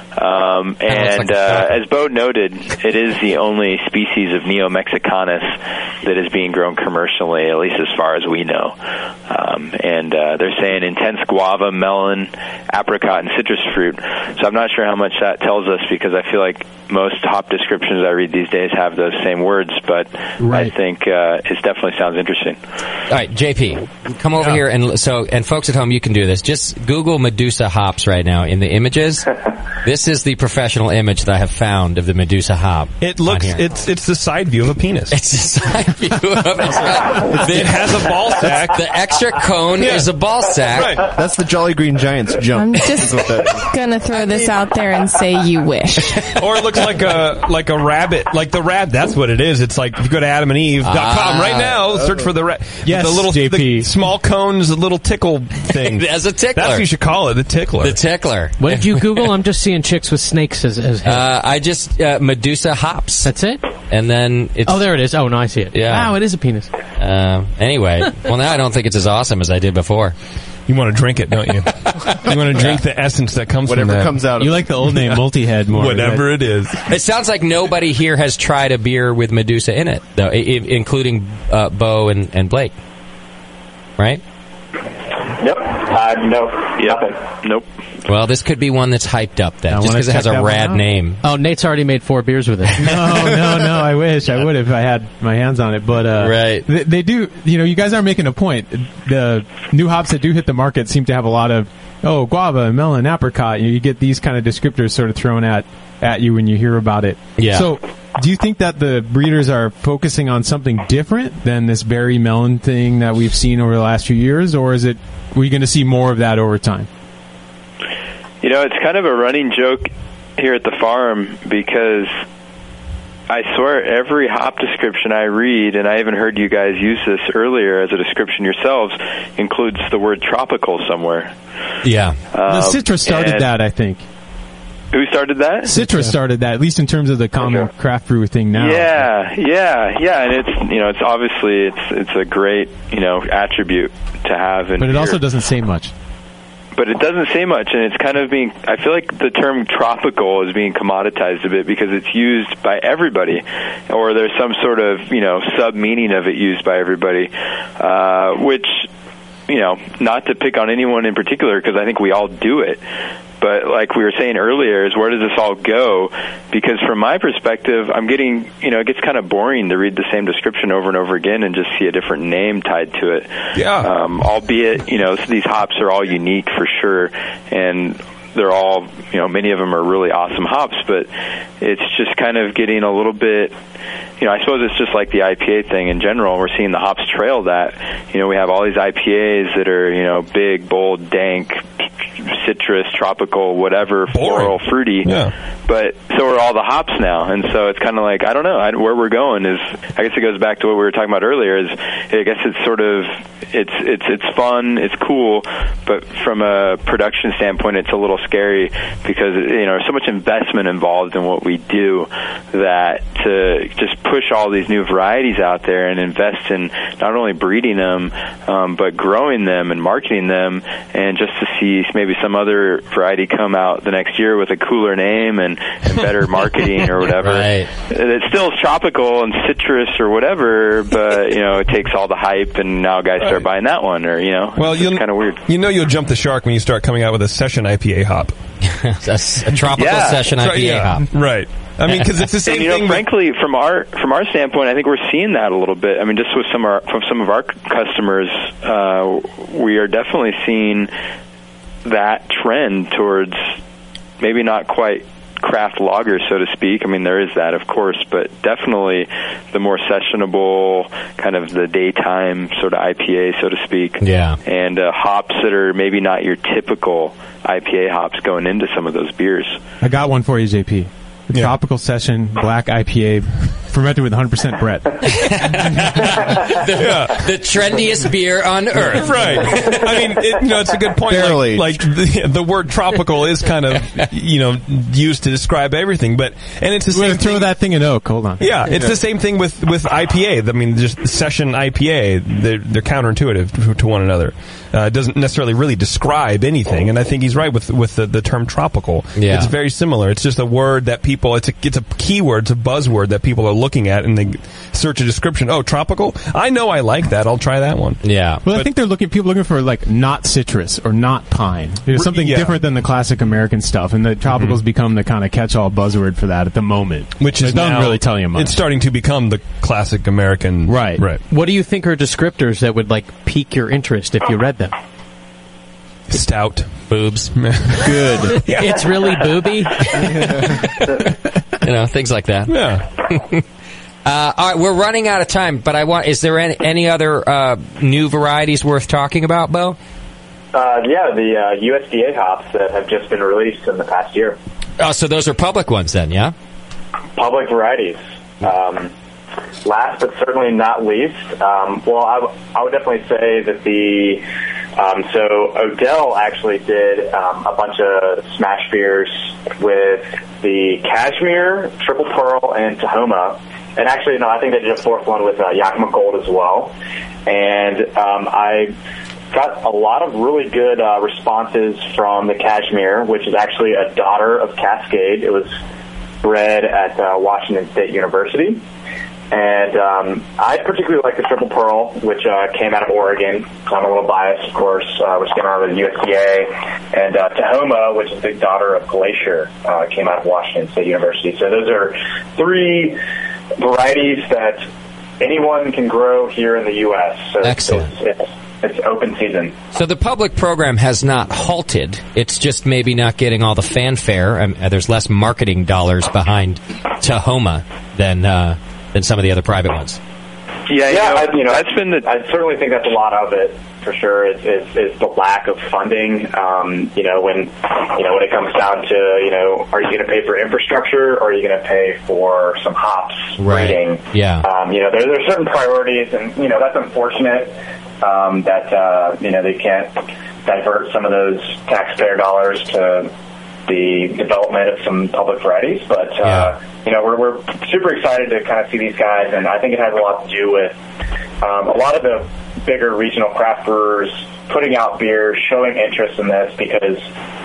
Speaker 20: As Bo noted, it is the only species of Neomexicanus that is being grown commercially, at least as far as we know. They're saying intense guava, melon, apricot, and citrus fruit. So I'm not sure how much that tells us, because I feel like most hop descriptions I read these days have those same words, but I think it definitely sounds interesting.
Speaker 9: All right, JP, come over here, and folks at home, you can do this. Just Google Medusa hops right now in the images. This is the professional image that I have found of the Medusa hop.
Speaker 1: It looks, it's the side view of a penis.
Speaker 9: It's the side view of
Speaker 1: It has a ball sack.
Speaker 9: The extra cone is a ball sack.
Speaker 1: Right.
Speaker 3: That's the Jolly Green Giants jump.
Speaker 28: I'm just gonna throw this out there and say you wish.
Speaker 1: Or it looks like a rabbit, like the that's what it is. It's like if you go to AdamandEve.com right now, search for the
Speaker 10: yes,
Speaker 1: the little
Speaker 10: JP.
Speaker 1: the small cones, the little tickle thing.
Speaker 9: As a tickler.
Speaker 1: That's what you should call it, the tickler.
Speaker 9: The tickler.
Speaker 11: What did you Google? I'm just seeing chicks with snakes as head.
Speaker 9: I just Medusa hops.
Speaker 11: That's it?
Speaker 9: And then it's...
Speaker 11: Oh, there it is. Oh, no, I see it.
Speaker 9: Yeah.
Speaker 11: Wow, it is a penis.
Speaker 9: Anyway, well, now I don't think it's as awesome as I did before.
Speaker 1: You want to drink it, don't you? You want to drink the essence that comes
Speaker 3: Whatever
Speaker 1: from that.
Speaker 3: comes out of
Speaker 10: You like the old name multi-head more.
Speaker 1: Whatever it is.
Speaker 9: It sounds like nobody here has tried a beer with Medusa in it, though, including Bo and Blake. Right?
Speaker 19: Yep. No. Nothing.
Speaker 20: Nope.
Speaker 9: Well, this could be one that's hyped up then, just
Speaker 10: wanna
Speaker 9: because it has
Speaker 10: check
Speaker 9: a
Speaker 10: that one
Speaker 9: rad
Speaker 10: out.
Speaker 9: name.
Speaker 11: Oh, Nate's already made 4 beers with it.
Speaker 10: No, I wish I would if I had my hands on it. But
Speaker 9: right.
Speaker 10: they do. You guys are making a point. The new hops that do hit the market seem to have a lot of guava, melon, apricot. You get these kind of descriptors sort of thrown at you when you hear about it.
Speaker 9: Yeah.
Speaker 10: So, do you think that the breeders are focusing on something different than this berry melon thing that we've seen over the last few years, or are we going to see more of that over time?
Speaker 20: It's kind of a running joke here at the farm, because I swear every hop description I read, and I even heard you guys use this earlier as a description yourselves, includes the word tropical somewhere.
Speaker 9: Yeah.
Speaker 10: The citrus started that, I think.
Speaker 20: Who started that?
Speaker 10: Citra started that, at least in terms of the common craft brewer thing now.
Speaker 20: Yeah, and it's obviously it's a great attribute to have.
Speaker 10: But it also doesn't say much.
Speaker 20: But it doesn't say much, and it's kind of I feel like the term tropical is being commoditized a bit because it's used by everybody, or there's some sort of sub-meaning of it used by everybody, which, not to pick on anyone in particular because I think we all do it. But like we were saying earlier, is where does this all go? Because from my perspective, I'm getting, it gets kind of boring to read the same description over and over again and just see a different name tied to it.
Speaker 1: Yeah.
Speaker 20: Albeit, these hops are all unique for sure, and they're all, many of them are really awesome hops, but it's just kind of getting a little bit, I suppose it's just like the IPA thing in general. We're seeing the hops trail that. We have all these IPAs that are, big, bold, dank, citrus, tropical, whatever, floral, fruity.
Speaker 1: Yeah.
Speaker 20: But so are all the hops now. And so it's kind of like, I don't know, where we're going is, I guess it goes back to what we were talking about earlier, is I guess it's sort of, it's fun, it's cool, but from a production standpoint, it's a little scary because, there's so much investment involved in what we do that to just push all these new varieties out there and invest in not only breeding them, but growing them and marketing them, and just to see maybe some other variety come out the next year with a cooler name and better marketing or whatever.
Speaker 9: Right.
Speaker 20: It still is tropical and citrus or whatever, but, it takes all the hype and now guys start buying that one, or,
Speaker 1: well,
Speaker 20: it's kind of weird.
Speaker 1: You'll jump the shark when you start coming out with a session IPA hop.
Speaker 9: A tropical session IPA hop.
Speaker 1: Right. I mean, because it's the same thing.
Speaker 20: Frankly, from our standpoint, I think we're seeing that a little bit. I mean, just with some of our customers, we are definitely seeing that trend towards maybe not quite craft lager, so to speak. I mean, there is that, of course, but definitely the more sessionable, kind of the daytime sort of IPA, so to speak.
Speaker 9: Yeah.
Speaker 20: And hops that are maybe not your typical IPA hops going into some of those beers.
Speaker 10: I got one for you, JP. Tropical Session Black IPA fermented with 100% Brett.
Speaker 9: The trendiest beer on earth.
Speaker 1: Right. I mean, it's a good point.
Speaker 3: Barely.
Speaker 1: Like the word tropical is kind of, used to describe everything, but, and it's the same
Speaker 10: throw that thing in oak. Hold on.
Speaker 1: Yeah, it's the same thing with IPA. I mean, just session IPA, they're counterintuitive to one another. It doesn't necessarily really describe anything, and I think he's right with the term tropical.
Speaker 9: Yeah.
Speaker 1: It's very similar. It's just a word that people, it's a keyword, it's a buzzword that people are looking at, and they search a description. Oh, tropical? I know I like that. I'll try that one.
Speaker 9: Yeah.
Speaker 10: Well, I think people looking for like not citrus or not pine. There's something different than the classic American stuff, and the tropicals become the kind of catch-all buzzword for that at the moment.
Speaker 1: Which is
Speaker 10: it doesn't
Speaker 1: now,
Speaker 10: really tell you much.
Speaker 1: It's starting to become the classic American.
Speaker 10: Right.
Speaker 11: What do you think are descriptors that would pique your interest if you read them?
Speaker 1: Stout.
Speaker 9: Boobs.
Speaker 10: Good.
Speaker 11: It's really booby.
Speaker 9: Things like that.
Speaker 1: Yeah.
Speaker 9: All right, we're running out of time, but is there any other new varieties worth talking about, Bo?
Speaker 19: The USDA hops that have just been released in the past year.
Speaker 9: Oh, so those are public ones then, yeah?
Speaker 19: Public varieties. Last but certainly not least, I would definitely say that so Odell actually did a bunch of smash beers with the Cashmere, Triple Pearl, and Tahoma. And actually, no, I think they did a fourth one with Yakima Gold as well. And I got a lot of really good responses from the Cashmere, which is actually a daughter of Cascade. It was bred at Washington State University. And I particularly like the Triple Pearl, which came out of Oregon. I'm a little biased, of course, which came out of the USDA. And Tahoma, which is the daughter of Glacier, came out of Washington State University. So those are three varieties that anyone can grow here in the U.S. So
Speaker 9: excellent.
Speaker 19: It's open season.
Speaker 9: So the public program has not halted. It's just maybe not getting all the fanfare. There's less marketing dollars behind Tahoma than some of the other private ones.
Speaker 19: I certainly think that's a lot of it, for sure, is the lack of funding. When it comes down to, are you going to pay for infrastructure or are you going to pay for some hops breeding?
Speaker 9: Yeah.
Speaker 19: There's certain priorities, and, that's unfortunate that, they can't divert some of those taxpayer dollars to the development of some public varieties. But we're super excited to kind of see these guys, and I think it has a lot to do with a lot of the bigger regional craft brewers putting out beer, showing interest in this because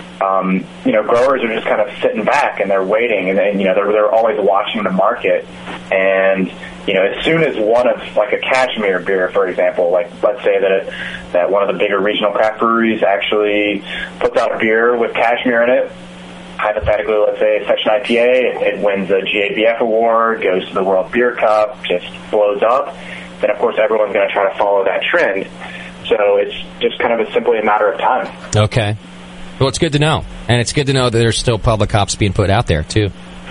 Speaker 19: growers are just kind of sitting back and they're waiting, and they're always watching the market. And as soon as one of like a cashmere beer, for example, like let's say that one of the bigger regional craft breweries actually puts out a beer with cashmere in it, hypothetically, let's say Section IPA, it wins a GABF award, goes to the World Beer Cup, just blows up, then of course everyone's going to try to follow that trend. So it's just kind of simply a matter of time.
Speaker 9: Okay. Well, it's good to know. And it's good to know that there's still public hops being put out there, too.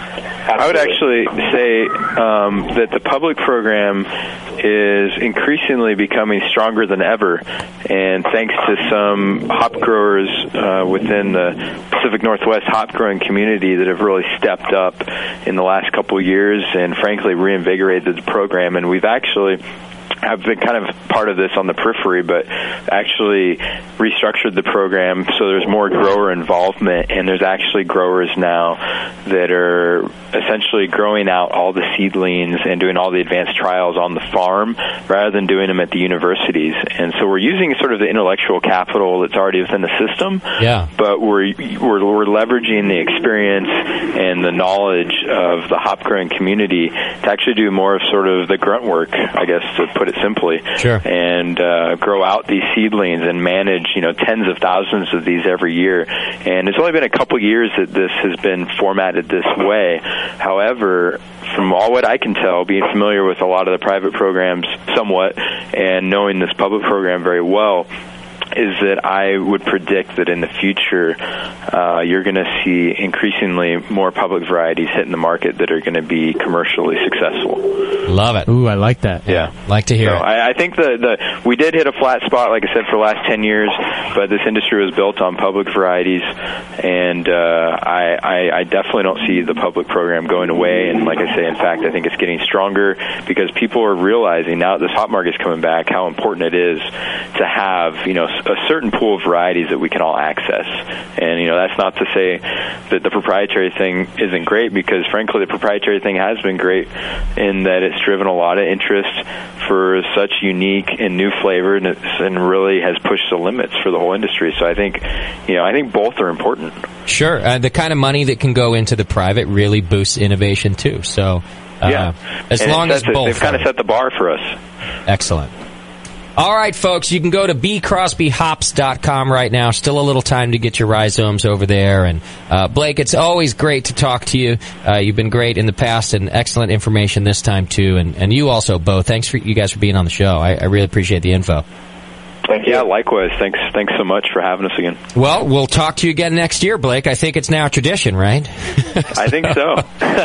Speaker 20: I would actually say that the public program is increasingly becoming stronger than ever, and thanks to some hop growers within the Pacific Northwest hop growing community that have really stepped up in the last couple of years and frankly reinvigorated the program. And we've actually I've been kind of part of this on the periphery, but actually restructured the program so there's more grower involvement, and there's actually growers now that are essentially growing out all the seedlings and doing all the advanced trials on the farm rather than doing them at the universities. And so we're using sort of the intellectual capital that's already within the system, but we're leveraging the experience and the knowledge of the hop growing community to actually do more of sort of the grunt work, I guess, to put it simply, and grow out these seedlings and manage, tens of thousands of these every year. And it's only been a couple years that this has been formatted this way. However, from all what I can tell, being familiar with a lot of the private programs somewhat and knowing this public program very well, is that I would predict that in the future you're going to see increasingly more public varieties hitting the market that are going to be commercially successful.
Speaker 9: Love it.
Speaker 10: Ooh, I like that.
Speaker 20: Yeah.
Speaker 9: Like to hear it.
Speaker 20: I think we did hit a flat spot, like I said, for the last 10 years, but this industry was built on public varieties, and I definitely don't see the public program going away. And like I say, in fact, I think it's getting stronger because people are realizing now that this hop market's coming back how important it is to have, a certain pool of varieties that we can all access. And, that's not to say that the proprietary thing isn't great, because frankly the proprietary thing has been great in that it's driven a lot of interest for such unique and new flavor, and really has pushed the limits for the whole industry. So I think both are important.
Speaker 9: Sure. The kind of money that can go into the private really boosts innovation too. So as long as both,
Speaker 20: they've kind of set the bar for us.
Speaker 9: Excellent. All right, folks, you can go to bcrosbyhops.com right now. Still a little time to get your rhizomes over there. And Blake, it's always great to talk to you. You've been great in the past and excellent information this time, too. And you also, Bo. Thanks for you guys for being on the show. I really appreciate the info.
Speaker 20: Thank you. Yeah, likewise. Thanks so much for having us again.
Speaker 9: Well, we'll talk to you again next year, Blake. I think it's now a tradition, right?
Speaker 20: I think so.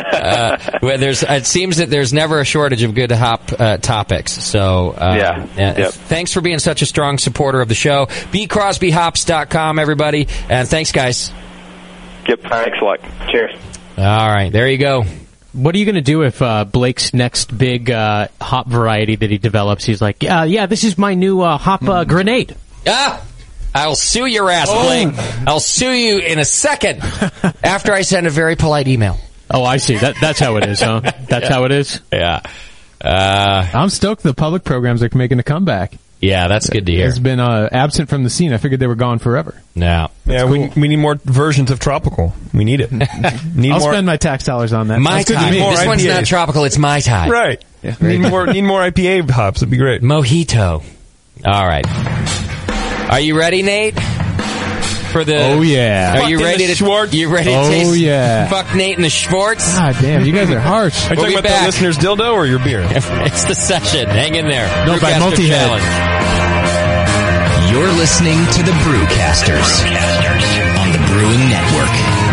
Speaker 9: It seems that there's never a shortage of good hop topics. So, thanks for being such a strong supporter of the show. bcrosbyhops.com, everybody. And thanks, guys.
Speaker 20: Yep. Thanks a lot. Cheers.
Speaker 9: All right. There you go.
Speaker 11: What are you going to do if Blake's next big hop variety that he develops, he's like, this is my new hop grenade?
Speaker 9: I'll sue your ass, Blake. I'll sue you in a second after I send a very polite email.
Speaker 11: Oh, I see. That's how it is, huh? That's how it is?
Speaker 9: Yeah.
Speaker 10: I'm stoked the public programs are making a comeback.
Speaker 9: Yeah, that's good to hear.
Speaker 10: It's been absent from the scene. I figured they were gone forever.
Speaker 9: No.
Speaker 1: Yeah, cool. we need more versions of tropical. We need it.
Speaker 10: I'll spend my tax dollars on that.
Speaker 9: Mai Tai. This one's not tropical, it's Mai Tai.
Speaker 1: Right. Yeah. Need more IPA hops. It'd be great.
Speaker 9: Mojito. All right. Are you ready, Nate? For the
Speaker 10: Are
Speaker 9: you ready to
Speaker 1: Schwartz?
Speaker 9: You ready to taste fuck Nate and the Schwartz?
Speaker 10: God damn, you guys are harsh.
Speaker 1: Are you talking about the listener's dildo or your beer?
Speaker 9: It's the session. Hang in there.
Speaker 10: No, by Multi-Head.
Speaker 21: You're listening to the Brewcasters on the Brewing Network.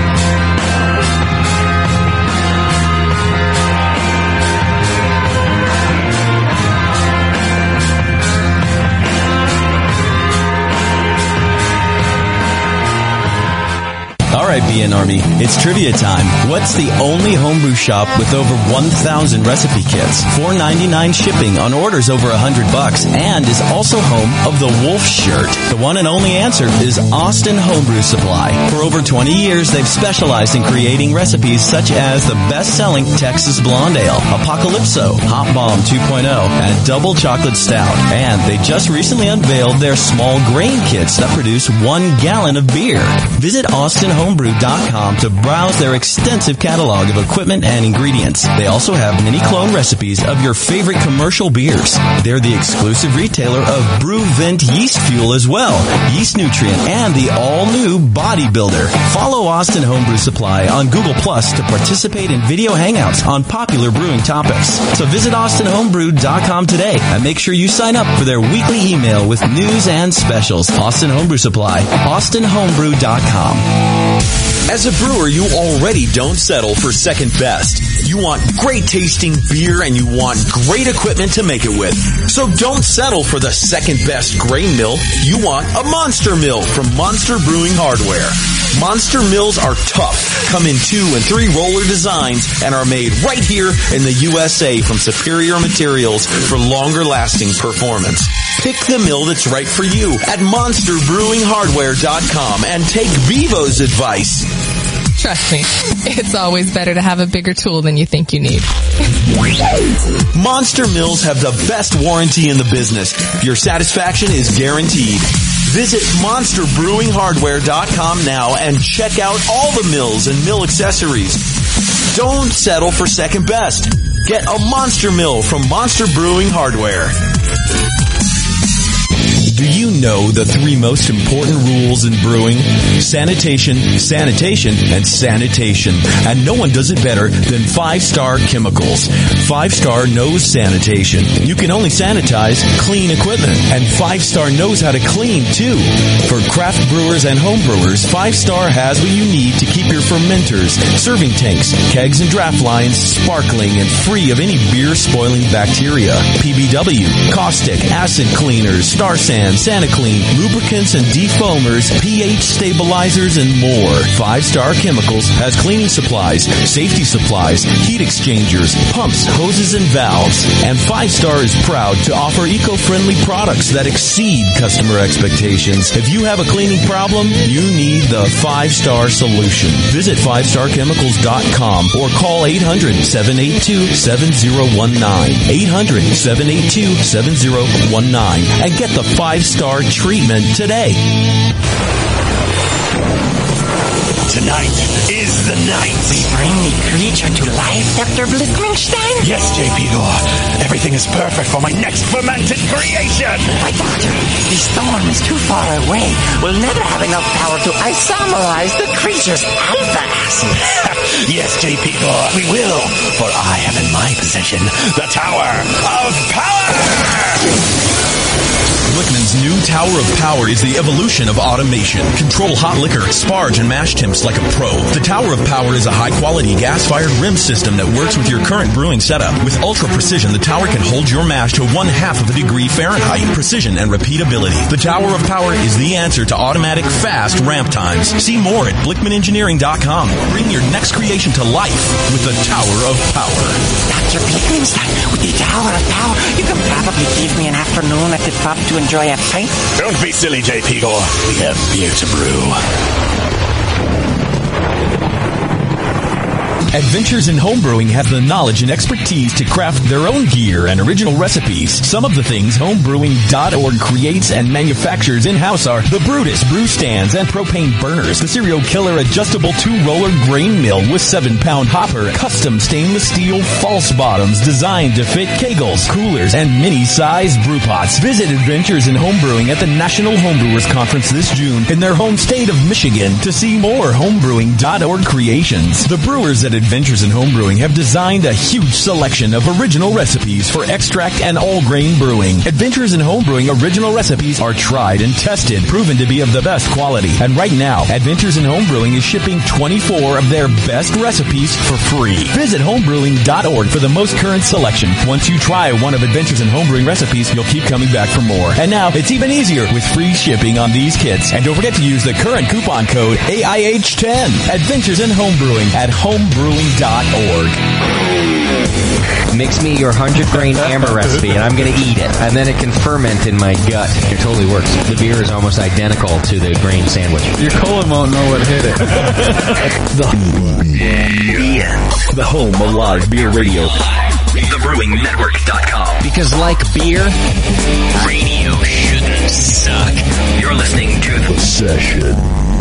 Speaker 2: All right,
Speaker 6: BN Army. It's trivia time. What's the only homebrew shop with over 1,000 recipe kits, $4.99 shipping on orders over $100, and is also home of the Wolf Shirt? The one and only answer is Austin Homebrew Supply. For over 20 years, they've specialized in creating recipes such as the best-selling Texas Blonde Ale, Apocalypso, Hot Bomb 2.0, and Double Chocolate Stout. And they just recently unveiled their small grain kits that produce 1 gallon of beer. Visit AustinHomebrew.com to browse their extensive catalog of equipment and ingredients. They also have mini clone recipes of your favorite commercial beers. They're the exclusive retailer of BrewVent Yeast Fuel as well, Yeast Nutrient, and the all-new Bodybuilder. Follow Austin Homebrew Supply on Google Plus to participate in video hangouts on popular brewing topics. So visit AustinHomebrew.com today and make sure you sign up for their weekly email with news and specials. Austin Homebrew Supply, AustinHomebrew.com.
Speaker 4: As a brewer, you already don't settle for second best. You want great tasting beer and you want great equipment to make it with. So don't settle for the second best grain mill. You want a Monster Mill from Monster Brewing Hardware. Monster Mills are tough, come in 2 and 3 roller designs, and are made right here in the USA from superior materials for longer lasting performance. Pick the mill that's right for you at monsterbrewinghardware.com and take Bevo's advice.
Speaker 28: Trust me, it's always better to have a bigger tool than you think you need.
Speaker 4: Monster Mills have the best warranty in the business. Your satisfaction is guaranteed. Visit monsterbrewinghardware.com now and check out all the mills and mill accessories. Don't settle for second best. Get a Monster Mill from Monster Brewing Hardware. Do you know the 3 most important rules in brewing? Sanitation, sanitation, and sanitation. And no one does it better than 5-Star Chemicals. 5-Star knows sanitation. You can only sanitize clean equipment. And 5-Star knows how to clean, too. For craft brewers and home brewers, 5-Star has what you need to keep your fermenters, serving tanks, kegs, and draft lines sparkling and free of any beer-spoiling bacteria. PBW, caustic, acid cleaners, Star San, SaniClean, lubricants and defoamers, pH stabilizers, and more. 5-Star Chemicals has cleaning supplies, safety supplies, heat exchangers, pumps, hoses, and valves. And 5-Star is proud to offer eco-friendly products that exceed customer expectations. If you have a cleaning problem, you need the 5-Star solution. Visit 5starchemicals.com or call 800-782-7019. 800-782-7019 and get the 5-Star treatment today.
Speaker 8: Tonight is the night.
Speaker 13: We bring the creature to life, Dr. Blitzmingstein?
Speaker 8: Yes, J.P. Gore. Everything is perfect for my next fermented creation.
Speaker 13: My doctor, the storm is too far away. We'll never have enough power to isomerize the creature's alpha acid.
Speaker 8: Yes, J.P. Gore, we will. For I have in my possession the Tower of Power.
Speaker 4: Blickman's new Tower of Power is the evolution of automation. Control hot liquor, sparge, and mash temps like a pro. The Tower of Power is a high-quality gas-fired rim system that works with your current brewing setup. With ultra-precision, the tower can hold your mash to 1/2 of a degree Fahrenheit. Precision and repeatability. The Tower of Power is the answer to automatic, fast ramp times. See more at BlickmanEngineering.com. Bring your next creation to life with the Tower of Power.
Speaker 13: Dr. Blickmanstein, with the Tower of Power, you can probably give me an afternoon at the pub to enjoy a pint.
Speaker 8: Don't be silly, J.P. Gore. We have beer to brew.
Speaker 4: Adventures in Homebrewing has the knowledge and expertise to craft their own gear and original recipes. Some of the things homebrewing.org creates and manufactures in-house are the Brutus brew stands and propane burners, the Serial Killer adjustable 2-roller grain mill with 7-pound hopper, custom stainless steel false bottoms designed to fit kegels, coolers, and mini-sized brew pots. Visit Adventures in Homebrewing at the National Homebrewers Conference this June in their home state of Michigan to see more homebrewing.org creations. The brewers at Adventures in Homebrewing have designed a huge selection of original recipes for extract and all-grain brewing. Adventures in Homebrewing original recipes are tried and tested, proven to be of the best quality. And right now, Adventures in Homebrewing is shipping 24 of their best recipes for free. Visit homebrewing.org for the most current selection. Once you try one of Adventures in Homebrewing recipes, you'll keep coming back for more. And now, it's even easier with free shipping on these kits. And don't forget to use the current coupon code AIH10. Adventures in Homebrewing at homebrewing.org.
Speaker 9: Mix me your 100-grain amber recipe, and I'm going to eat it. And then it can ferment in my gut. It totally works. The beer is almost identical to the grain sandwich.
Speaker 3: Your colon won't know what hit it.
Speaker 21: The home of live beer radio. TheBrewingNetwork.com. Because like beer, radio shouldn't suck. You're listening to The Session.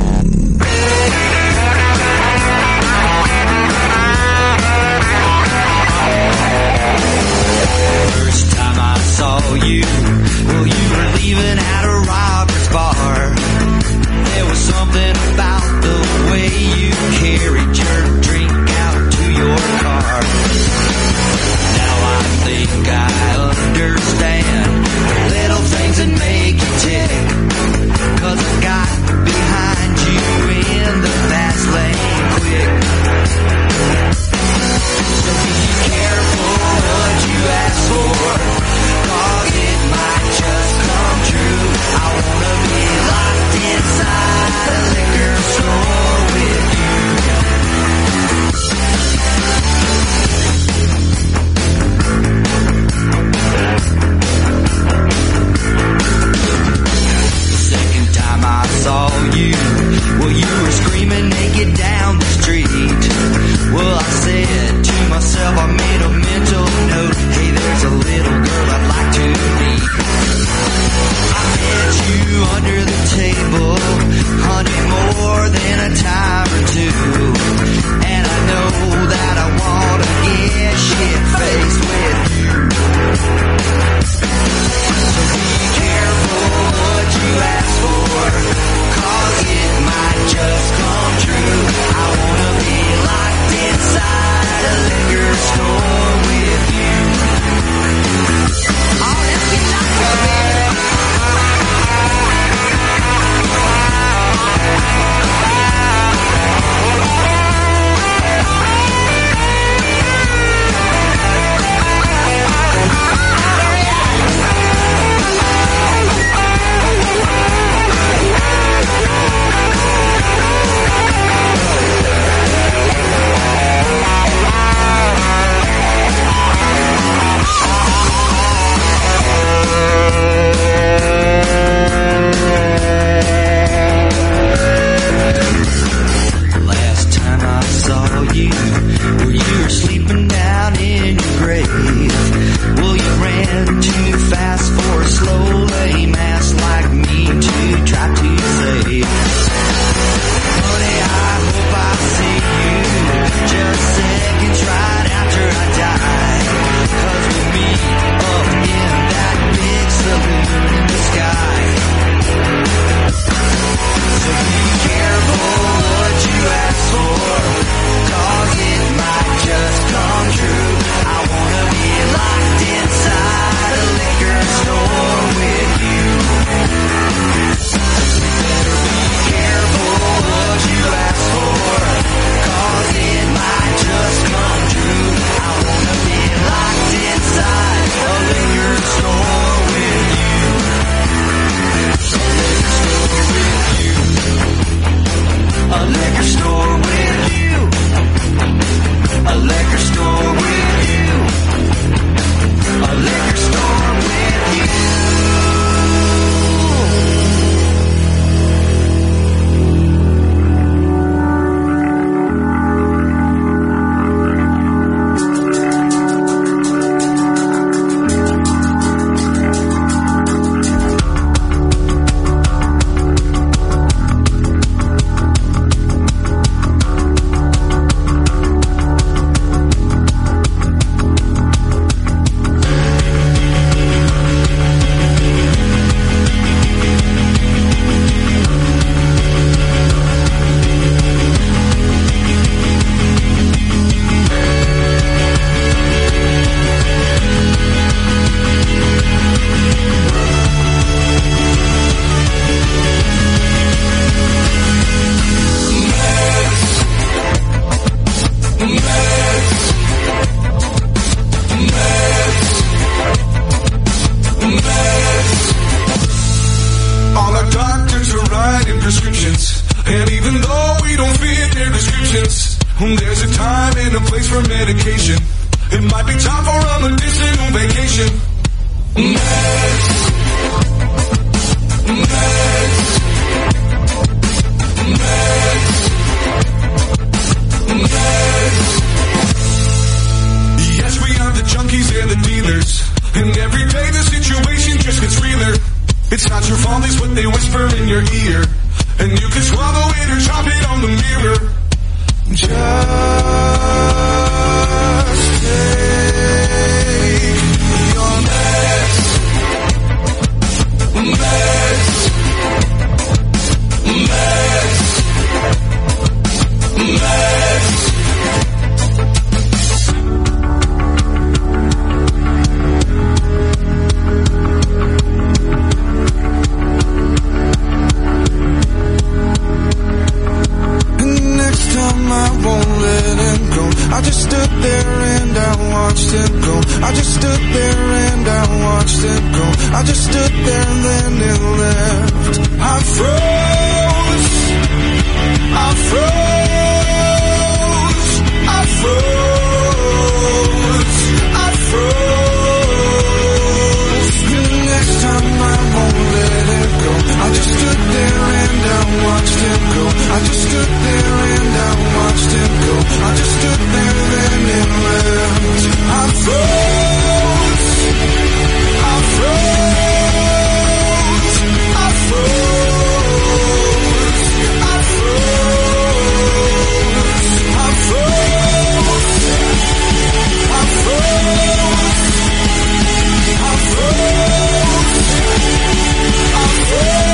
Speaker 7: First time I saw you, well, you were leaving at a Robert's bar. There was something about the way you carried your drink out to your car. Now I think I understand little things that make you tick. 'Cause I got behind you
Speaker 14: a place for medication. It might be time for a medicinal vacation. Meds. Meds. Meds. Meds. Yes, we are the junkies and the dealers. And every day the situation just gets realer. It's not your fault, it's what they whisper in your ear. And you can swallow it or drop it on the mirror. Just take your meds. Meds. Meds. Meds. I won't let him go. I just stood there and I watched him go. I just stood there and I watched him go. I just stood there and then it left. I froze. I froze. I froze. I froze. Next time I won't let him go. I just stood there and I watched him go. I just stood there and I watched him go. I just stood there then it left. I froze. I froze. I froze. I froze. I froze. I froze. I froze. I froze.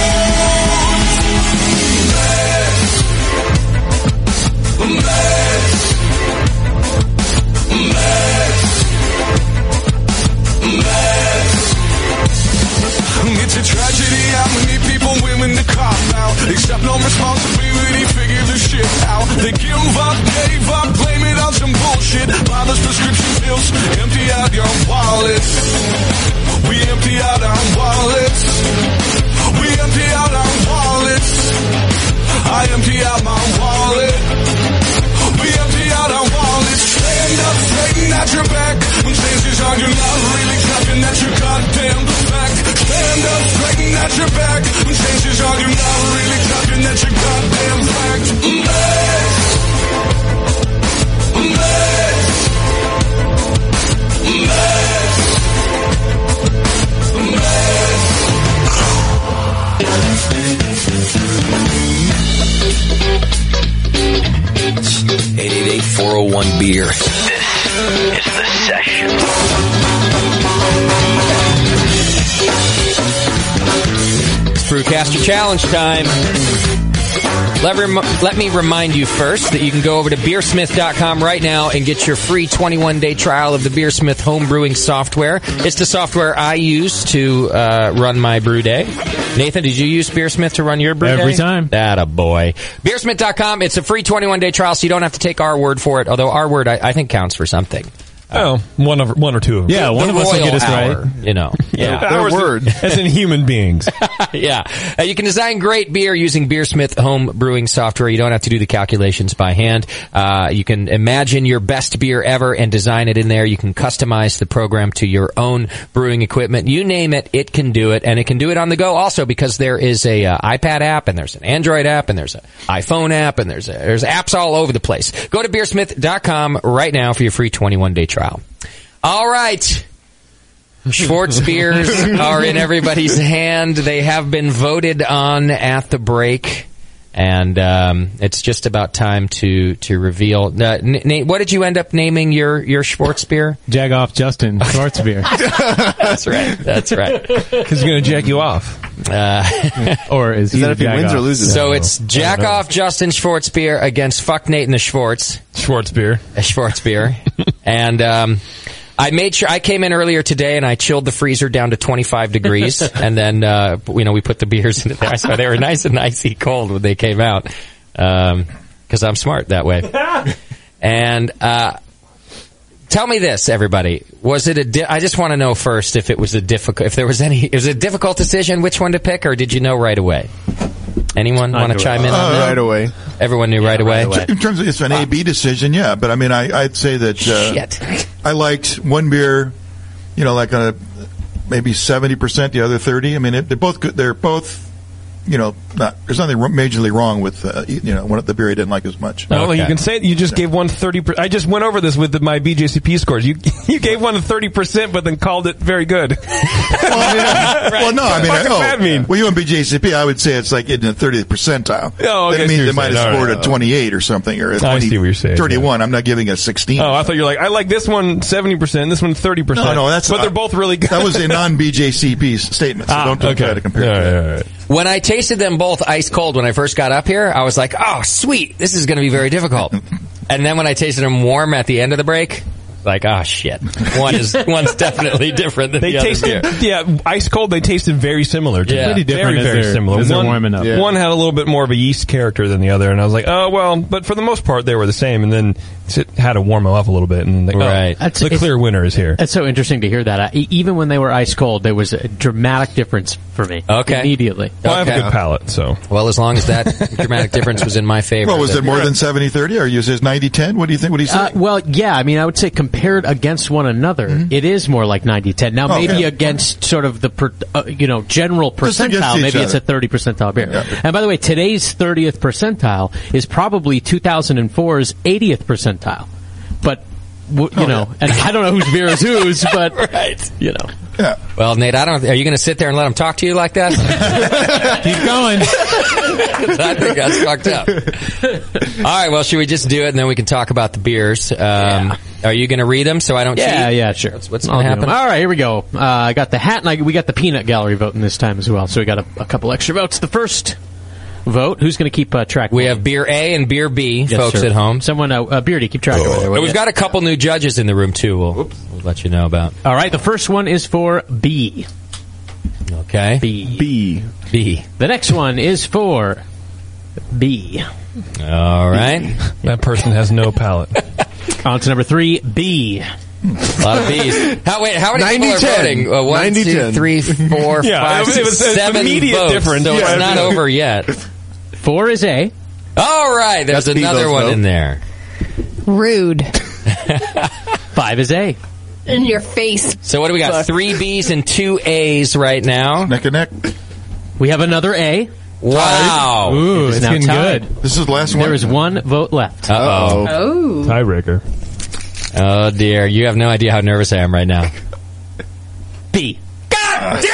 Speaker 14: Meds. Meds. Meds. It's a tragedy how many people willing to cop out. Accept no responsibility, figure the shit out. They give up, gave up, blame it on some bullshit. Buy those prescription pills, empty out your wallet. We empty out our wallets. We empty out our wallets. I empty out my wallet. We empty out our wallets. Stand up, straighten out your back. When chances are you're not really clapping at your goddamn back. Stand up, straighten out your back. When chances are you're not really clapping at your goddamn back. Meds. Meds.
Speaker 21: Meds. 888-401-BEER. This is The Session.
Speaker 9: It's Brewcaster Challenge time. Let me remind you first that you can go over to beersmith.com right now and get your free 21-day trial of the Beersmith home brewing software. It's the software I use to run my brew day. Nathan, did you use Beersmith to run your brew day?
Speaker 10: Every time.
Speaker 9: That a boy. Beersmith.com. It's a free 21-day trial, so you don't have to take our word for it, although our word, I think, counts for something.
Speaker 1: Oh, one or two of them.
Speaker 10: Yeah, one of us will get us
Speaker 9: hour,
Speaker 10: right.
Speaker 9: You know. Yeah.
Speaker 1: Our word. As in human beings.
Speaker 9: Yeah. You can design great beer using Beersmith home brewing software. You don't have to do the calculations by hand. You can imagine your best beer ever and design it in there. You can customize the program to your own brewing equipment. You name it, it can do it. And it can do it on the go also because there is a iPad app and there's an Android app and there's an iPhone app and there's apps all over the place. Go to beersmith.com right now for your free 21-day trial. All right. Schwartz beers are in everybody's hand. They have been voted on at the break. And it's just about time to reveal. Nate, what did you end up naming your Schwartz beer?
Speaker 10: Jagoff Justin Schwartz beer.
Speaker 9: That's right. That's right.
Speaker 1: Because he's going to jack you off.
Speaker 10: Or is he
Speaker 16: that if he wins or loses?
Speaker 9: So it's Jack Off Justin Schwartz beer against Fuck Nate and the Schwartz.
Speaker 1: Schwartz beer.
Speaker 9: A Schwartz beer. And I made sure I came in earlier today and I chilled the freezer down to 25 degrees and then we put the beers into there. So they were nice and icy cold when they came out. Cuz I'm smart that way. And tell me this, everybody. Was it I just want to know first if it was a difficult decision which one to pick, or did you know right away? Anyone want to chime in on that?
Speaker 16: Right away.
Speaker 9: Everyone knew right away.
Speaker 5: In terms of it's an A/B decision, yeah. But I mean, I'd say that
Speaker 9: Shit.
Speaker 5: I liked one beer, like maybe 70%, the other 30%. I mean, they're both good. They're both, there's nothing majorly wrong with one of the beer I didn't like as much.
Speaker 1: Well, you can say you just gave one 30%. I just went over this with my BJCP scores. You gave one 30%, but then called it very good.
Speaker 5: Well, no, I mean,
Speaker 1: what does that mean?
Speaker 5: Well, you and BJCP, I would say it's like in the 30th percentile.
Speaker 1: Oh, okay,
Speaker 5: that means
Speaker 1: so
Speaker 5: they might have scored a 28 or something, or a 20,
Speaker 1: I see what you're saying.
Speaker 5: 31. I'm not giving a 16.
Speaker 1: Oh, I thought you were like, I like this one 70%, this one 30%.
Speaker 5: No, that's
Speaker 1: but they're both really good.
Speaker 5: That was a non-BJCP statement, so don't try to compare.
Speaker 1: All right.
Speaker 9: When I tasted them both ice cold when I first got up here, I was like, oh, sweet, this is going to be very difficult. And then when I tasted them warm at the end of the break, like, oh, shit. One's definitely different than the other beer.
Speaker 1: Yeah, ice cold, they tasted very similar.
Speaker 10: Pretty different
Speaker 1: very similar.
Speaker 10: as they're warming up.
Speaker 1: One had a little bit more of a yeast character than the other, and I was like, oh, well, but for the most part, they were the same, and then it had to warm them up a little bit, and the clear winner is here.
Speaker 11: It's so interesting to hear that. Even when they were ice cold, there was a dramatic difference for me.
Speaker 9: Okay.
Speaker 11: Immediately.
Speaker 1: Well, I have a good palate, so.
Speaker 9: Well, as long as that dramatic difference was in my favor.
Speaker 5: Well, was it more than 70-30, or you says 90-10? What do you think? What do you say?
Speaker 11: Well, yeah, I mean, I would say compared against one another, it is more like 90-10. Now, maybe against sort of the, general percentile, maybe it's a 30 percentile beer. Yeah. And by the way, today's 30th percentile is probably 2004's 80th percentile. But, and I don't know whose beer is whose, but,
Speaker 5: Yeah.
Speaker 9: Well, Nate, are you going to sit there and let them talk to you like that?
Speaker 10: Keep going.
Speaker 9: I think that's fucked up. All right, well, should we just do it and then we can talk about the beers? Are you going to read them so I don't cheat?
Speaker 11: Yeah, sure.
Speaker 9: What's going to happen?
Speaker 11: All right, here we go. I got the hat and we got the peanut gallery voting this time as well, so we got a couple extra votes. The first vote, who's going to keep track?
Speaker 9: We have beer A and beer B, folks at home.
Speaker 11: Someone, Beardy, keep track of it.
Speaker 9: We've got a couple new judges in the room, too. We'll let you know about.
Speaker 11: All right, the first one is for B.
Speaker 9: Okay.
Speaker 11: B. The next one is for B.
Speaker 9: All right.
Speaker 1: That person has no palate.
Speaker 11: On to number 3, B.
Speaker 9: A lot of B's. How many people are voting? 1, 2, 3, 4, 5, 6, 7 votes.
Speaker 1: Difference.
Speaker 9: So it's not over yet.
Speaker 11: 4 is A.
Speaker 9: All right, there's another one in there.
Speaker 28: Rude.
Speaker 11: 5 is A.
Speaker 28: In your face.
Speaker 9: So what do we got? 3 B's and 2 A's right now.
Speaker 5: Neck and neck.
Speaker 11: We have another A.
Speaker 9: Wow.
Speaker 10: Ooh, it's getting good.
Speaker 5: This is the last one.
Speaker 11: There is one vote left.
Speaker 9: Uh-oh.
Speaker 28: Oh.
Speaker 1: Tiebreaker.
Speaker 9: Oh, dear. You have no idea how nervous I am right now.
Speaker 11: B.
Speaker 9: God damn it!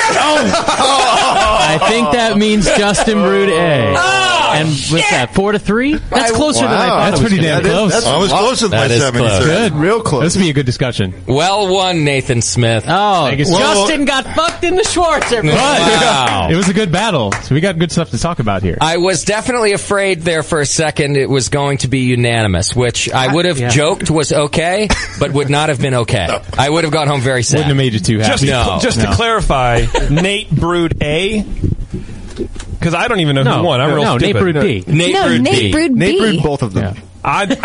Speaker 11: I think that means Justin brewed A. And what's that, 4-3? That's closer than I thought.
Speaker 10: That's pretty damn close.
Speaker 5: I was closer than my 70.
Speaker 10: Good. Real close. This will be a good discussion.
Speaker 9: Well won, Nathan Smith.
Speaker 11: Oh, Justin got fucked in the Schwartz.
Speaker 9: Wow.
Speaker 10: It was a good battle. So we got good stuff to talk about here.
Speaker 9: I was definitely afraid there for a second it was going to be unanimous, which I would have joked was okay, but would not have been okay. I would have gone home very sad.
Speaker 10: Wouldn't have made you too happy.
Speaker 1: Just to clarify, Nate brewed A. Because I don't even know who won. I'm real stupid.
Speaker 11: Nate brewed B.
Speaker 28: Nate brewed B.
Speaker 16: Nate brewed both of them.
Speaker 1: It's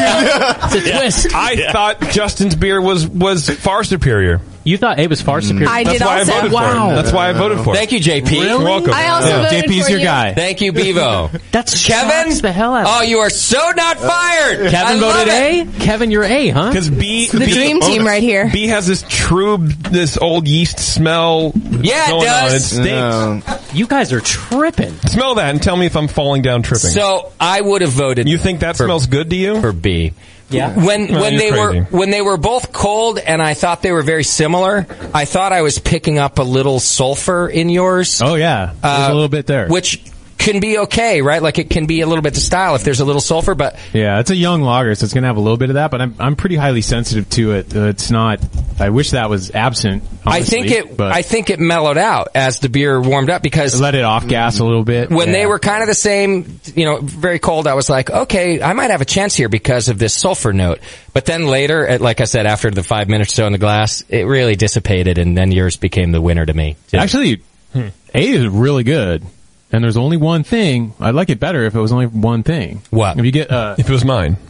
Speaker 11: a twist.
Speaker 1: I thought Justin's beer was far superior.
Speaker 11: You thought A was far superior.
Speaker 28: I
Speaker 1: That's
Speaker 28: did
Speaker 1: why
Speaker 28: also.
Speaker 1: I voted for it. That's why I voted for it.
Speaker 9: Thank you, JP.
Speaker 1: You're welcome.
Speaker 28: I also voted
Speaker 10: JP's
Speaker 28: for
Speaker 10: your
Speaker 28: you.
Speaker 10: guy.
Speaker 9: Thank you, Bevo.
Speaker 11: That's
Speaker 9: Kevin.
Speaker 11: the hell out of
Speaker 9: Oh, you are so not fired.
Speaker 11: Kevin voted A? Kevin, you're A, huh?
Speaker 1: Because B,
Speaker 28: The dream team right here.
Speaker 1: B has this old yeast smell.
Speaker 9: Yeah, it
Speaker 1: going
Speaker 9: does.
Speaker 1: on. It stinks.
Speaker 11: You guys are tripping.
Speaker 1: Smell that and tell me if I'm falling down tripping.
Speaker 9: So I would have voted.
Speaker 1: You think that smells good to you?
Speaker 9: For B.
Speaker 11: Yeah.
Speaker 9: When
Speaker 1: you're
Speaker 9: they were both cold and I thought they were very similar, I thought I was picking up a little sulfur in yours.
Speaker 10: Oh, yeah. There's a little bit there.
Speaker 9: Which can be okay, right? Like it can be a little bit to style if there's a little sulfur, but
Speaker 10: yeah, it's a young lager, so it's going to have a little bit of that, but I'm pretty highly sensitive to it. It's not, I wish that was absent, honestly,
Speaker 9: I think it mellowed out as the beer warmed up because
Speaker 10: let it off gas a little bit.
Speaker 9: When they were kind of the same, very cold, I was like, okay, I might have a chance here because of this sulfur note. But then later, like I said, after the 5 minutes or so in the glass, it really dissipated and then yours became the winner to me.
Speaker 10: Actually, A is really good. And there's only one thing. I'd like it better if it was only one thing.
Speaker 9: What?
Speaker 10: If you get,
Speaker 1: if it was mine.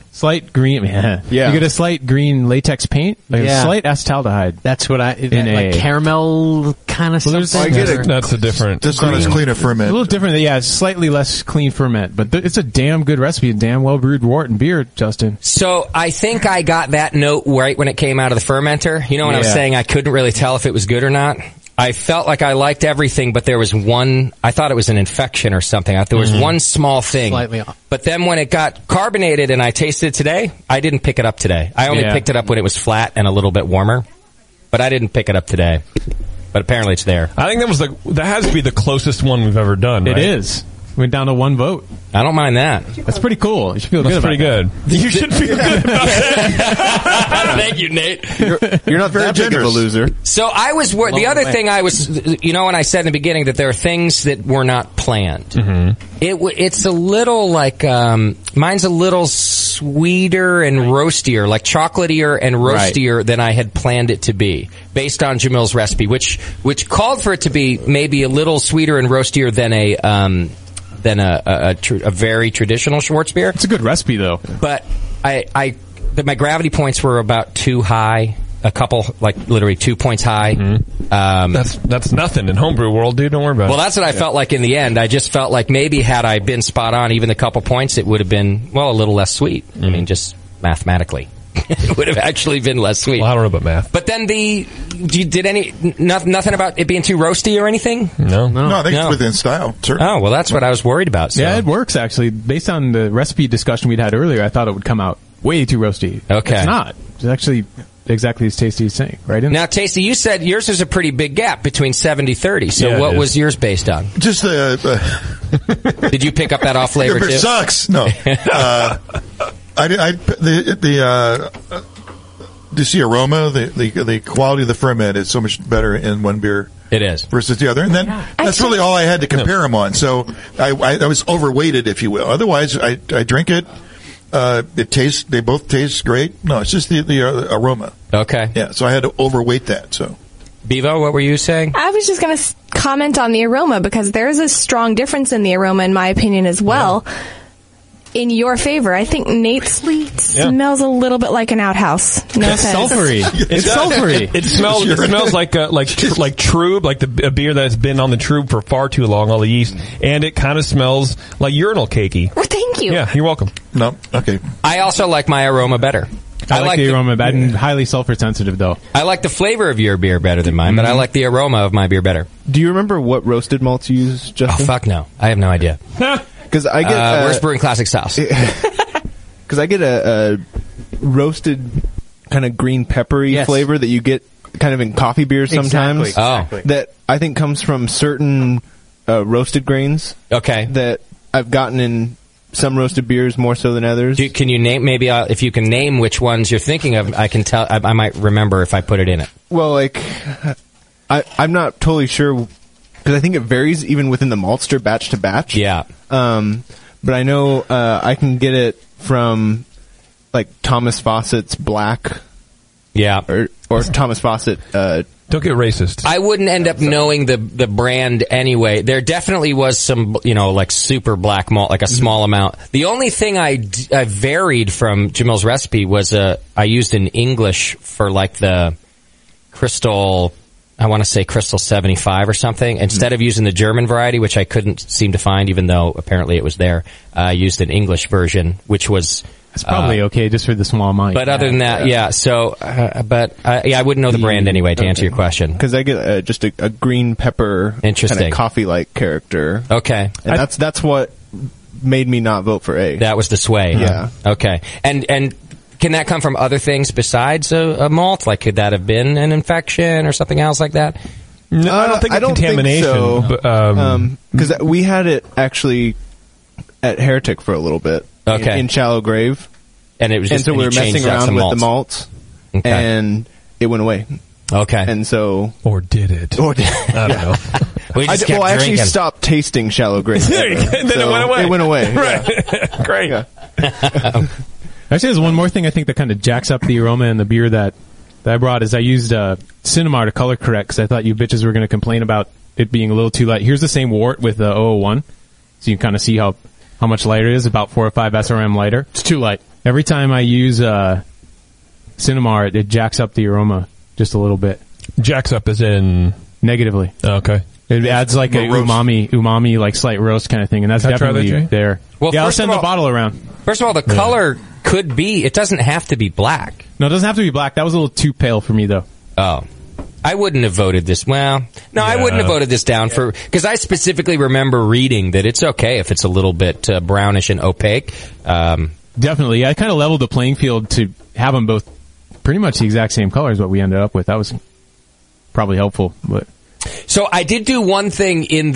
Speaker 10: Slight green, yeah. You get a slight green latex paint, like a slight acetaldehyde.
Speaker 11: That's what like caramel kind of something.
Speaker 1: I get it. That's a different.
Speaker 5: Just not as clean a ferment.
Speaker 10: A little different, yeah. It's slightly less clean ferment, but it's a damn good recipe, a damn well brewed wort and beer, Justin.
Speaker 9: So I think I got that note right when it came out of the fermenter. You know when I was saying I couldn't really tell if it was good or not? I felt like I liked everything, but there was one, I thought it was an infection or something. There was one small thing.
Speaker 11: Slightly off.
Speaker 9: But then when it got carbonated and I tasted it today, I didn't pick it up today. I only picked it up when it was flat and a little bit warmer. But I didn't pick it up today. But apparently it's there.
Speaker 1: I think that has to be the closest one we've ever done, right?
Speaker 10: It is. Went down to one vote.
Speaker 9: I don't mind that.
Speaker 10: That's pretty cool. You should feel
Speaker 1: That's
Speaker 10: good
Speaker 1: pretty
Speaker 10: about
Speaker 1: good. You should feel good about that.
Speaker 9: Thank you, Nate.
Speaker 3: You're not very big of a loser.
Speaker 9: So I was worried. The other thing I was, when I said in the beginning that there are things that were not planned.
Speaker 1: Mm-hmm.
Speaker 9: It's a little like, mine's a little sweeter and roastier, like chocolatier and roastier than I had planned it to be, based on Jamil's recipe, which called for it to be maybe a little sweeter and roastier than a very traditional Schwarzbier.
Speaker 10: It's a good recipe, though.
Speaker 9: But my gravity points were about too high. A couple, like literally 2 points high.
Speaker 1: Mm-hmm. That's nothing in homebrew world, dude. Don't worry about it.
Speaker 9: Well, that's what I felt like in the end. I just felt like maybe had I been spot on, even a couple points, it would have been, a little less sweet. I mean, just mathematically. It would have actually been less sweet.
Speaker 1: Well, I don't know about math.
Speaker 9: But then nothing about it being too roasty or anything?
Speaker 1: No,
Speaker 5: I think it's within style. Certainly.
Speaker 9: Oh, well, that's what I was worried about. So.
Speaker 10: Yeah, it works, actually. Based on the recipe discussion we'd had earlier, I thought it would come out way too roasty.
Speaker 9: Okay.
Speaker 10: It's not. It's actually exactly as tasty as saying, right?
Speaker 9: Now, Tasty, you said yours is a pretty big gap between 70-30. So what was yours based on?
Speaker 5: Just
Speaker 9: Did you pick up that off flavor
Speaker 5: your beer
Speaker 9: too?
Speaker 5: sucks. No. The aroma, the quality of the ferment is so much better in one beer.
Speaker 9: It is
Speaker 5: versus the other, and then that's really all I had to compare them on. So I was overweighted, if you will. Otherwise, I drink it. They both taste great. No, it's just the aroma.
Speaker 9: Okay.
Speaker 5: Yeah. So I had to overweight that. So.
Speaker 9: Bevo, what were you saying?
Speaker 16: I was just going to comment on the aroma because there's a strong difference in the aroma, in my opinion, as well. Yeah. In your favor, I think Nate's smells a little bit like an outhouse. No
Speaker 10: it's sulfury. It's sulfury.
Speaker 1: It smells like Trub, like a beer that has been on the Trub for far too long, all the yeast, and it kind of smells like urinal cakey.
Speaker 16: Well, thank you.
Speaker 1: Yeah, you're welcome.
Speaker 5: No, okay.
Speaker 9: I also like my aroma better.
Speaker 10: I like the aroma better. I'm highly sulfur sensitive, though.
Speaker 9: I like the flavor of your beer better than mine, but I like the aroma of my beer better.
Speaker 3: Do you remember what roasted malts you use, Justin?
Speaker 9: Oh, fuck no. I have no idea.
Speaker 3: Because I get
Speaker 9: where's Brewing Classic Styles?
Speaker 3: Because I get a roasted kind of green peppery flavor that you get kind of in coffee beers sometimes.
Speaker 9: Exactly.
Speaker 3: That I think comes from certain roasted grains.
Speaker 9: Okay.
Speaker 3: That I've gotten in some roasted beers more so than others.
Speaker 9: Can you name if you can name which ones you're thinking of? I can tell. I might remember if I put it in it.
Speaker 3: Well, I'm not totally sure. Because I think it varies even within the maltster batch to batch.
Speaker 9: Yeah.
Speaker 3: But I know I can get it from like Thomas Fawcett's Black.
Speaker 9: Yeah.
Speaker 3: Or Thomas Fawcett.
Speaker 1: Don't get racist.
Speaker 9: I wouldn't end up knowing the brand anyway. There definitely was some, like super black malt, like a small amount. The only thing I varied from Jamil's recipe was I used an English for like the Crystal... I want to say Crystal 75 or something. Instead of using the German variety, which I couldn't seem to find, even though apparently it was there, I used an English version, which was...
Speaker 10: It's probably okay just for the small amount.
Speaker 9: But other than that, so... I wouldn't know the brand anyway, to answer your question.
Speaker 3: Because I get just a green pepper kind of coffee-like character.
Speaker 9: Okay.
Speaker 3: And that's what made me not vote for A.
Speaker 9: That was the sway.
Speaker 3: Yeah.
Speaker 9: Huh? Okay. And can that come from other things besides a malt? Like, could that have been an infection or something else like that?
Speaker 1: No, I don't think contamination.
Speaker 3: Think so. Because we had it actually at Heretic for a little bit.
Speaker 9: Okay.
Speaker 3: In Shallow Grave.
Speaker 9: And it was just,
Speaker 3: and so we were messing around with the malts.
Speaker 9: Okay.
Speaker 3: And it went away.
Speaker 9: Okay.
Speaker 3: And so...
Speaker 1: Or did it?
Speaker 3: I don't know. I actually stopped tasting Shallow Grave.
Speaker 1: There you go. And then it went away.
Speaker 3: It went away.
Speaker 1: Right.
Speaker 3: Yeah.
Speaker 1: Great.
Speaker 3: Yeah.
Speaker 10: Actually, there's one more thing I think that kind of jacks up the aroma in the beer that I brought is I used Cinnamar to color correct because I thought you bitches were going to complain about it being a little too light. Here's the same wort with the 001, so you can kind of see how much lighter it is, about 4 or 5 SRM lighter. It's too light. Every time I use Cinnamar, it jacks up the aroma just a little bit.
Speaker 1: Jacks up as in
Speaker 10: negatively.
Speaker 1: Oh, okay.
Speaker 10: It adds like a umami, like slight roast kind of thing, and that's definitely there.
Speaker 9: Well,
Speaker 10: I'll
Speaker 9: first
Speaker 10: send
Speaker 9: of
Speaker 10: the
Speaker 9: all-
Speaker 10: bottle around.
Speaker 9: First of all, the color could be. It doesn't have to be black.
Speaker 10: No, it doesn't have to be black. That was a little too pale for me, though.
Speaker 9: Oh. I wouldn't have voted this. Well, no, I wouldn't have voted this down for because I specifically remember reading that it's okay if it's a little bit brownish and opaque.
Speaker 10: Definitely, I kind of leveled the playing field to have them both pretty much the exact same color as what we ended up with. That was probably helpful, but
Speaker 9: So I did do one thing in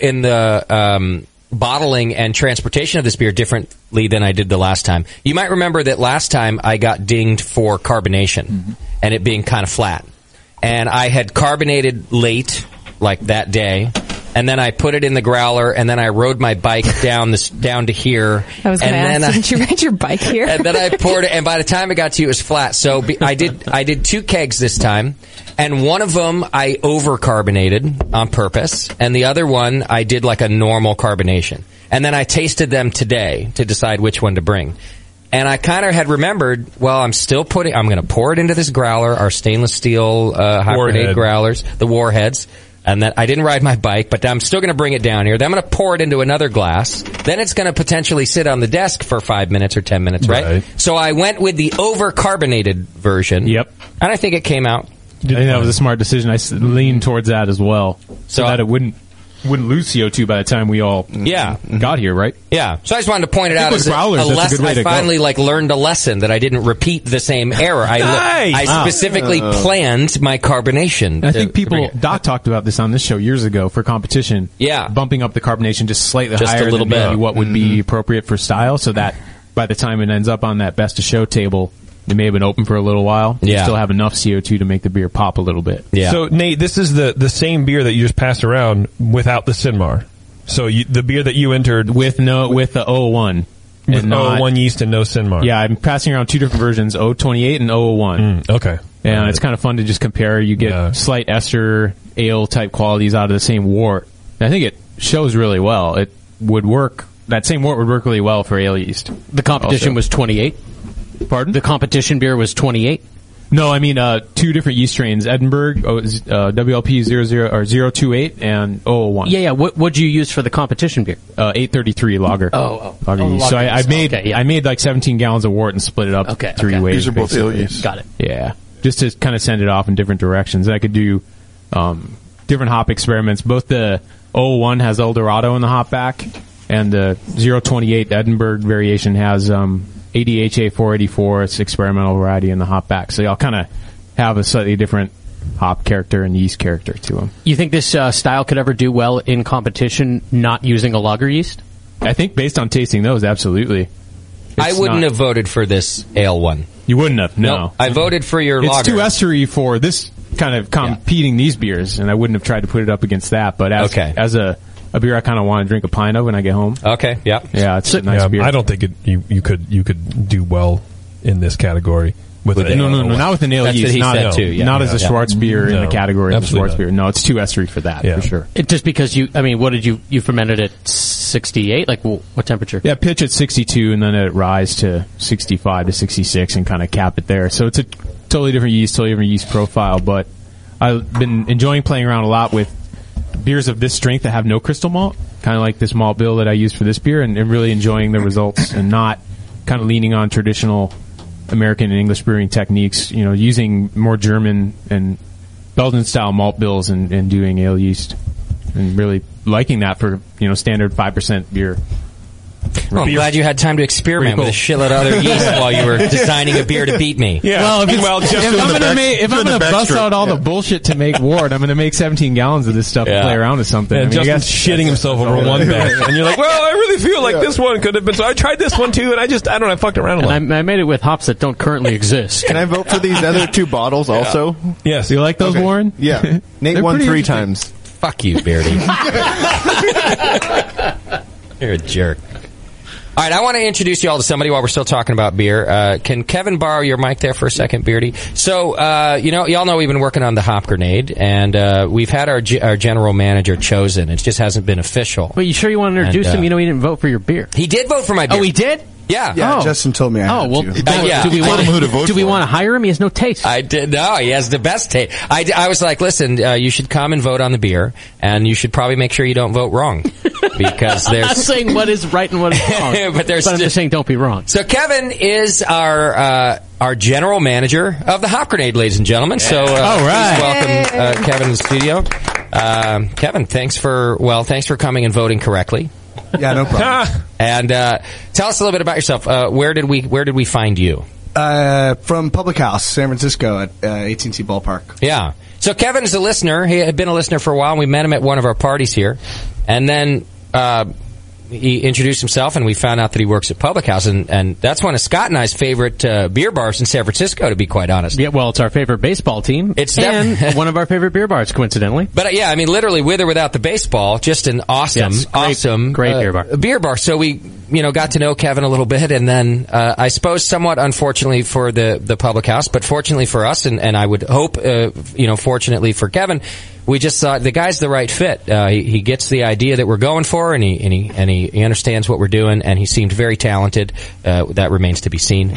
Speaker 9: the bottling and transportation of this beer differently than I did the last time. You might remember that last time I got dinged for carbonation and it being kind of flat. And I had carbonated late, like that day, and then I put it in the growler, and then I rode my bike down to here.
Speaker 16: I was going to ask, didn't you ride your bike here?
Speaker 9: And then I poured it, and by the time it got to you, it was flat. So I did 2 kegs this time, and one of them I over-carbonated on purpose, and the other one I did like a normal carbonation. And then I tasted them today to decide which one to bring. And I kind of had remembered, well, I'm going to pour it into this growler, our stainless steel high grenade growlers, the Warheads. And then I didn't ride my bike, but I'm still going to bring it down here. Then I'm going to pour it into another glass. Then it's going to potentially sit on the desk for 5 minutes or 10 minutes, right? So I went with the over-carbonated version.
Speaker 10: Yep.
Speaker 9: And I think it came out.
Speaker 10: I think that was a smart decision. I leaned towards that as well, so that it wouldn't lose CO2 by the time we all got here, right?
Speaker 9: Yeah. So I just wanted to point it out as
Speaker 10: I
Speaker 9: finally learned a lesson that I didn't repeat the same error. I specifically planned my carbonation.
Speaker 10: I think Doc talked about this on this show years ago for competition.
Speaker 9: Yeah.
Speaker 10: Bumping up the carbonation just slightly
Speaker 9: Just
Speaker 10: higher
Speaker 9: a little
Speaker 10: than maybe
Speaker 9: bit.
Speaker 10: what would be appropriate for style, so that by the time it ends up on that best of show table, it may have been open for a little while. You still have enough CO2 to make the beer pop a little bit.
Speaker 1: So, Nate, this is the same beer that you just passed around without the Sinmar. So the beer that you entered
Speaker 10: with the 001.
Speaker 1: With 001 yeast and no Sinmar.
Speaker 10: Yeah, I'm passing around 2 different versions, 028 and 001.
Speaker 1: Okay.
Speaker 10: And it's kind of fun to just compare. You get slight ester, ale type qualities out of the same wort. And I think it shows really well. It would work. That same wort would work really well for ale yeast.
Speaker 11: The competition was 28.
Speaker 10: Pardon?
Speaker 11: The competition beer was 28.
Speaker 10: No, I mean 2 different yeast strains: Edinburgh, WLP 028 and 001.
Speaker 11: Yeah. What'd you use for the competition beer?
Speaker 10: 833 lager. Lager yeast. So I made like 17 gallons of wort and split it up 3 ways.
Speaker 5: These are both ale
Speaker 10: basically.
Speaker 5: yeast.
Speaker 11: Got it.
Speaker 10: Yeah, just to kind of send it off in different directions. I could do different hop experiments. Both the 001 has El Dorado in the hop back, and the 028 Edinburgh variation has ADHA 484. It's experimental variety in the hop back. So y'all kind of have a slightly different hop character and yeast character to them.
Speaker 11: You think this style could ever do well in competition not using a lager yeast?
Speaker 10: I think based on tasting those, absolutely.
Speaker 9: I wouldn't have voted for this ale one.
Speaker 10: You wouldn't have, no.
Speaker 9: Nope. I voted for your
Speaker 10: it's
Speaker 9: lager.
Speaker 10: It's too estery for this kind of competing these beers, and I wouldn't have tried to put it up against that. But as a beer I kind of want to drink a pint of when I get home.
Speaker 9: Okay, yeah.
Speaker 10: Yeah, it's a nice beer.
Speaker 1: I don't think you could do well in this category. With
Speaker 10: no, not with an ale
Speaker 11: That's
Speaker 10: yeast.
Speaker 11: what he said too. Yeah.
Speaker 10: Not as a Schwartz beer in the category of a Schwartz
Speaker 1: not.
Speaker 10: beer. No, it's too estery for that, for sure.
Speaker 11: Just because what did you fermented at 68? Like, what temperature?
Speaker 10: Yeah, pitch at 62, and then it rise to 65 to 66 and kind of cap it there. So it's a totally different yeast profile, but I've been enjoying playing around a lot with beers of this strength that have no crystal malt, kind of like this malt bill that I used for this beer, and really enjoying the results and not kind of leaning on traditional American and English brewing techniques, using more German and Belgian style malt bills and doing ale yeast, and really liking that for, standard 5% beer.
Speaker 9: Well, I'm glad you had time to experiment with a shitload of other yeast while you were designing a beer to beat me.
Speaker 10: Yeah. Well, if I'm going to bust out all the bullshit to make wort, I'm going to make 17 gallons of this stuff and play around with something.
Speaker 1: Yeah, Justin's shitting himself over one bag. And you're like, well, I really feel like this one could have been. So I tried this one too, and I fucked around a lot.
Speaker 11: And I made it with hops that don't currently exist.
Speaker 3: Can I vote for these other 2 bottles also?
Speaker 1: Yes.
Speaker 10: You like those, Warren?
Speaker 3: Yeah. Nate won 3 times.
Speaker 9: Fuck you, Beardy. You're a jerk. All right, I want to introduce you all to somebody while we're still talking about beer. Can Kevin borrow your mic there for a second, Beardy? So, y'all know we've been working on the Hop Grenade, and we've had our general manager chosen. It just hasn't been official.
Speaker 11: But you sure you want to introduce him? He didn't vote for your beer.
Speaker 9: He did vote for my beer.
Speaker 11: Oh, he did?
Speaker 9: Yeah.
Speaker 17: Yeah, Justin told me I had to.
Speaker 11: Do we want to hire him? He has no taste.
Speaker 9: I did. No, he has the best taste. I was like, listen, you should come and vote on the beer, and you should probably make sure you don't vote wrong. Because
Speaker 11: I'm not saying what is right and what is wrong.
Speaker 9: but
Speaker 11: I'm just saying don't be wrong.
Speaker 9: So Kevin is our general manager of the Hop Grenade, ladies and gentlemen. So
Speaker 11: all right.
Speaker 9: Please welcome Kevin to the studio. Kevin, thanks for coming and voting correctly.
Speaker 17: Yeah, no problem.
Speaker 9: And tell us a little bit about yourself. Where did we find you?
Speaker 17: From Public House, San Francisco, at AT&T Ballpark.
Speaker 9: Yeah. So Kevin is a listener. He had been a listener for a while, and we met him at one of our parties here. And then he introduced himself, and we found out that he works at Public House, and that's one of Scott and I's favorite beer bars in San Francisco, to be quite honest.
Speaker 11: Yeah, well, it's our favorite baseball team.
Speaker 9: It's
Speaker 11: and one of our favorite beer bars, coincidentally.
Speaker 9: But yeah, I mean, literally, with or without the baseball, just an awesome
Speaker 11: great beer bar.
Speaker 9: Beer bar. So we, got to know Kevin a little bit, and then I suppose somewhat unfortunately for the Public House, but fortunately for us, and I would hope, fortunately for Kevin, we just thought the guy's the right fit. He gets the idea that we're going for, and he understands what we're doing, and he seemed very talented. That remains to be seen.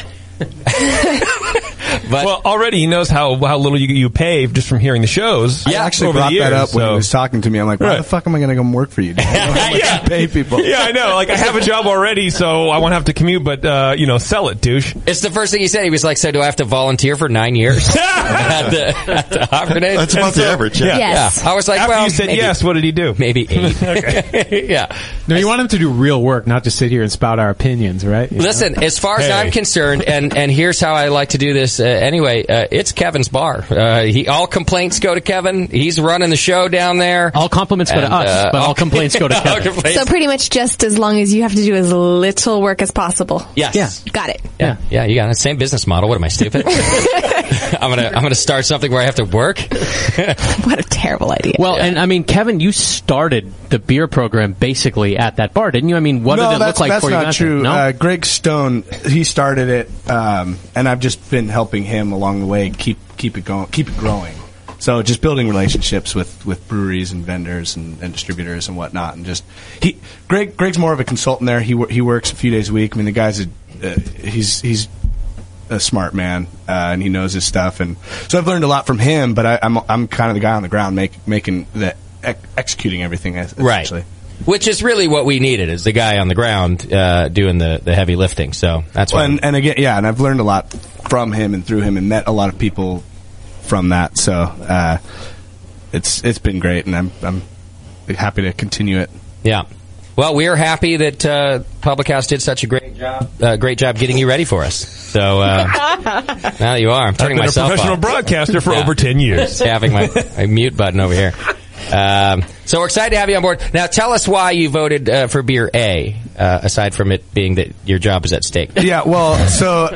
Speaker 1: Well, already he knows how little you pay just from hearing the shows.
Speaker 17: I actually brought that up when he was talking to me. I'm like, why the fuck am I going to come work for you? I don't know how much you pay people.
Speaker 1: Yeah, I know. Like, I have a job already, so I won't have to commute, but, sell it, douche.
Speaker 9: It's the first thing he said. He was like, so do I have to volunteer for 9 years at the Hop Grenade?
Speaker 5: That's about the average, yeah.
Speaker 16: Yes.
Speaker 9: Yeah. I was like,
Speaker 1: after
Speaker 9: well,
Speaker 1: you said
Speaker 9: maybe,
Speaker 1: yes, what did he do?
Speaker 9: Maybe 8. Okay. Yeah.
Speaker 10: No, you want him to do real work, not just sit here and spout our opinions, right?
Speaker 9: Listen, as far as I'm concerned, and here's how I like to do this anyway, it's Kevin's bar. All complaints go to Kevin. He's running the show down there.
Speaker 11: All compliments go to us, but all complaints go to Kevin.
Speaker 16: So pretty much just as long as you have to do as little work as possible.
Speaker 9: Yes.
Speaker 11: Yeah.
Speaker 16: Got it.
Speaker 9: Yeah, you got the same business model. What am I, stupid? I'm gonna start something where I have to work.
Speaker 16: What a terrible idea.
Speaker 11: Well, and I mean, Kevin, you started the beer program basically at that bar, didn't you? I mean, what did it look like for you?
Speaker 17: That's not true.
Speaker 11: No?
Speaker 17: Greg Stone, he started it, and I've just been helping him along the way keep it going, keep it growing. So just building relationships with breweries and vendors and distributors and whatnot, and just Greg's more of a consultant there. He works a few days a week. I mean, the guy's he's a smart man, and he knows his stuff, and so I've learned a lot from him. But I'm kind of the guy on the ground making the executing everything essentially.
Speaker 9: Right. Which is really what we needed, is the guy on the ground doing the heavy lifting. So that's why.
Speaker 17: And again, yeah, and I've learned a lot from him and through him, and met a lot of people from that. So it's been great, and I'm happy to continue it.
Speaker 9: Yeah. Well, we're happy that Public House did such a great job getting you ready for us. So now you are. I'm turning myself
Speaker 1: I've been a professional
Speaker 9: off.
Speaker 1: broadcaster for over 10 years.
Speaker 9: Having my mute button over here. So we're excited to have you on board. Now, tell us why you voted for beer A, aside from it being that your job is at stake.
Speaker 17: Yeah, well, so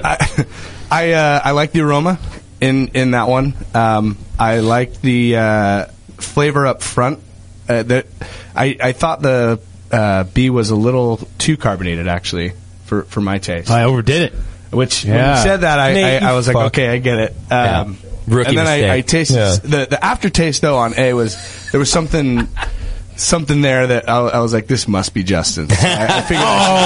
Speaker 17: I like the aroma in that one. I like the flavor up front. I thought the B was a little too carbonated, actually, for my taste.
Speaker 10: I overdid it.
Speaker 17: Which, when you said that, I was like, okay, I get it.
Speaker 9: Rookie
Speaker 17: and then
Speaker 9: mistake.
Speaker 17: I tasted the aftertaste though on A there was something there that I was like, this must be Justin's. I figured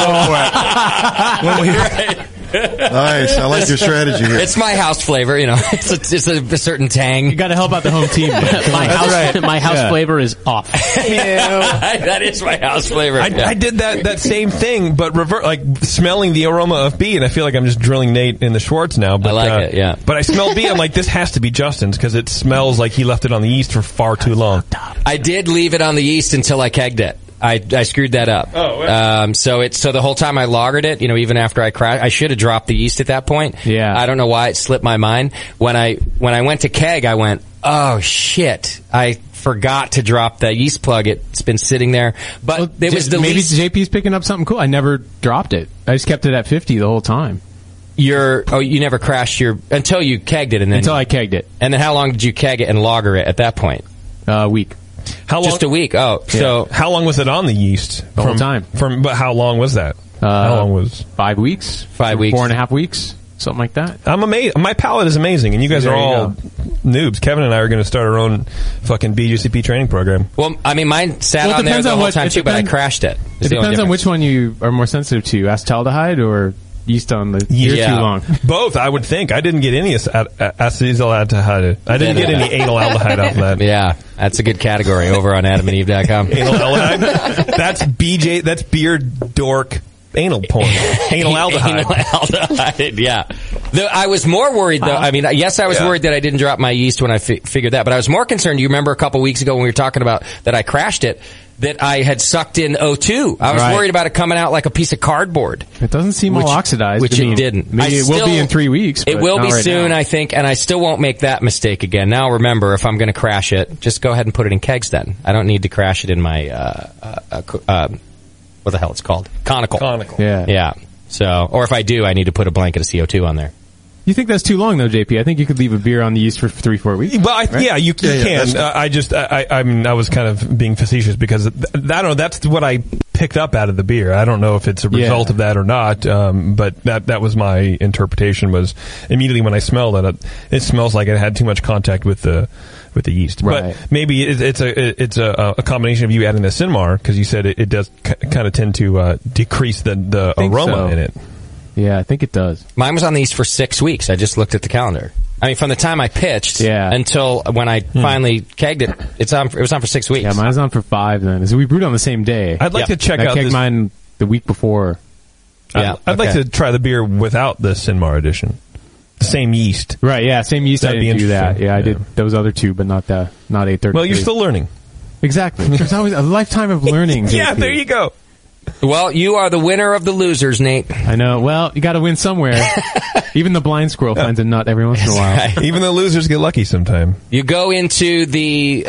Speaker 17: I should go for it.
Speaker 5: Nice. I like your strategy here.
Speaker 9: It's my house flavor, It's a certain tang.
Speaker 10: You got to help out the home team.
Speaker 11: My house flavor is off.
Speaker 9: That is my house flavor.
Speaker 1: I did that same thing, but smelling the aroma of B, and I feel like I'm just drilling Nate in the Schwartz now. But,
Speaker 9: I like it, yeah.
Speaker 1: But I smell B, I'm like, this has to be Justin's, because it smells like he left it on the yeast for far too long.
Speaker 9: I did leave it on the yeast until I kegged it. I screwed that up.
Speaker 1: Oh, wow.
Speaker 9: So the whole time I lagered it, even after I crashed, I should have dropped the yeast at that point.
Speaker 10: Yeah.
Speaker 9: I don't know why it slipped my mind. When I went to keg, I went, oh shit, I forgot to drop the yeast plug. It's been sitting there, but it was the
Speaker 10: maybe
Speaker 9: least.
Speaker 10: JP's picking up something cool. I never dropped it. I just kept it at 50 the whole time.
Speaker 9: You never crashed until you kegged it,
Speaker 10: until I kegged it.
Speaker 9: And then how long did you keg it and lager it at that point?
Speaker 10: A week.
Speaker 1: How long?
Speaker 9: Just a week. Oh,
Speaker 1: yeah. So how long was it on the yeast?
Speaker 10: The whole time.
Speaker 1: But how long was that? How long was
Speaker 10: 5 weeks?
Speaker 9: 5 weeks.
Speaker 10: 4.5 weeks. Something like that.
Speaker 1: I'm amazed. My palate is amazing, and you guys are all noobs. Kevin and I are going to start our own fucking BGCP training program.
Speaker 9: Well, I mean, mine sat on there the whole time too, but I crashed it.
Speaker 10: It depends on which one you are more sensitive to, acetaldehyde or yeast on the ear too long.
Speaker 1: Both, I would think. I didn't get any acetaldehyde. I didn't get any anal aldehyde out of that.
Speaker 9: Yeah, that's a good category over on AdamandEve.com.
Speaker 1: Anal aldehyde? That's beer dork anal porn. Anal aldehyde.
Speaker 9: Anal aldehyde, yeah. I was more worried, though. I mean, yes, I was worried that I didn't drop my yeast when I figured that, but I was more concerned. You remember a couple weeks ago when we were talking about that I crashed it, that I had sucked in O2. I was worried about it coming out like a piece of cardboard.
Speaker 10: It doesn't seem all oxidized.
Speaker 9: Which it didn't.
Speaker 10: Maybe it will be in 3 weeks.
Speaker 9: It will be soon,
Speaker 10: now.
Speaker 9: I think, and I still won't make that mistake again. Now remember, if I'm going to crash it, just go ahead and put it in kegs then. I don't need to crash it in my, what the hell it's called? Conical.
Speaker 10: Yeah.
Speaker 9: Yeah. So, or if I do, I need to put a blanket of CO2 on there.
Speaker 10: You think that's too long, though, JP? I think you could leave a beer on the yeast for 3-4 weeks.
Speaker 1: Well,
Speaker 10: right?
Speaker 1: yeah, you can. I mean, I was kind of being facetious because I don't know. That's what I picked up out of the beer. I don't know if it's a result of that or not, but that was my interpretation. Was immediately when I smelled it smells like it had too much contact with the yeast.
Speaker 10: Right.
Speaker 1: But maybe it's a combination of you adding the Sinmar because you said it does kind of tend to decrease the aroma in it.
Speaker 10: Yeah, I think it does.
Speaker 9: Mine was on the yeast for 6 weeks. I just looked at the calendar. I mean, from the time I pitched until when I finally kegged it, it was on for 6 weeks.
Speaker 10: Yeah, mine's on for 5 then. So we brewed on the same day.
Speaker 1: I'd like to check
Speaker 10: I
Speaker 1: out
Speaker 10: kegged mine the week before.
Speaker 1: Yeah, I'd like to try the beer without the Sinmar edition. The same yeast.
Speaker 10: Right, yeah, same yeast.
Speaker 1: That'd
Speaker 10: I didn't
Speaker 1: be
Speaker 10: do that.
Speaker 1: interesting.
Speaker 10: Yeah, I did those other two, but not 833.
Speaker 1: Well, you're still learning.
Speaker 10: Exactly. There's always a lifetime of learning.
Speaker 1: Yeah,
Speaker 10: JP.
Speaker 1: there you go.
Speaker 9: Well, you are the winner of the losers, Nate.
Speaker 10: I know. Well, you got to win somewhere. Even the blind squirrel finds a nut every once in a while.
Speaker 9: Right.
Speaker 1: Even the losers get lucky sometime.
Speaker 9: You go into the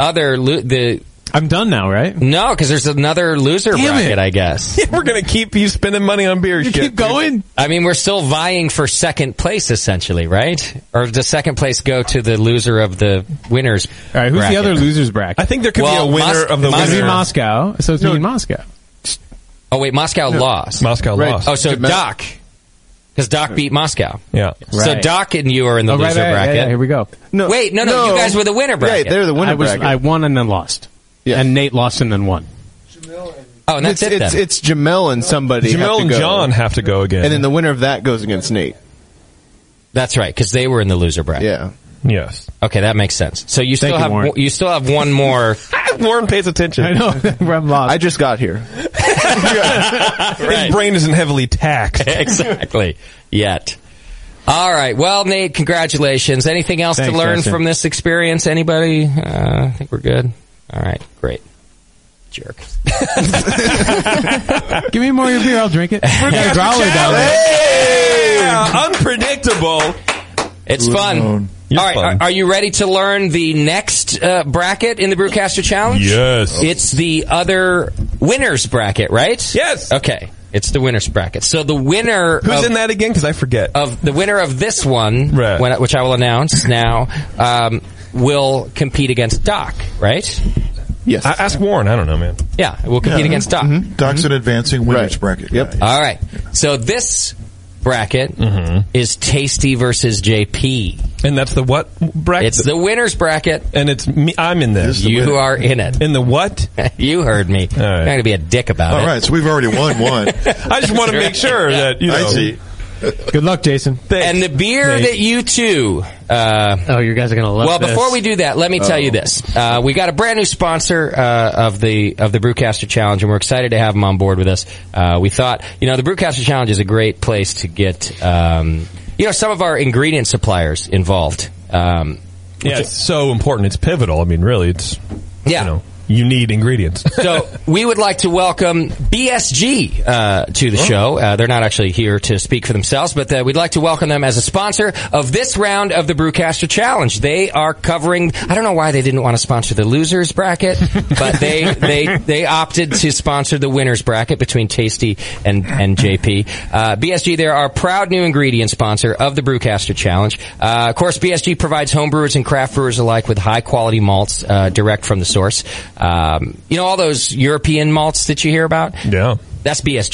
Speaker 10: I'm done now, right?
Speaker 9: No, because there's another loser bracket, I guess.
Speaker 1: We're going to keep you spending money on beer.
Speaker 10: You keep going?
Speaker 9: I mean, we're still vying for second place, essentially, right? Or does second place go to the loser of the winners
Speaker 10: All right, who's
Speaker 9: bracket?
Speaker 10: the other losers bracket?
Speaker 1: I think there could be a winner of the
Speaker 10: Must be
Speaker 1: winner.
Speaker 10: Moscow. So it's in Moscow.
Speaker 9: Oh, wait, Moscow lost.
Speaker 1: Moscow lost.
Speaker 9: Oh, so Doc. Because Doc beat Moscow.
Speaker 1: Yeah.
Speaker 9: So
Speaker 10: Right.
Speaker 9: Doc and you are in the loser bracket.
Speaker 10: Yeah, here we go.
Speaker 3: No,
Speaker 9: Wait, no, you guys were the winner bracket.
Speaker 3: Yeah, they're the winner bracket.
Speaker 11: I won and then lost.
Speaker 3: Yeah.
Speaker 11: And Nate lost and then won.
Speaker 9: Oh, and that's it then.
Speaker 3: It's Jamel and somebody. have
Speaker 1: Jamel
Speaker 3: to
Speaker 1: and
Speaker 3: go.
Speaker 1: John have to go again.
Speaker 3: And then the winner of that goes against Nate.
Speaker 9: That's right, because they were in the loser bracket.
Speaker 3: Yeah.
Speaker 1: Yes.
Speaker 9: Okay, that makes sense. So you still
Speaker 10: you,
Speaker 9: have
Speaker 10: Warren.
Speaker 9: you still have one more.
Speaker 1: Warren pays attention.
Speaker 10: I know. I'm lost.
Speaker 3: I just got here.
Speaker 1: His brain isn't heavily taxed.
Speaker 9: Exactly. Yet. All right. Well, Nate, congratulations. Anything else
Speaker 10: Thanks,
Speaker 9: to learn
Speaker 10: Justin.
Speaker 9: from this experience? Anybody? I think we're good. All right. Great. Jerk.
Speaker 10: Give me more of your beer. I'll drink it. Got a growler down there.
Speaker 1: Hey! Unpredictable.
Speaker 9: It's fun.
Speaker 1: You're
Speaker 9: All right.
Speaker 1: fun.
Speaker 9: Are you ready to learn the next bracket in the Brewcaster Challenge?
Speaker 1: Yes.
Speaker 9: It's the other winners bracket, right?
Speaker 1: Yes.
Speaker 9: Okay. It's the winners bracket. So the winner
Speaker 1: Who's
Speaker 9: of,
Speaker 1: in that again? Because I forget.
Speaker 9: of the winner of this one,
Speaker 1: Right.
Speaker 9: which I will announce now, will compete against Doc, right?
Speaker 3: Yes.
Speaker 1: Ask Warren. I don't know, man.
Speaker 9: Yeah, we'll compete against Doc.
Speaker 5: Doc's an advancing winners bracket.
Speaker 3: Yep.
Speaker 5: guy.
Speaker 9: All right. So this bracket is Tasty versus JP.
Speaker 1: And that's the what bracket?
Speaker 9: It's the winners bracket.
Speaker 1: And it's me. I'm in this.
Speaker 9: You are in it.
Speaker 1: In the what?
Speaker 9: You heard me.
Speaker 1: All right.
Speaker 9: I'm not going to be a dick about
Speaker 5: All
Speaker 9: it.
Speaker 5: right, so we've already won one.
Speaker 1: I just want to make sure that, you know.
Speaker 5: I see.
Speaker 10: Good luck, Jason.
Speaker 9: And the beer that you two...
Speaker 11: oh, you guys are going to love
Speaker 9: well,
Speaker 11: this.
Speaker 9: before we do that, let me tell you this. We got a brand new sponsor of the Brewcaster Challenge, and we're excited to have them on board with us. We thought, the Brewcaster Challenge is a great place to get, some of our ingredient suppliers involved.
Speaker 1: Yeah, it's so important. It's pivotal. I mean, really, it's...
Speaker 9: Yeah.
Speaker 1: You need ingredients.
Speaker 9: So we would like to welcome BSG to the show. They're not actually here to speak for themselves, but we'd like to welcome them as a sponsor of this round of the Brewcaster Challenge. They are covering. I don't know why they didn't want to sponsor the losers bracket, but they opted to sponsor the winners bracket between Tasty and JP. BSG, they're our proud new ingredient sponsor of the Brewcaster Challenge. Of course, BSG provides homebrewers and craft brewers alike with high quality malts direct from the source. All those European malts that you hear about?
Speaker 1: Yeah.
Speaker 9: That's BSG.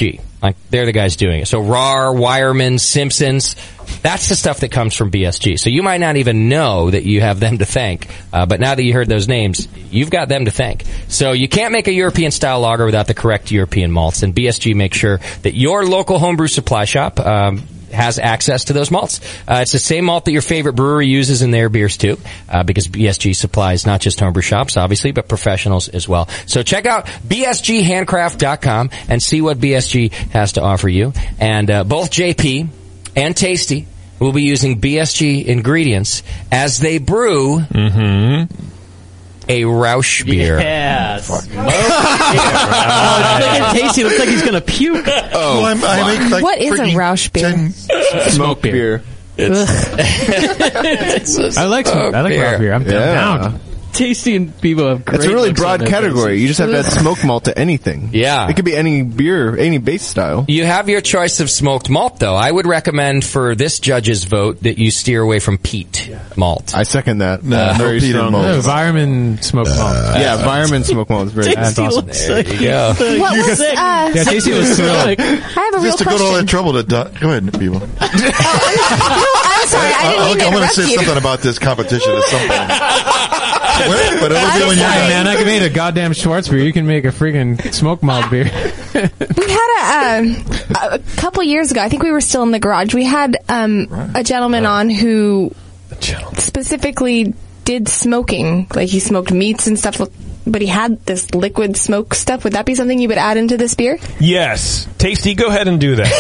Speaker 9: Like, they're the guys doing it. So Rar, Wireman, Simpsons, that's the stuff that comes from BSG. So you might not even know that you have them to thank, but now that you heard those names, you've got them to thank. So you can't make a European-style lager without the correct European malts, and BSG makes sure that your local homebrew supply shop has access to those malts. It's the same malt that your favorite brewery uses in their beers too, because BSG supplies not just homebrew shops, obviously, but professionals as well. So check out bsghandcraft.com and see what BSG has to offer you. And both JP and Tasty will be using BSG ingredients as they brew a Rausch beer.
Speaker 11: Yes. Tasty looks like he's going to puke.
Speaker 5: I make like
Speaker 16: what is a Rausch beer?
Speaker 3: Smoke beer.
Speaker 10: I like Rausch beer. I'm down.
Speaker 11: Tasty and Bebo have great.
Speaker 3: It's a really
Speaker 11: looks on
Speaker 3: broad
Speaker 11: their
Speaker 3: category.
Speaker 11: faces.
Speaker 3: You just have to add smoke malt to anything.
Speaker 9: Yeah.
Speaker 3: It could be any beer, any base style.
Speaker 9: You have your choice of smoked malt, though. I would recommend for this judge's vote that you steer away from peat malt.
Speaker 3: I second that.
Speaker 5: No peat and malt.
Speaker 10: Environment smoked malt.
Speaker 3: Yeah, environment smoked malt is very
Speaker 10: That's awesome.
Speaker 9: There you go.
Speaker 16: What was,
Speaker 10: Yeah, Tasty was thrilled.
Speaker 16: I have a real
Speaker 5: Just to go to all that
Speaker 16: question.
Speaker 5: trouble to go ahead, people.
Speaker 16: I'm sorry, I didn't mean to
Speaker 5: I'm going to
Speaker 16: interrupt
Speaker 5: say
Speaker 16: you.
Speaker 5: something about this competition at some point. But it'll be when you're
Speaker 10: Hey,
Speaker 5: done.
Speaker 10: man, I can make a goddamn Schwartz beer. You can make a freaking smoke malt beer.
Speaker 16: We had a couple years ago, I think we were still in the garage, we had a gentleman on who specifically did smoking. Like, he smoked meats and stuff, but he had this liquid smoke stuff. Would that be something you would add into this beer?
Speaker 1: Yes. Tasty, go ahead and do that.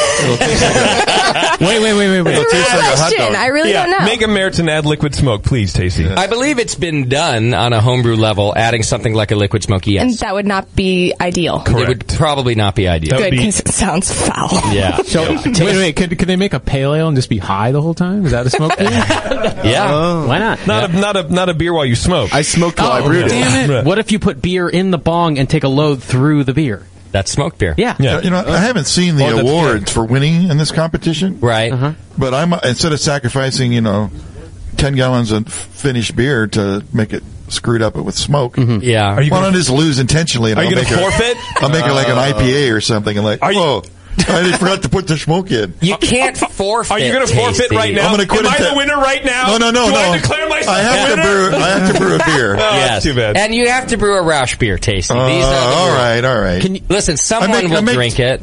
Speaker 10: Wait.
Speaker 16: It's a real question. I really don't know.
Speaker 1: Make a Meritz and add liquid smoke, please, Tasty.
Speaker 9: I believe it's been done on a homebrew level, adding something like a liquid smoke, yes.
Speaker 16: And that would not be ideal.
Speaker 9: It would probably not be ideal.
Speaker 16: Good, because it sounds foul.
Speaker 9: Yeah.
Speaker 10: So, wait, could they make a pale ale and just be high the whole time? Is that a smoke beer?
Speaker 9: Yeah.
Speaker 11: Why not?
Speaker 1: Not a beer while you smoke.
Speaker 3: I smoked while I brewed it.
Speaker 11: Damn it. What if you put beer in the bong and take a load through the beer?
Speaker 9: That's smoked beer.
Speaker 11: Yeah.
Speaker 5: You know, I haven't seen the awards for winning in this competition.
Speaker 9: Right.
Speaker 5: But I'm instead of sacrificing, 10 gallons of finished beer to make it screwed up with smoke.
Speaker 9: Yeah.
Speaker 5: Why don't I just lose intentionally? And
Speaker 1: Are you
Speaker 5: I'll
Speaker 1: going to
Speaker 5: make
Speaker 1: forfeit?
Speaker 5: I'll make it like an IPA or something. And whoa. I just forgot to put the smoke in.
Speaker 9: You can't forfeit.
Speaker 1: Are you going to forfeit
Speaker 9: Tasty.
Speaker 1: right now?
Speaker 5: I'm going to quit.
Speaker 1: Am I the winner right now?
Speaker 5: No.
Speaker 1: Do I declare myself
Speaker 5: I have to brew a beer.
Speaker 1: Oh,
Speaker 9: Yes.
Speaker 1: that's too bad.
Speaker 9: And you have to brew a Rausch beer, Tasty. These are the
Speaker 5: all
Speaker 9: rules.
Speaker 5: right.
Speaker 9: Can you, listen, someone will drink it.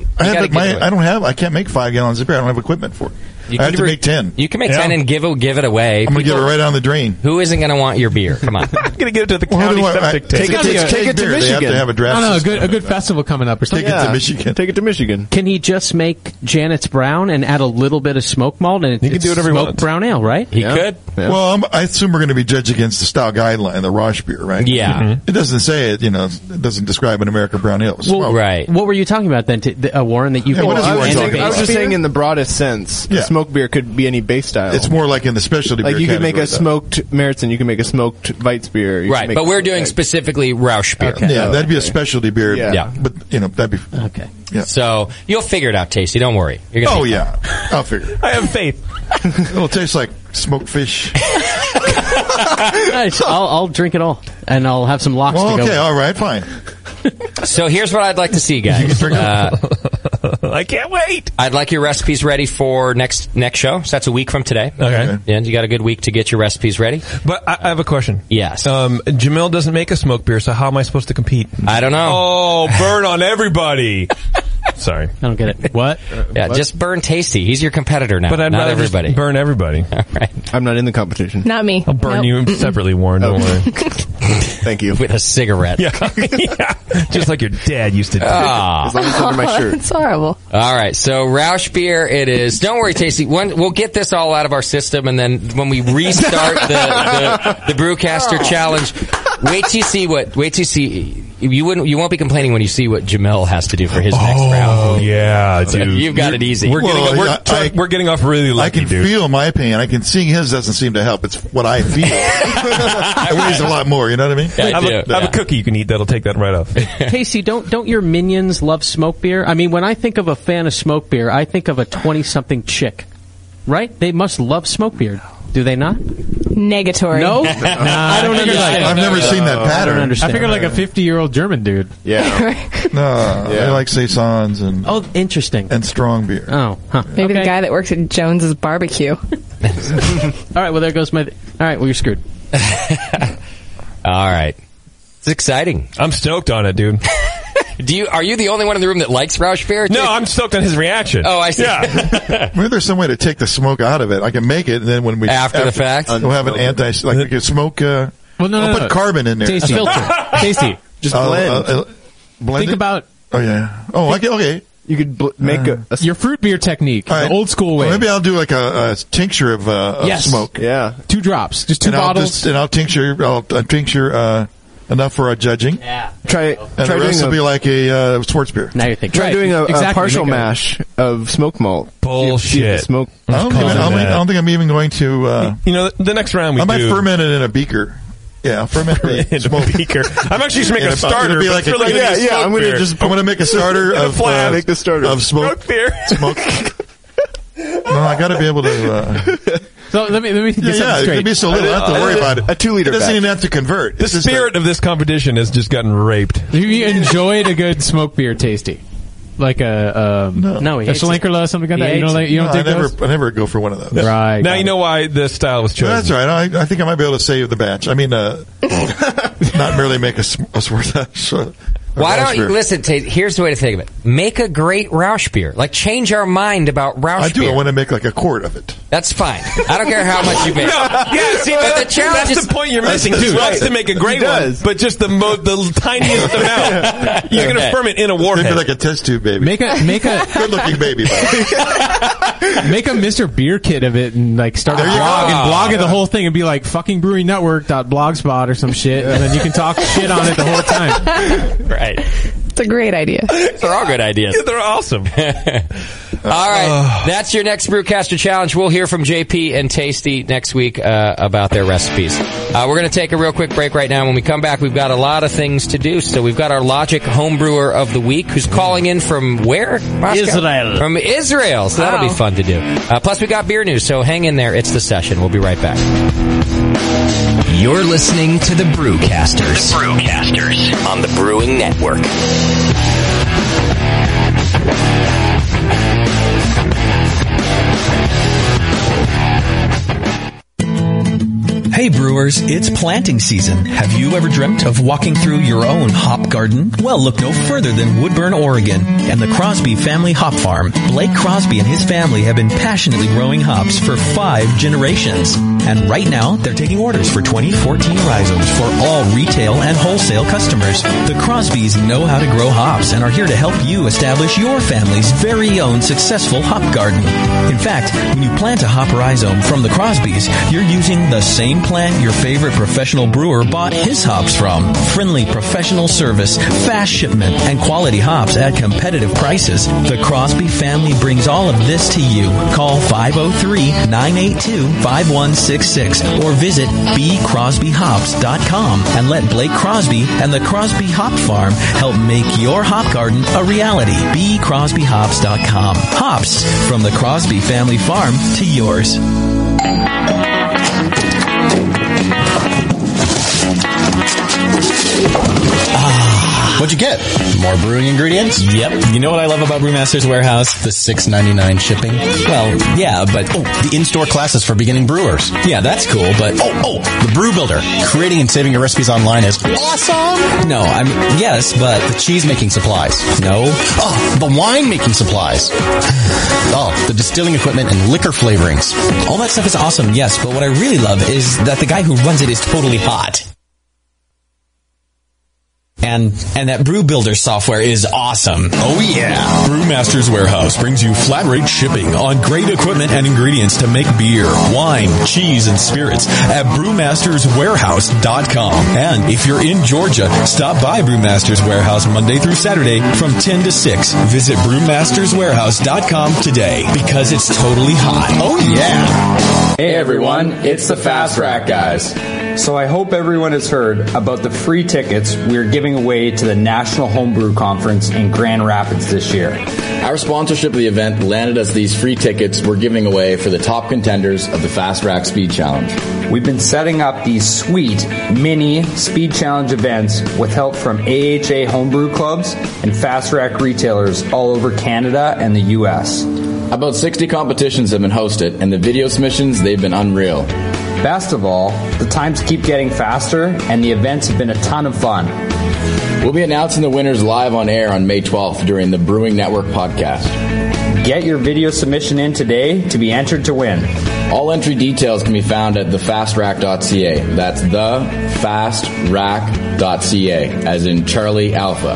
Speaker 5: I can't make 5 gallons of beer. I don't have equipment for it. I have to make 10.
Speaker 9: You can make 10 and give it away.
Speaker 5: I'm going to give it right down the drain.
Speaker 9: Who isn't going to want your beer? Come on.
Speaker 1: I'm going to give it to the county septic tank.
Speaker 3: Take it to
Speaker 5: They have
Speaker 3: Michigan.
Speaker 5: to have a draft.
Speaker 10: No,
Speaker 5: system.
Speaker 10: a good festival coming up or something.
Speaker 5: Take it to Michigan.
Speaker 3: Take it to Michigan.
Speaker 11: Can he just make Janet's Brown and add a little bit of smoke malt and
Speaker 1: He can do whatever he
Speaker 11: smoked
Speaker 1: wants.
Speaker 11: brown ale, right?
Speaker 9: He could.
Speaker 3: Yeah.
Speaker 5: Well, I assume we're going to be judged against the style guideline, the Rausch beer, right?
Speaker 9: Yeah.
Speaker 5: It doesn't say it, it doesn't describe an American brown ale.
Speaker 11: Well,
Speaker 9: right.
Speaker 11: What were you talking about then, Warren? That you
Speaker 5: Yeah,
Speaker 11: can
Speaker 5: what is Warren talking about?
Speaker 3: I was just saying in the broadest sense,
Speaker 5: Yeah.
Speaker 3: smoke beer could be any base style.
Speaker 5: It's more like in the specialty beer
Speaker 3: like you could make a
Speaker 5: category,
Speaker 3: smoked Meritzen, you can make a smoked Weizbier. You
Speaker 9: Right,
Speaker 3: can make
Speaker 9: but we're doing specifically Rausch beer.
Speaker 3: Okay.
Speaker 5: Yeah, that'd be a specialty beer.
Speaker 3: Yeah.
Speaker 5: But, that'd be...
Speaker 11: Okay.
Speaker 5: Yeah.
Speaker 9: So you'll figure it out, Tasty. Don't worry. You're gonna
Speaker 5: Oh,
Speaker 9: be
Speaker 5: yeah. I'll figure it.
Speaker 1: I have faith.
Speaker 5: It'll taste like smoked fish.
Speaker 11: Nice. I'll drink it all, and I'll have some locks
Speaker 5: Well,
Speaker 11: to go.
Speaker 5: okay, all right, fine.
Speaker 9: So here's what I'd like to see, guys.
Speaker 1: I can't wait.
Speaker 9: I'd like your recipes ready for next show. So that's a week from today.
Speaker 1: Okay.
Speaker 9: And you got a good week to get your recipes ready.
Speaker 1: But I have a question.
Speaker 9: Yes.
Speaker 1: Jamil doesn't make a smoke beer, so how am I supposed to compete?
Speaker 9: I don't know.
Speaker 1: Oh, burn on everybody. Sorry.
Speaker 11: I don't get it. What?
Speaker 9: Yeah, just burn Tasty. He's your competitor now.
Speaker 1: But I'd
Speaker 9: not
Speaker 1: rather
Speaker 9: everybody.
Speaker 1: just burn everybody.
Speaker 9: All right.
Speaker 3: I'm not in the competition.
Speaker 16: Not me.
Speaker 1: I'll burn
Speaker 16: Nope.
Speaker 1: you separately, Warren. Don't worry.
Speaker 3: Thank you.
Speaker 9: With a cigarette.
Speaker 1: Yeah. Just like your dad used to do.
Speaker 9: Ah.
Speaker 3: As long as it's under my shirt.
Speaker 16: It's horrible.
Speaker 9: All right, so Rausch beer it is. Don't worry, Tasty. We'll get this all out of our system, and then when we restart the Brewcaster challenge, wait till you see. You won't be complaining when you see what Jamil has to do for his next round.
Speaker 1: Oh yeah, dude.
Speaker 9: You've got it easy.
Speaker 1: We're getting off really lucky,
Speaker 5: I can
Speaker 1: dude.
Speaker 5: feel my opinion. I can see his doesn't seem to help. It's what I feel. It weighs a lot more. You know what I mean?
Speaker 9: Yeah,
Speaker 1: I have a cookie you can eat that'll take that right off.
Speaker 11: Casey, don't your minions love smoke beer? I mean, when I think of a fan of smoke beer, I think of a 20-something chick, right? They must love smoke beer, do they not?
Speaker 16: Negatory.
Speaker 10: No?
Speaker 3: I
Speaker 10: don't understand.
Speaker 5: I've never seen that pattern.
Speaker 10: I don't understand. I figured like a 50-year-old German dude.
Speaker 3: Yeah.
Speaker 5: No, they like saisons and
Speaker 11: interesting
Speaker 5: and strong beer.
Speaker 11: Oh, huh.
Speaker 16: Maybe the guy that works at Jones's Barbecue.
Speaker 11: All right, well there goes my. All right, well you're screwed.
Speaker 9: All right, it's exciting.
Speaker 1: I'm stoked on it, dude.
Speaker 9: Are you the only one in the room that likes Roush beer?
Speaker 1: No, I'm stoked on his reaction.
Speaker 9: Oh, I see.
Speaker 1: Yeah.
Speaker 5: Maybe there's some way to take the smoke out of it. I can make it, and then when we
Speaker 9: after the fact,
Speaker 5: we'll have an like we can smoke.
Speaker 10: Well,
Speaker 5: I'll put carbon in there.
Speaker 10: Tasty. Tasty.
Speaker 3: Just blend.
Speaker 5: Blend
Speaker 10: Think
Speaker 5: it?
Speaker 10: about.
Speaker 5: Oh yeah. Oh, okay.
Speaker 3: You could make
Speaker 10: your fruit beer technique, the old school way.
Speaker 5: Well, maybe I'll do like a tincture of smoke.
Speaker 3: Yeah,
Speaker 10: 2 drops, just 2 bottles.
Speaker 5: I'll tincture enough for our judging.
Speaker 11: Yeah.
Speaker 3: Try
Speaker 5: the rest will be like a sports beer.
Speaker 11: Now you're thinking.
Speaker 3: Try doing a partial mash of smoke malt.
Speaker 1: Bullshit.
Speaker 3: Smoke.
Speaker 5: I don't think I'm even going to.
Speaker 1: The next round we
Speaker 5: I might ferment it in a beaker. Yeah, ferment the smoke
Speaker 1: beaker. I'm actually just making a starter.
Speaker 5: It'll be like
Speaker 1: I'm
Speaker 5: going to make a starter of
Speaker 3: make the starter
Speaker 5: of smoke
Speaker 1: beer.
Speaker 5: Smoke. No, I got to be able to.
Speaker 10: So let me get something straight.
Speaker 5: It could be so little. I don't have to worry about it.
Speaker 3: A 2 liter.
Speaker 5: It doesn't even have to convert.
Speaker 1: The spirit of this competition has just gotten raped.
Speaker 10: Have you enjoyed a good smoke beer, Tasty? Like a Schlenkerla, something like that. You don't take those?
Speaker 5: I never go for one of those.
Speaker 10: Right.
Speaker 1: Now you know why the style was chosen.
Speaker 5: That's right. I think I might be able to save the batch. I mean, not merely make a
Speaker 9: Why don't you listen? Here's the way to think of it: make a great Roush beer. Like change our mind about Roush beer.
Speaker 5: I want to make like a quart of it.
Speaker 9: That's fine. I don't care how much you make.
Speaker 1: See,
Speaker 9: but the challenge
Speaker 1: that's the point you're missing. Dude wants to make a great one, but just the tiniest amount. You're going to ferment in a warhead.
Speaker 5: Maybe like a test tube baby.
Speaker 10: Make a
Speaker 5: good looking baby.
Speaker 10: Make a Mr. Beer kit of it and like start a blog and blog the whole thing and be like fuckingbreweynetwork.blogspot or some shit, and then you can talk shit on it the whole time.
Speaker 9: Right.
Speaker 16: It's a great idea.
Speaker 9: They're all good ideas.
Speaker 1: Yeah, they're awesome.
Speaker 9: All right. That's your next Brewcaster Challenge. We'll hear from JP and Tasty next week about their recipes. We're going to take a real quick break right now. When we come back, we've got a lot of things to do. So we've got our Logic Homebrewer of the Week, who's calling in from where? Moscow?
Speaker 11: Israel.
Speaker 9: From Israel. So that'll be fun to do. Plus, we got beer news. So hang in there. It's The Session. We'll be right back.
Speaker 21: You're listening to the Brewcasters. The Brewcasters on the Brewing Network.
Speaker 6: Hey brewers, it's planting season. Have you ever dreamt of walking through your own hop garden? Well, look no further than Woodburn, Oregon, and the Crosby Family Hop Farm. Blake Crosby and his family have been passionately growing hops for 5 generations. And right now, they're taking orders for 2014 rhizomes for all retail and wholesale customers. The Crosbys know how to grow hops and are here to help you establish your family's very own successful hop garden. In fact, when you plant a hop rhizome from the Crosbys, you're using the same plant your favorite professional brewer bought his hops from. Friendly professional service, fast shipment, and quality hops at competitive prices. The Crosby family brings all of this to you. Call 503-982-5166 or visit bcrosbyhops.com and let Blake Crosby and the Crosby Hop Farm help make your hop garden a reality. bcrosbyhops.com. Hops from the Crosby Family Farm to yours.
Speaker 15: What'd you get? More brewing ingredients?
Speaker 6: Yep.
Speaker 15: You know what I love about Brewmaster's Warehouse? The $6.99 shipping.
Speaker 6: Well, yeah, but...
Speaker 15: the in-store classes for beginning brewers.
Speaker 6: Yeah, that's cool, but...
Speaker 15: the Brew Builder. Creating and saving your recipes online is awesome!
Speaker 6: No, yes, but...
Speaker 15: The cheese-making supplies.
Speaker 6: No.
Speaker 15: The wine-making supplies. The distilling equipment and liquor flavorings.
Speaker 6: All that stuff is awesome, yes, but what I really love is that the guy who runs it is totally hot. And that Brew Builder software is awesome.
Speaker 2: Oh yeah. Brewmaster's Warehouse brings you flat rate shipping on great equipment and ingredients to make beer, wine, cheese, and spirits at brewmasterswarehouse.com. And if you're in Georgia, stop by Brewmaster's Warehouse Monday through Saturday from 10 to 6. Visit brewmasterswarehouse.com today because it's totally hot.
Speaker 15: Oh yeah.
Speaker 18: Hey everyone, it's the Fast Rack guys. So I hope everyone has heard about the free tickets we're giving away to the National Homebrew Conference in Grand Rapids this year.
Speaker 12: Our sponsorship of the event landed us these free tickets we're giving away for the top contenders of the Fast Rack Speed Challenge.
Speaker 18: We've been setting up these sweet mini Speed Challenge events with help from AHA homebrew clubs and Fast Rack retailers all over Canada and the U.S.
Speaker 12: About 60 competitions have been hosted, and the video submissions, they've been unreal.
Speaker 18: Best of all, the times keep getting faster, and the events have been a ton of fun.
Speaker 12: We'll be announcing the winners live on air on May 12th during the Brewing Network podcast.
Speaker 18: Get your video submission in today to be entered to win.
Speaker 12: All entry details can be found at thefastrack.ca. That's thefastrack.ca, as in Charlie Alpha.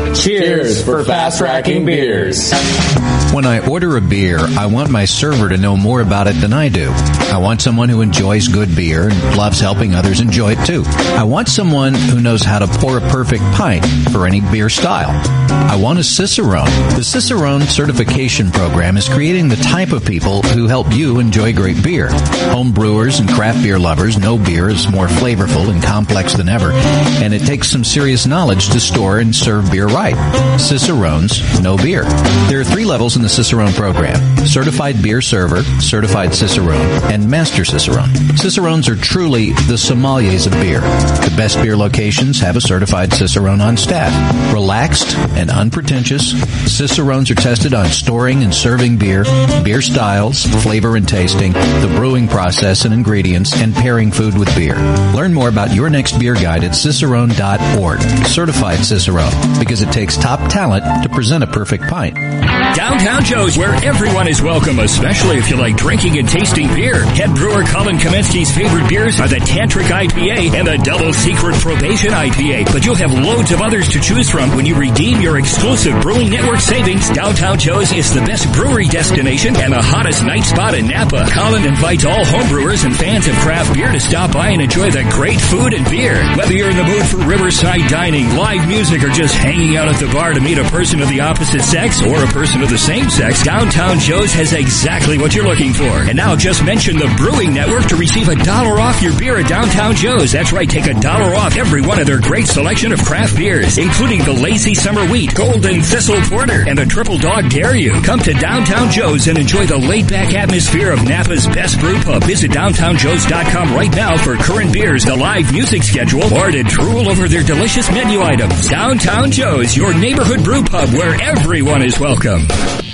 Speaker 12: Cheers for fast racking beers.
Speaker 19: When I order a beer, I want my server to know more about it than I do. I want someone who enjoys good beer and loves helping others enjoy it too. I want someone who knows how to pour a perfect pint for any beer style. I want a Cicerone. The Cicerone certification program is creating the type of people who help you enjoy great beer. Home brewers and craft beer lovers know beer is more flavorful and complex than ever, and it takes some serious knowledge to store and serve beer right. Cicerones know beer. There are 3 levels in the Cicerone program: Certified Beer Server, Certified Cicerone, and Master Cicerone. Cicerones are truly the sommeliers of beer. The best beer locations have a certified Cicerone on staff. Relaxed and unpretentious, Cicerones are tested on storing and serving beer, beer styles, flavor and tasting, the brewing process and ingredients, and pairing food with beer. Learn more about your next beer guide at cicerone.org. Certified Cicerone, because it takes top talent to present a perfect pint.
Speaker 21: Downtown Joe's, where everyone is welcome, especially if you like drinking and tasting beer. Head brewer Colin Kaminsky's favorite beers are the Tantric IPA and the Double Secret Probation IPA. But you'll have loads of others to choose from when you redeem your exclusive Brewing Network savings. Downtown Joe's is the best brewery destination and the hottest night spot in Napa. Colin invites all homebrewers and fans of craft beer to stop by and enjoy the great food and beer. Whether you're in the mood for riverside dining, live music, or just hanging out at the bar to meet a person of the opposite sex or a person of the same sex, Downtown Joe's has exactly what you're looking for. And now just mention the Brewing Network to receive $1 off your beer at Downtown Joe's. That's right, take $1 off every one of their great selection of craft beers, including the Lazy Summer Wheat, Golden Thistle Porter, and the Triple Dog Dare You. Come to Downtown Joe's and enjoy the laid-back atmosphere of Napa's best brew pub. Visit downtownjoes.com right now for current beers, the live music schedule, or to drool over their delicious menu items. Downtown Joe's, your neighborhood brew pub where everyone is welcome.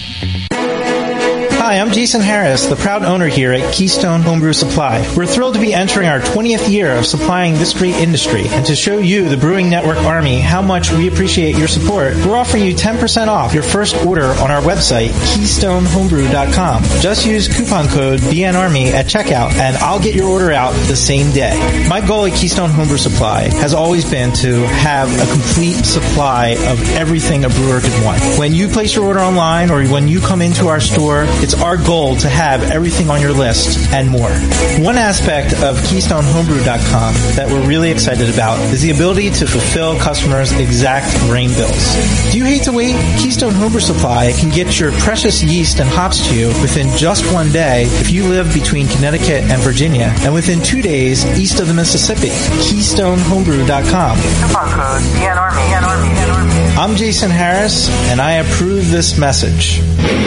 Speaker 22: Hi, I'm Jason Harris, the proud owner here at Keystone Homebrew Supply. We're thrilled to be entering our 20th year of supplying this great industry, and to show you, the Brewing Network Army, how much we appreciate your support, we're offering you 10% off your first order on our website, KeystoneHomebrew.com. Just use coupon code BNARMY at checkout, and I'll get your order out the same day. My goal at Keystone Homebrew Supply has always been to have a complete supply of everything a brewer could want. When you place your order online or when you come into our store, it's our goal to have everything on your list and more. One aspect of KeystoneHomebrew.com that we're really excited about is the ability to fulfill customers' exact grain bills. Do you hate to wait? Keystone Homebrew Supply can get your precious yeast and hops to you within just one day if you live between Connecticut and Virginia, and within 2 days east of the Mississippi. KeystoneHomebrew.com. Coupon code BNARMY. I'm Jason Harris, and I approve this message.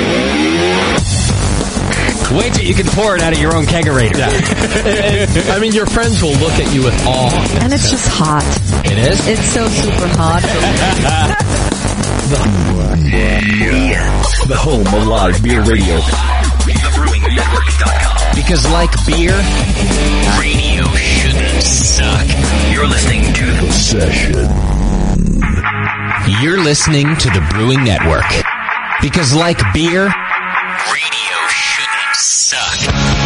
Speaker 11: Wait till you can pour it out of your own kegerator.
Speaker 23: Yeah. I mean, your friends will look at you with awe.
Speaker 24: And it's just hot.
Speaker 11: It is?
Speaker 24: It's so super hot.
Speaker 21: The home of live beer radio. TheBrewingNetwork.com. Because like beer, radio shouldn't suck. You're listening to The Session.
Speaker 9: You're listening to the Brewing Network. Because like beer,
Speaker 21: radio shouldn't suck.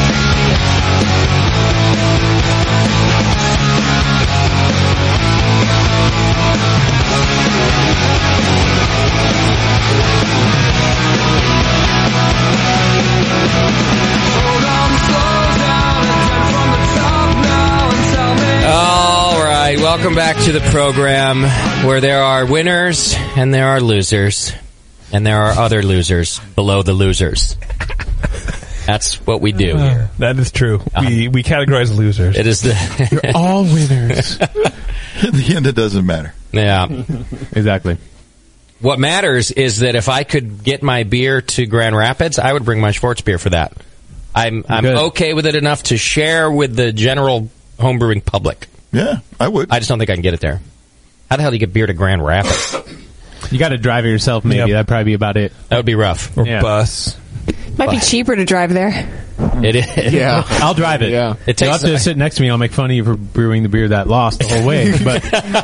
Speaker 9: all right, welcome back to the program where there are winners and there are losers. And there are other losers below the losers. That's what we do here.
Speaker 1: That is true. We categorize losers.
Speaker 9: It is the
Speaker 10: You're all winners.
Speaker 5: In the end, it doesn't matter.
Speaker 9: Yeah.
Speaker 10: Exactly.
Speaker 9: What matters is that if I could get my beer to Grand Rapids, I would bring my Schwarzbier for that. I'm okay with it enough to share with the general homebrewing public.
Speaker 5: Yeah, I would.
Speaker 9: I just don't think I can get it there. How the hell do you get beer to Grand Rapids?
Speaker 10: You got to drive it yourself, maybe.
Speaker 9: Yep.
Speaker 10: That'd probably be about it.
Speaker 9: That would be rough.
Speaker 10: Or bus.
Speaker 16: Might be cheaper to drive there.
Speaker 9: It is.
Speaker 10: Yeah. I'll drive it.
Speaker 9: Yeah. It
Speaker 10: You'll
Speaker 9: takes
Speaker 10: have to sit next to me. I'll make fun of you for brewing the beer that lost the whole way. But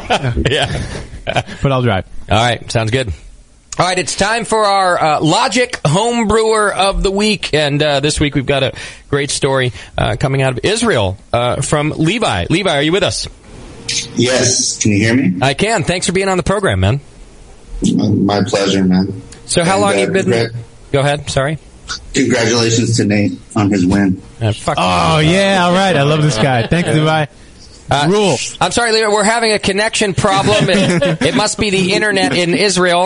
Speaker 10: but I'll drive.
Speaker 9: All right. Sounds good. All right. It's time for our Logic Home Brewer of the Week. And this week we've got a great story coming out of Israel from Levi. Levi, are you with us?
Speaker 4: Yes. Can you hear me?
Speaker 9: I can. Thanks for being on the program, man.
Speaker 4: My pleasure, man.
Speaker 9: So how long have you been... Go ahead. Sorry.
Speaker 4: Congratulations to Nate on his win.
Speaker 10: Oh, yeah. All right. I love this guy. Thanks, Levi. Rule.
Speaker 9: I'm sorry, Levi. We're having a connection problem. It must be the internet in Israel.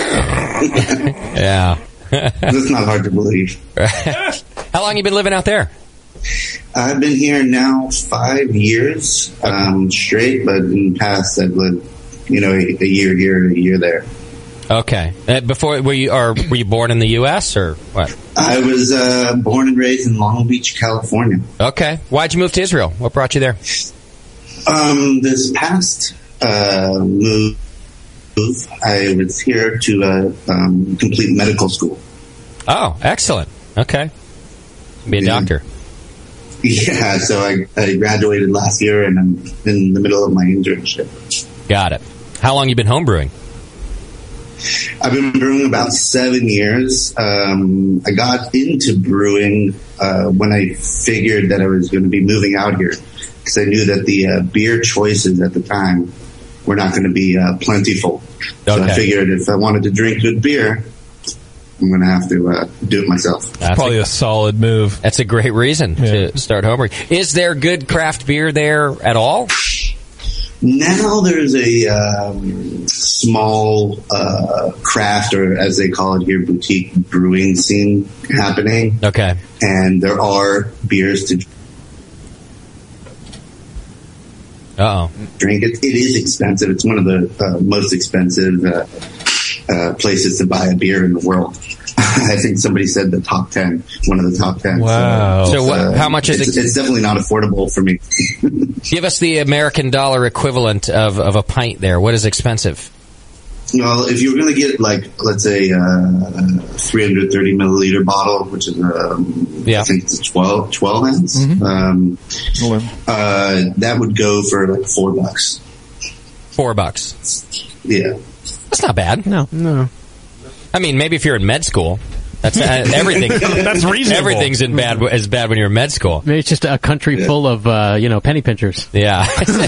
Speaker 9: Yeah.
Speaker 4: That's not hard to believe.
Speaker 9: How long have you been living out there?
Speaker 4: I've been here now 5 years straight, but in the past I've lived, a year here and a year there.
Speaker 9: Okay. Before, were you born in the U.S. or what?
Speaker 4: I was born and raised in Long Beach, California.
Speaker 9: Okay. Why'd you move to Israel? What brought you there?
Speaker 4: This past move, I was here to complete medical school.
Speaker 9: Oh, excellent. Okay. Be a doctor.
Speaker 4: Yeah, so I graduated last year, and I'm in the middle of my internship.
Speaker 9: Got it. How long you been homebrewing?
Speaker 4: I've been brewing about 7 years. I got into brewing when I figured that I was going to be moving out here, because I knew that the beer choices at the time were not going to be plentiful. So I figured if I wanted to drink good beer, I'm going to have to do it myself.
Speaker 1: That's probably a solid move.
Speaker 9: That's a great reason to start homebrewing. Is there good craft beer there at all?
Speaker 4: Now there's a small craft, or as they call it here, boutique brewing scene happening.
Speaker 9: Okay.
Speaker 4: And there are beers to drink. It is expensive. It's one of the most expensive places to buy a beer in the world. I think somebody said the top 10, one of the top 10.
Speaker 9: Wow. So how much is it?
Speaker 4: It's definitely not affordable for me.
Speaker 9: Give us the American dollar equivalent of a pint there. What is expensive?
Speaker 4: Well, if you were going to get, let's say, a 330 milliliter bottle, which is, I think it's 12 ounce, that would go for $4.
Speaker 9: $4.
Speaker 4: Yeah.
Speaker 9: That's not bad.
Speaker 11: No.
Speaker 9: I mean, maybe if you're in med school, that's everything.
Speaker 1: That's reasonable.
Speaker 9: Everything's as bad when you're in med school.
Speaker 11: Maybe it's just a country full of penny pinchers.
Speaker 9: Yeah.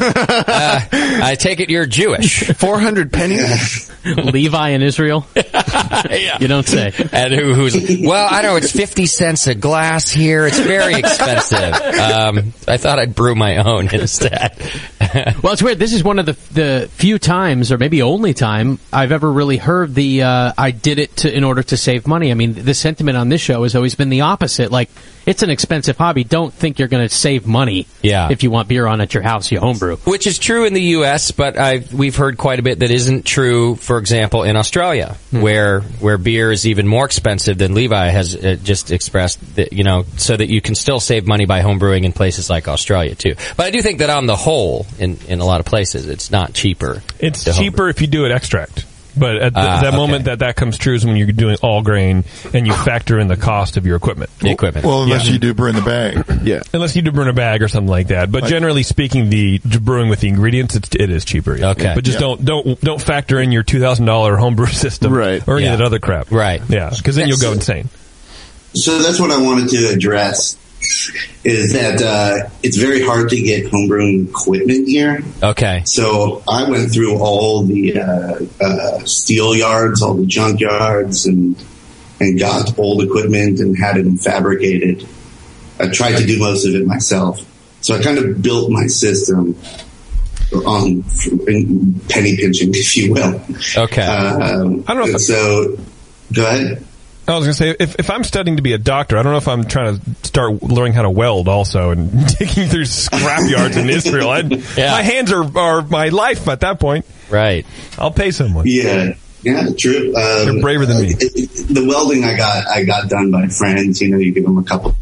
Speaker 9: I take it you're Jewish.
Speaker 3: 400 pennies.
Speaker 11: Levi in Israel.
Speaker 9: Yeah.
Speaker 11: You don't say.
Speaker 9: And who's? Well, I know it's 50 cents a glass here. It's very expensive. I thought I'd brew my own instead.
Speaker 11: Well, it's weird. This is one of the few times, or maybe only time, I've ever really heard the I did it in order to save money. I mean, the sentiment on this show has always been the opposite. Like, it's an expensive hobby. Don't think you're going to save money if you want beer on at your house, you homebrew.
Speaker 9: Which is true in the U.S., but we've heard quite a bit that isn't true, for example, in Australia, where beer is even more expensive than Levi has just expressed, that, so that you can still save money by homebrewing in places like Australia, too. But I do think that on the whole, in a lot of places, it's not cheaper.
Speaker 1: It's cheaper if you do it extract. But at that moment that comes true is when you're doing all grain and you factor in the cost of your equipment.
Speaker 9: The equipment.
Speaker 5: Well, unless you do brew in the bag.
Speaker 1: Yeah. Unless you do brew in a bag or something like that. But generally speaking, the brewing with the ingredients, it is cheaper. Yeah.
Speaker 9: Okay.
Speaker 1: But just don't factor in your $2,000 homebrew system.
Speaker 3: Right.
Speaker 1: Or any of that other crap.
Speaker 9: Right.
Speaker 1: Yeah. Because then you'll go insane.
Speaker 4: So that's what I wanted to address, is that it's very hard to get homebrewing equipment here.
Speaker 9: Okay.
Speaker 4: So I went through all the steel yards, all the junk yards, and got old equipment and had it fabricated. I tried to do most of it myself. So I kind of built my system on penny pinching, if you will.
Speaker 9: Okay.
Speaker 4: I don't know. So go ahead.
Speaker 1: I was going to say, if I'm studying to be a doctor, I don't know if I'm trying to start learning how to weld also and digging through scrap yards in Israel. My hands are my life at that point.
Speaker 9: Right.
Speaker 1: I'll pay someone.
Speaker 4: Yeah. Yeah, true.
Speaker 1: You're braver than me.
Speaker 4: The welding I got done by friends. You know, you give them a couple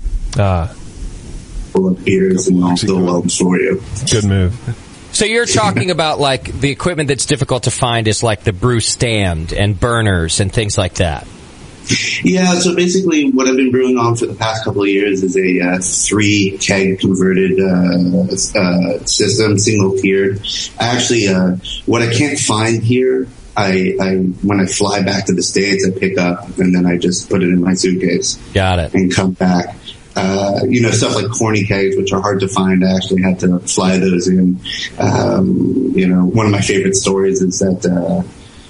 Speaker 4: of beers and they'll weld for you.
Speaker 1: Good move.
Speaker 9: So you're talking about like the equipment that's difficult to find is like the brew stand and burners and things like that.
Speaker 4: Yeah, so basically what I've been brewing on for the past couple of years is a 3 keg converted system, single tiered. Actually, what I can't find here, I when I fly back to the States, I pick up and then I just put it in my suitcase.
Speaker 9: Got it.
Speaker 4: And come back. Stuff like corny kegs, which are hard to find. I actually had to fly those in. One of my favorite stories is that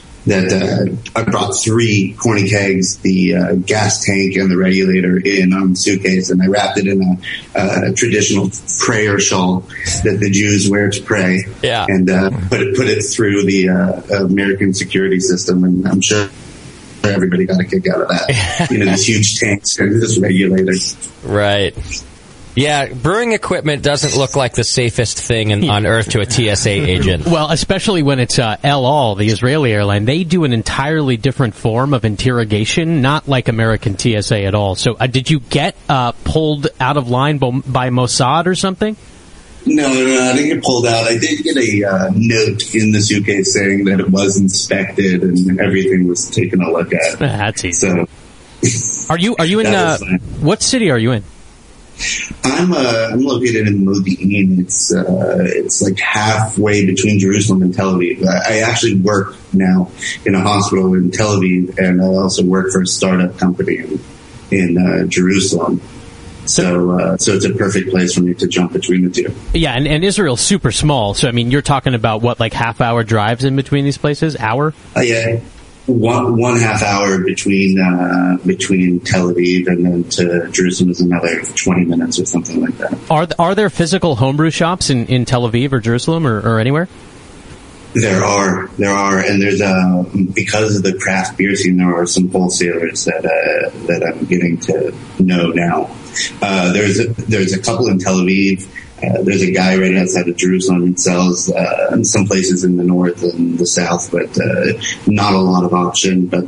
Speaker 4: I brought 3 corny kegs, the gas tank and the regulator in on the suitcase, and I wrapped it in a traditional prayer shawl that the Jews wear to pray.
Speaker 9: Yeah.
Speaker 4: And put it through the American security system, and I'm sure everybody got a kick out of that. These huge tanks and this regulator.
Speaker 9: Right. Yeah, brewing equipment doesn't look like the safest thing on earth to a TSA agent.
Speaker 11: Well, especially when it's El Al, the Israeli airline. They do an entirely different form of interrogation, not like American TSA at all. So did you get pulled out of line by Mossad or something?
Speaker 4: No, I didn't get pulled out. I did get a note in the suitcase saying that it was inspected and everything was taken a look at.
Speaker 11: That's easy.
Speaker 4: So,
Speaker 11: are you in what city are you in?
Speaker 4: I'm located in Modi'in. It's like halfway between Jerusalem and Tel Aviv. I actually work now in a hospital in Tel Aviv, and I also work for a startup company in Jerusalem. So it's a perfect place for me to jump between the two.
Speaker 11: Yeah, and Israel's super small. So I mean, you're talking about what, like half-hour drives in between these places? Hour?
Speaker 4: Yeah. One half hour between Tel Aviv and then to Jerusalem is another 20 minutes or something like that.
Speaker 11: Are there physical homebrew shops in Tel Aviv or Jerusalem or anywhere?
Speaker 4: There are, and there's because of the craft beer scene, there are some wholesalers that I'm getting to know now. There's a couple in Tel Aviv. There's a guy right outside of Jerusalem that sells in some places in the north and the south, but not a lot of option. But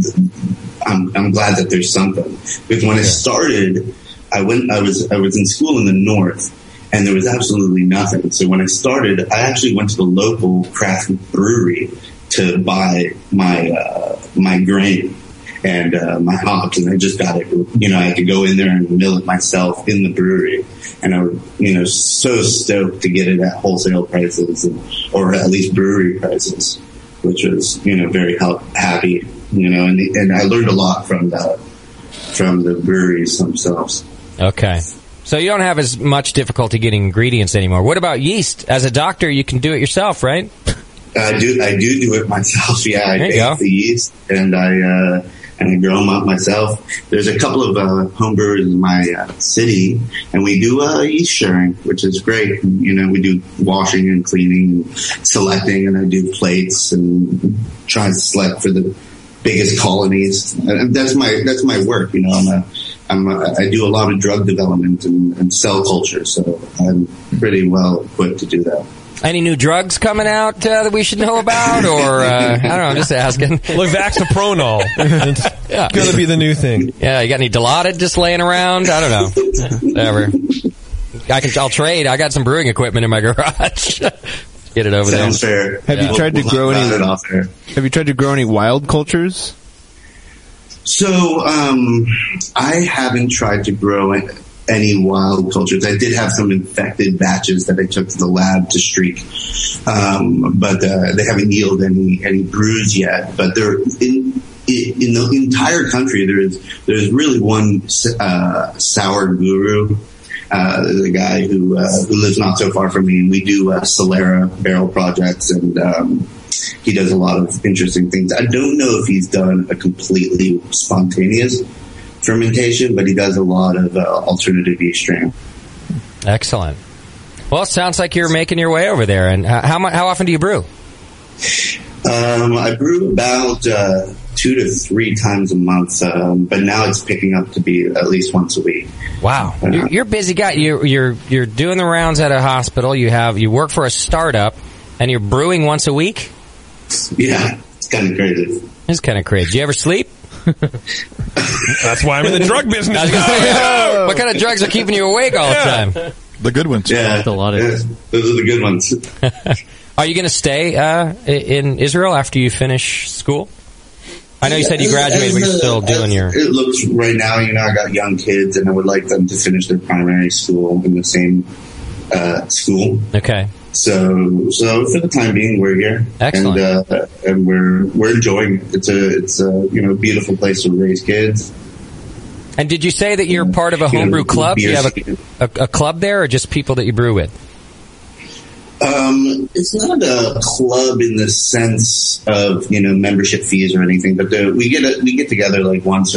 Speaker 4: I'm glad that there's something, because when I started, I was in school in the north, and there was absolutely nothing. So when I started, I actually went to the local craft brewery to buy my grain and my hops, and I just got it. I had to go in there and mill it myself in the brewery, and I was, so stoked to get it at wholesale prices or at least brewery prices, which was very happy. And I learned a lot from the breweries themselves.
Speaker 9: Okay. So you don't have as much difficulty getting ingredients anymore. What about yeast? As a doctor, you can do it yourself, right?
Speaker 4: I do it myself. Yeah, I bake the yeast and I grow them up myself. There's a couple of homebrewers in my city, and we do yeast sharing, which is great. We do washing and cleaning, and selecting, and I do plates and try to select for the biggest colonies. And that's my work. I do a lot of drug development and cell culture, so I'm pretty well equipped to do that.
Speaker 9: Any new drugs coming out that we should know about? Or, I don't know, I'm just asking.
Speaker 1: Look, Vaxapronol. It's going to be the new thing.
Speaker 9: Yeah, you got any Dilaudid just laying around? I don't know. Whatever. I'll trade. I got some brewing equipment in my garage. Get it over there.
Speaker 4: Sounds fair.
Speaker 3: Have you tried to grow any wild cultures?
Speaker 4: So, I haven't tried to grow any wild cultures. I did have some infected batches that I took to the lab to streak, but they haven't yielded any brews yet. But they're in the entire country. There's really one sour guru. There's a guy who lives not so far from me, and we do Solera barrel projects, and he does a lot of interesting things. I don't know if he's done a completely spontaneous fermentation, but he does a lot of alternative yeast strain.
Speaker 9: Excellent. Well, it sounds like you're making your way over there. And how often do you brew?
Speaker 4: I brew about 2 to 3 times a month, but now it's picking up to be at least once a week.
Speaker 9: Wow, you're a busy guy. You're doing the rounds at a hospital. You work for a startup, and you're brewing once a week.
Speaker 4: Yeah, it's kind of crazy.
Speaker 9: It's kind of crazy. Do you ever sleep?
Speaker 1: That's why I'm in the drug business.
Speaker 9: I was gonna say, what kind of drugs are keeping you awake all the time?
Speaker 5: The good ones.
Speaker 4: Yeah, those are the good ones.
Speaker 9: Are you going to stay in Israel after you finish school? I know you said you graduated, but you're still doing your...
Speaker 4: It looks right now, I got young kids, and I would like them to finish their primary school in the same school.
Speaker 9: Okay.
Speaker 4: So for the time being, we're here.
Speaker 9: Excellent.
Speaker 4: And we're enjoying it. It's a beautiful place to raise kids.
Speaker 9: And did you say that you're part of a homebrew club? Do you have a club there, or just people that you brew with?
Speaker 4: It's not a club in the sense of membership fees or anything, but we get together like once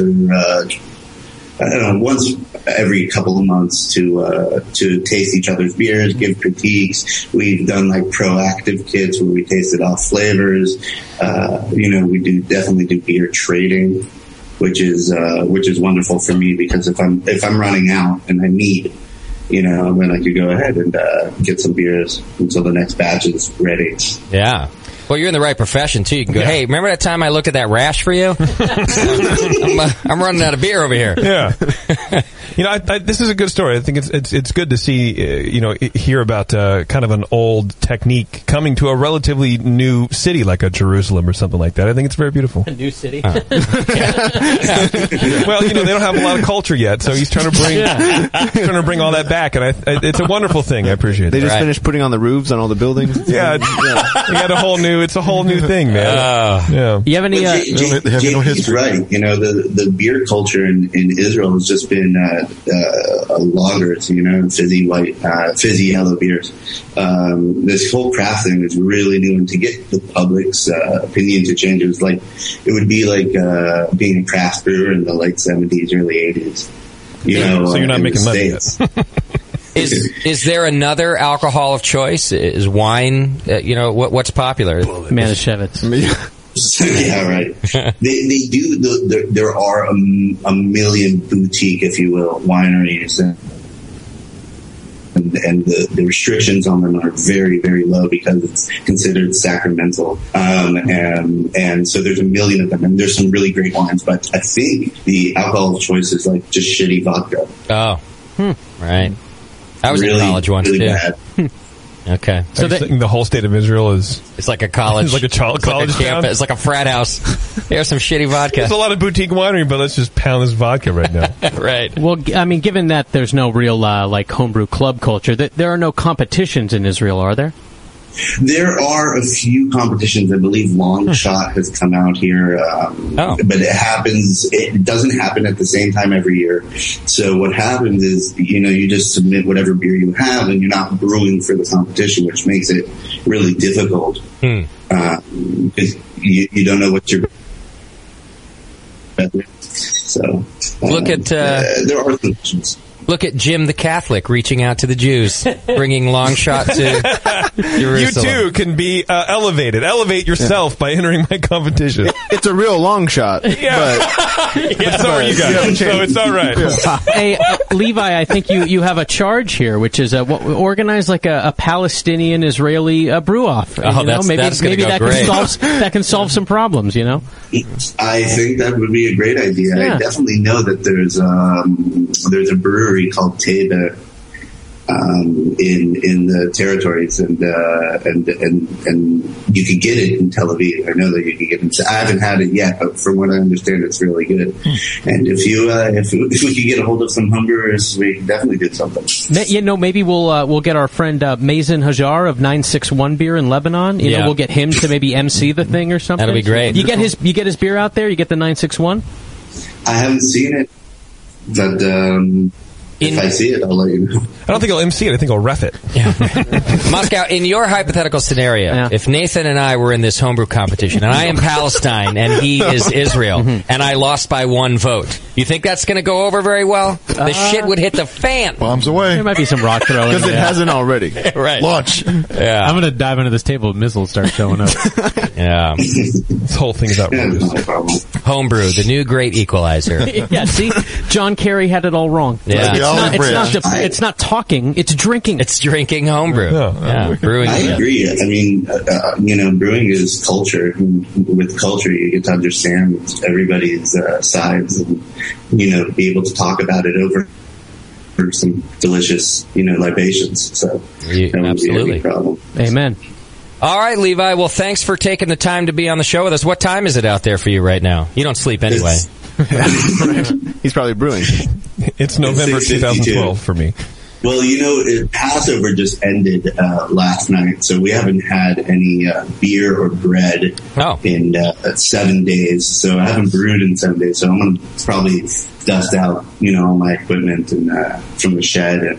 Speaker 4: every couple of months to taste each other's beers, give critiques. We've done like proactive kits where we tasted off flavors. We definitely do beer trading, which is wonderful for me, because if I'm running out and I need, then I could go ahead and get some beers until the next batch is ready.
Speaker 9: Yeah. Well, you're in the right profession, too. You can go, hey, remember that time I looked at that rash for you? I'm running out of beer over here.
Speaker 1: Yeah. This is a good story. I think it's good to see, hear about kind of an old technique coming to a relatively new city like a Jerusalem or something like that. I think it's very beautiful.
Speaker 11: A new city?
Speaker 1: Well, they don't have a lot of culture yet, so he's trying to bring all that back, and it's a wonderful thing. I appreciate it.
Speaker 3: They just finished putting on the roofs on all the buildings.
Speaker 1: Yeah. They got it's a whole new thing, man. Yeah.
Speaker 11: You have any?
Speaker 4: He's right. The beer culture in Israel has just been lagers, fizzy yellow beers. This whole craft thing is really new, and to get the public's opinion to change, it would be like being a craft brewer in the late 70s, early 80s.
Speaker 1: So you're not making money yet.
Speaker 9: Is there another alcohol of choice? Is wine? What's popular?
Speaker 11: Manischewitz.
Speaker 4: Yeah, right. They do. There are a million boutique, if you will, wineries, and the restrictions on them are very, very low because it's considered sacramental. And so there's a million of them, and there's some really great wines. But I think the alcohol of choice is like just shitty vodka.
Speaker 9: Oh, right. I was in college once,
Speaker 4: really
Speaker 9: too.
Speaker 4: Bad.
Speaker 9: Okay.
Speaker 1: So the whole state of Israel is...
Speaker 9: It's like a college.
Speaker 1: It's like a college
Speaker 9: campus.
Speaker 1: town.
Speaker 9: It's like a frat house. Here's some shitty vodka.
Speaker 1: There's a lot of boutique winery, but let's just pound this vodka right now.
Speaker 9: Right.
Speaker 11: Well, I mean, given that there's no real, homebrew club culture, there are no competitions in Israel, are there?
Speaker 4: There are a few competitions. I believe Long Shot has come out here, but it doesn't happen at the same time every year. So what happens is, you just submit whatever beer you have, and you're not brewing for the competition, which makes it really difficult. Because you don't know what you're... So,
Speaker 9: look at...
Speaker 4: there are competitions.
Speaker 9: Look at Jim the Catholic reaching out to the Jews, bringing Long Shot to Jerusalem.
Speaker 1: You too can be elevated. Elevate yourself by entering my competition.
Speaker 3: It's a real long shot.
Speaker 1: Yeah. But so are you guys. So it's all right.
Speaker 11: Hey, Levi, I think you have a charge here, which is organize like a Palestinian-Israeli brew-off.
Speaker 9: Maybe
Speaker 11: that can solve some problems,
Speaker 4: I think that would be a great idea.
Speaker 11: Yeah.
Speaker 4: I definitely know that there's a brewery called Teba in the territories, and you could get it in Tel Aviv. I know that you can get it. I haven't had it yet, but from what I understand, it's really good. And if we could get a hold of some homebrewers, we can definitely do something.
Speaker 11: Maybe we'll get our friend Mazen Hajar of 961 Beer in Lebanon. We'll get him to maybe MC the thing or something.
Speaker 9: That'll be great.
Speaker 11: You get his beer out there. You get the 961.
Speaker 4: I haven't seen it, but if I see it, I'll let you know.
Speaker 1: I don't think I'll MC it. I think I'll ref it.
Speaker 9: Yeah. Moscow, in your hypothetical scenario, if Nathan and I were in this homebrew competition, and I am Palestine and he is Israel, and I lost by 1 vote, you think that's going to go over very well? The shit would hit the fan.
Speaker 5: Bombs away.
Speaker 11: There might be some rock throwing.
Speaker 3: Because it hasn't already.
Speaker 9: Right.
Speaker 5: Launch.
Speaker 9: Yeah.
Speaker 10: I'm going to dive into this table of missiles start showing up.
Speaker 9: Yeah.
Speaker 1: This whole thing is outrageous.
Speaker 9: Homebrew, the new great equalizer.
Speaker 11: Yeah, see? John Kerry had it all wrong.
Speaker 9: Yeah.
Speaker 11: It's not talking. It's drinking.
Speaker 9: It's drinking homebrew. Brewing.
Speaker 4: I agree. I mean, brewing is culture. With culture, you get to understand everybody's sides and, be able to talk about it over some delicious, libations. So that would be any problem.
Speaker 11: Amen.
Speaker 9: All right, Levi. Well, thanks for taking the time to be on the show with us. What time is it out there for you right now? You don't sleep anyway.
Speaker 3: He's probably brewing.
Speaker 1: It's November 2012 for me.
Speaker 4: Well, Passover just ended last night, so we haven't had any beer or bread in 7 days. So I haven't brewed in 7 days. So I'm going to probably dust out, all my equipment and from the shed and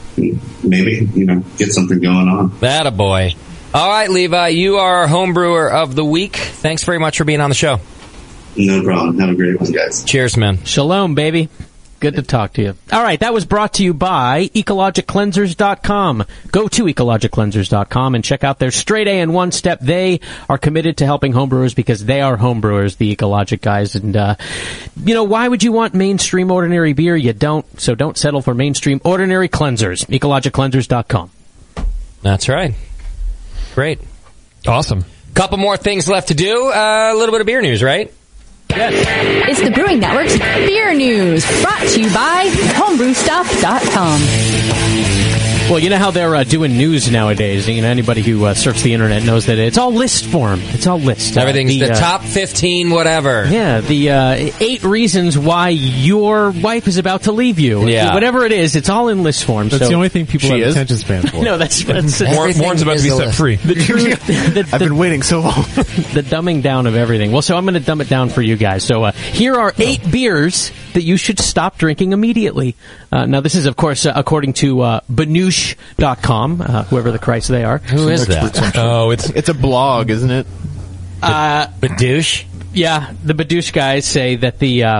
Speaker 4: maybe, get something going on.
Speaker 9: Attaboy. All right, Levi, you are our home brewer of the week. Thanks very much for being on the show.
Speaker 4: No problem. Have a great one, guys.
Speaker 9: Cheers, man.
Speaker 11: Shalom, baby. Good to talk to you. All right, that was brought to you by EcologicCleansers.com. Go to EcologicCleansers.com and check out their Straight A and One Step. They are committed to helping homebrewers because they are homebrewers, the Ecologic guys. And, why would you want mainstream ordinary beer? You don't, so don't settle for mainstream ordinary cleansers. EcologicCleansers.com.
Speaker 9: That's right. Great.
Speaker 1: Awesome.
Speaker 9: Couple more things left to do. A little bit of beer news, right?
Speaker 24: Yes. It's the Brewing Network's Beer News, brought to you by homebrewstuff.com.
Speaker 11: Well, you know how they're doing news nowadays. Anybody who surfs the internet knows that it's all list form. It's all list.
Speaker 9: Everything's the top 15 whatever.
Speaker 11: Yeah, the 8 reasons why your wife is about to leave you.
Speaker 9: Yeah.
Speaker 11: Whatever it is, it's all in list form.
Speaker 10: That's the only thing people have attention span for.
Speaker 11: No, that's
Speaker 1: Warren's about to be set free.
Speaker 3: I've been waiting so long.
Speaker 11: The dumbing down of everything. Well, so I'm going to dumb it down for you guys. So here are 8 beers that you should stop drinking immediately. Now, this is, of course, according to Banoosh.com, whoever the Christ they are.
Speaker 9: Who is that?
Speaker 3: Oh, it's a blog, isn't it?
Speaker 9: Badoosh?
Speaker 11: Yeah, the Badoosh guys say that the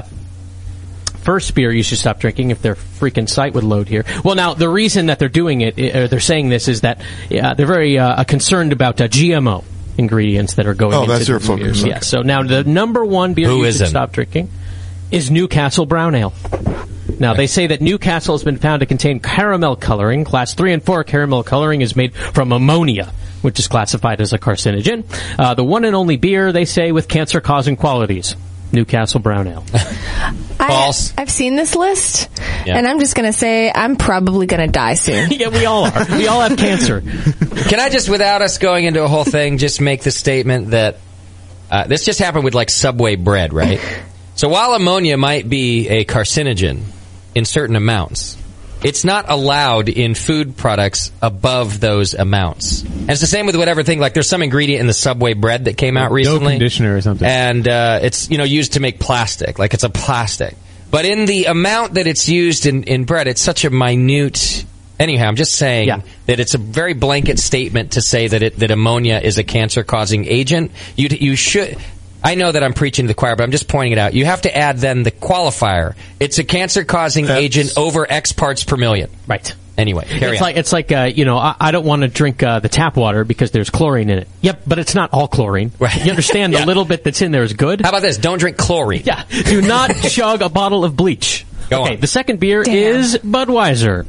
Speaker 11: first beer you should stop drinking if their freaking site would load here. Well, now, the reason that they're doing it, or they're saying this, is that they're very concerned about GMO ingredients that are going into
Speaker 5: that's their
Speaker 11: the
Speaker 5: focus.
Speaker 11: beers.
Speaker 5: Okay.
Speaker 11: Yeah, so now the number one beer you should stop drinking is Newcastle Brown Ale. Now, they say that Newcastle has been found to contain caramel coloring. Class 3 and 4 caramel coloring is made from ammonia, which is classified as a carcinogen. The one and only beer, they say, with cancer-causing qualities. Newcastle Brown Ale.
Speaker 9: False.
Speaker 16: I've seen this list, and I'm just going to say I'm probably going to die soon.
Speaker 11: Yeah, we all are. We all have cancer.
Speaker 9: Can I just, without us going into a whole thing, just make the statement that this just happened with, Subway bread, right? So while ammonia might be a carcinogen in certain amounts, it's not allowed in food products above those amounts. And it's the same with whatever thing, there's some ingredient in the Subway bread that came out recently.
Speaker 10: Dough conditioner or something.
Speaker 9: And it's, used to make plastic, it's a plastic. But in the amount that it's used in bread, it's such a minute... Anyhow, I'm just saying that it's a very blanket statement to say that ammonia is a cancer-causing agent. You should... I know that I'm preaching to the choir, but I'm just pointing it out. You have to add then the qualifier. It's a cancer-causing agent over X parts per million.
Speaker 11: Right.
Speaker 9: Anyway, carry on.
Speaker 11: It's like I don't want to drink the tap water because there's chlorine in it. Yep, but it's not all chlorine.
Speaker 9: Right.
Speaker 11: You understand the little bit that's in there is good?
Speaker 9: How about this? Don't drink chlorine.
Speaker 11: Yeah. Do not chug a bottle of bleach.
Speaker 9: Go on.
Speaker 11: The second beer is Budweiser.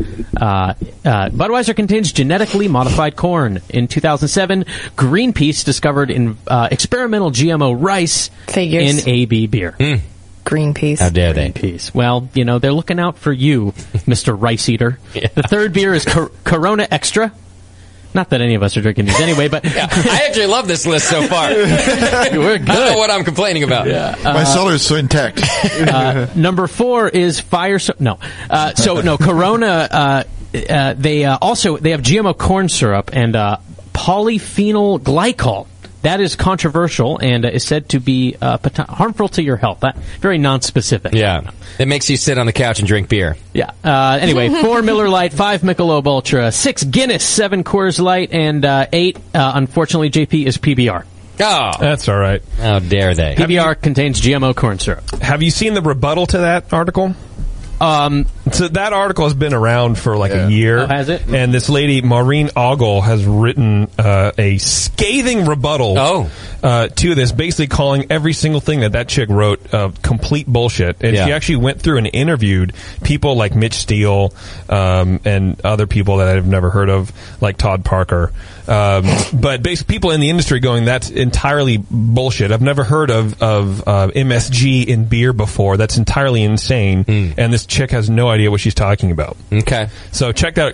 Speaker 11: Budweiser contains genetically modified corn. In 2007, Greenpeace discovered experimental GMO rice in AB beer.
Speaker 16: Greenpeace.
Speaker 9: How dare they?
Speaker 11: Greenpeace. Well, they're looking out for you, Mr. Rice Eater. Yeah. The third beer is Corona Extra. Not that any of us are drinking these anyway, but...
Speaker 9: I actually love this list so far.
Speaker 11: We're good.
Speaker 9: I don't know what I'm complaining about.
Speaker 11: Yeah.
Speaker 5: My cellar's so intact.
Speaker 11: Number 4 is Corona. They have GMO corn syrup and polyphenol glycol. That is controversial and is said to be harmful to your health. Very non-specific.
Speaker 9: Yeah. It makes you sit on the couch and drink beer.
Speaker 11: Yeah. Anyway, 4 Miller Lite, 5 Michelob Ultra, 6 Guinness, 7 Coors Light, and 8, unfortunately, JP, is PBR.
Speaker 9: Oh.
Speaker 1: That's all right.
Speaker 9: How dare they?
Speaker 11: PBR contains GMO corn syrup.
Speaker 1: Have you seen the rebuttal to that article?
Speaker 11: No,
Speaker 1: So that article has been around for like a year.
Speaker 11: Oh, has it?
Speaker 1: And this lady, Maureen Ogle, has written a scathing rebuttal to this, basically calling every single thing that chick wrote complete bullshit. And she actually went through and interviewed people like Mitch Steele and other people that I've never heard of, like Todd Parker. But basically people in the industry going, that's entirely bullshit. I've never heard of MSG in beer before. That's entirely insane. And this chick has no idea what she's talking about.
Speaker 9: Okay.
Speaker 1: So check that out.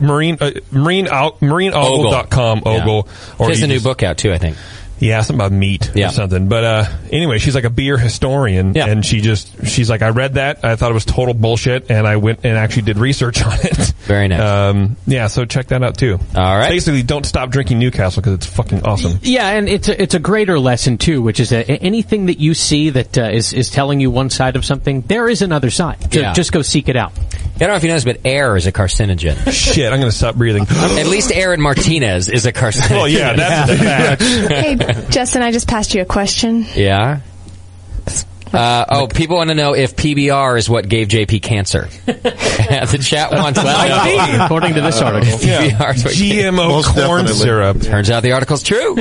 Speaker 1: MaureenOgle.com. Ogle.
Speaker 9: She has a new book out, too, I think.
Speaker 1: Yeah, something about meat or something. But anyway, she's like a beer historian, and she's like, I read that, I thought it was total bullshit, and I went and actually did research on it.
Speaker 9: Very nice.
Speaker 1: So check that out too.
Speaker 9: All right.
Speaker 1: Basically, don't stop drinking Newcastle because it's fucking awesome.
Speaker 11: Yeah, and it's a greater lesson too, which is that anything that you see that is telling you one side of something, there is another side. Just go seek it out.
Speaker 9: I don't know if you noticed, but air is a carcinogen.
Speaker 1: Shit, I'm going to stop breathing.
Speaker 9: At least Aaron Martinez is a carcinogen.
Speaker 1: Well, yeah, that's a fact.
Speaker 16: Hey, Justin, I just passed you a question.
Speaker 9: Yeah? People want to know if PBR is what gave JP cancer. The chat wants to know.
Speaker 11: According to this article.
Speaker 9: PBR is what
Speaker 1: GMO
Speaker 9: Most
Speaker 1: corn
Speaker 9: definitely.
Speaker 1: syrup.
Speaker 9: Turns out the article's true.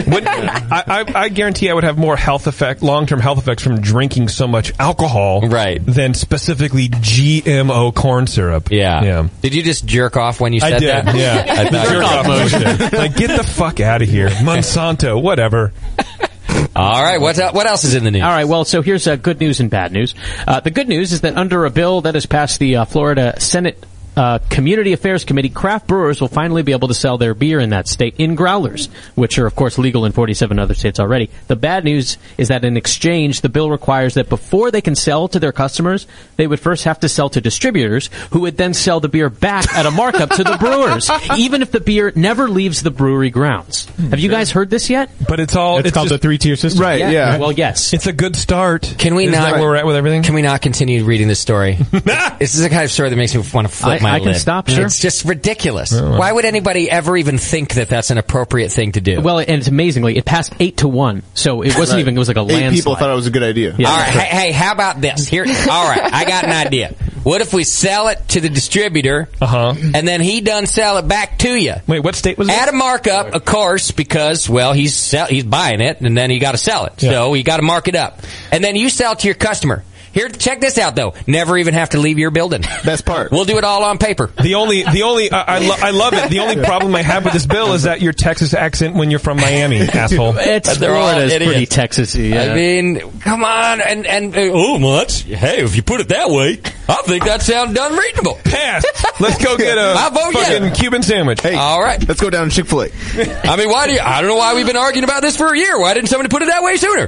Speaker 1: I guarantee I would have more long-term health effects from drinking so much alcohol than specifically GMO corn syrup.
Speaker 9: Yeah. Did you just jerk off when you said
Speaker 1: I did,
Speaker 9: that?
Speaker 1: yeah.
Speaker 9: I thought
Speaker 1: Jerk off motion. Like, get the fuck out of here. Monsanto, whatever.
Speaker 9: All right, what else is in the news?
Speaker 11: All right, well, so here's good news and bad news. The good news is that under a bill that has passed the Florida Senate Community Affairs Committee, craft brewers will finally be able to sell their beer in that state in growlers, which are, of course, legal in 47 other states already. The bad news is that in exchange, the bill requires that before they can sell to their customers, they would first have to sell to distributors, who would then sell the beer back at a markup to the brewers, even if the beer never leaves the brewery grounds. Have you guys heard this yet?
Speaker 1: But it's called
Speaker 10: just the 3-tier system.
Speaker 1: Right,
Speaker 11: yeah. Well, yes.
Speaker 1: It's a good start.
Speaker 9: Can we
Speaker 1: Isn't
Speaker 9: not?
Speaker 1: that where we're at with everything?
Speaker 9: Can we not continue reading this story? This is the kind of story that makes me want to flip my
Speaker 11: I
Speaker 9: lid.
Speaker 11: can stop, sure.
Speaker 9: It's just ridiculous. Why would anybody ever even think that that's an appropriate thing to do?
Speaker 11: Well, and it's amazingly, it passed 8-1, so it wasn't even, it was like a landslide.
Speaker 3: 8 people thought it was a good idea.
Speaker 11: Yeah.
Speaker 9: All right, hey, how about this? All right, I got an idea. What if we sell it to the distributor, and then he done sell it back to you?
Speaker 1: Wait, what state was it?
Speaker 9: At a markup, of course, because, well, he's buying it, and then he got to sell it. So you got to mark it up. And then you sell it to your customer. Here, check this out, though. Never even have to leave your building.
Speaker 3: Best part.
Speaker 9: We'll do it all on paper.
Speaker 1: I love it. The only problem I have with this bill is that your Texas accent when you're from Miami, asshole.
Speaker 11: Florida's pretty Texas-y. Yeah.
Speaker 9: I mean, come on, and hey, if you put it that way, I think that sounds done reasonable.
Speaker 1: Pass. Let's go get a fucking Cuban sandwich.
Speaker 3: Hey,
Speaker 9: all right,
Speaker 3: let's go down to Chick-fil-A.
Speaker 9: I mean, I don't know why we've been arguing about this for a year. Why didn't somebody put it that way sooner?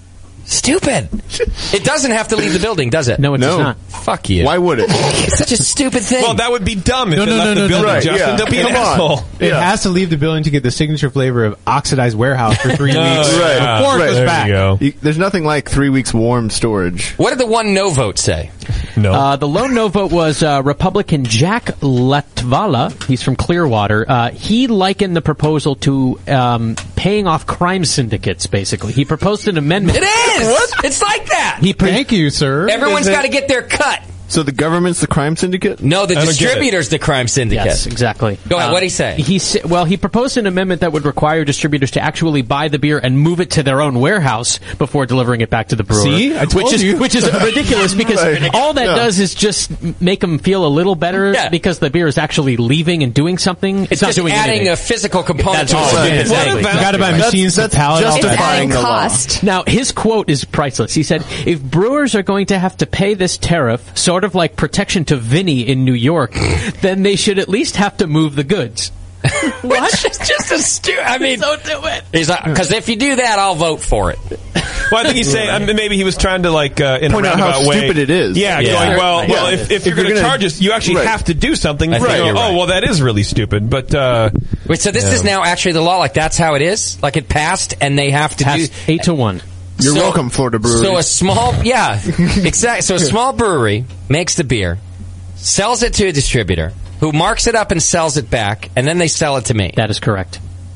Speaker 9: Stupid. It doesn't have to leave the building, does it?
Speaker 11: No, it does not.
Speaker 9: Fuck you.
Speaker 3: Why would it?
Speaker 9: It's such a stupid thing.
Speaker 1: Well, that would be dumb if
Speaker 10: No,
Speaker 1: it
Speaker 10: no,
Speaker 1: left
Speaker 10: no,
Speaker 1: the
Speaker 10: no,
Speaker 1: building,
Speaker 10: no.
Speaker 1: Justin.
Speaker 3: Yeah.
Speaker 1: Don't be an
Speaker 3: Come on.
Speaker 1: asshole.
Speaker 10: It has to leave the building to get the signature flavor of oxidized warehouse for 3 weeks
Speaker 3: Right.
Speaker 10: before it goes
Speaker 1: There
Speaker 10: back.
Speaker 1: you go.
Speaker 3: There's nothing like 3 weeks warm storage.
Speaker 9: What did the one no vote say?
Speaker 1: No.
Speaker 11: The lone no vote was Republican Jack Latvala. He's from Clearwater. He likened the proposal to paying off crime syndicates, basically. He proposed an amendment.
Speaker 9: It is! What? It's like that!
Speaker 10: Thank you, sir.
Speaker 9: Everyone's got to get their cut.
Speaker 3: So the government's the crime syndicate?
Speaker 9: No, the distributor's the crime syndicate.
Speaker 11: Yes, exactly.
Speaker 9: Go ahead, what'd he say?
Speaker 11: He proposed an amendment that would require distributors to actually buy the beer and move it to their own warehouse before delivering it back to the brewer.
Speaker 10: See? I told you.
Speaker 11: Which is ridiculous because all that does is just make them feel a little better because the beer is actually leaving and doing something. It's not
Speaker 9: just
Speaker 11: doing
Speaker 9: adding
Speaker 11: anything.
Speaker 9: a physical component
Speaker 11: That's
Speaker 9: to
Speaker 11: all
Speaker 9: it.
Speaker 11: it is.
Speaker 9: Exactly.
Speaker 10: You got to buy machines to pallet off
Speaker 16: It's
Speaker 10: the
Speaker 16: adding
Speaker 3: the law.
Speaker 16: cost.
Speaker 11: Now, his quote is priceless. He said, if brewers are going to have to pay this tariff, sort of like protection to Vinny in New York, then they should at least have to move the goods.
Speaker 9: What? It's just a stupid. I mean,
Speaker 11: Don't do it.
Speaker 9: he's like, because if you do that, I'll vote for it.
Speaker 1: Well, I think he's saying maybe he was trying to in
Speaker 3: Point
Speaker 1: a
Speaker 3: out how
Speaker 1: roundabout way.
Speaker 3: stupid it is.
Speaker 1: Yeah,
Speaker 9: Yeah.
Speaker 1: going well. If you're going to charge us, you actually have to do something.
Speaker 9: I think you're right.
Speaker 1: Oh, well, that is really stupid. But
Speaker 9: Wait, so this is now actually the law? Like that's how it is? Like it passed, and they have to do
Speaker 11: 8-1.
Speaker 3: You're
Speaker 9: So-
Speaker 3: welcome, Florida Brewery.
Speaker 9: So a small, exactly. So a small brewery makes the beer, sells it to a distributor, who marks it up and sells it back, and then they sell it to me.
Speaker 11: That is correct.
Speaker 9: Who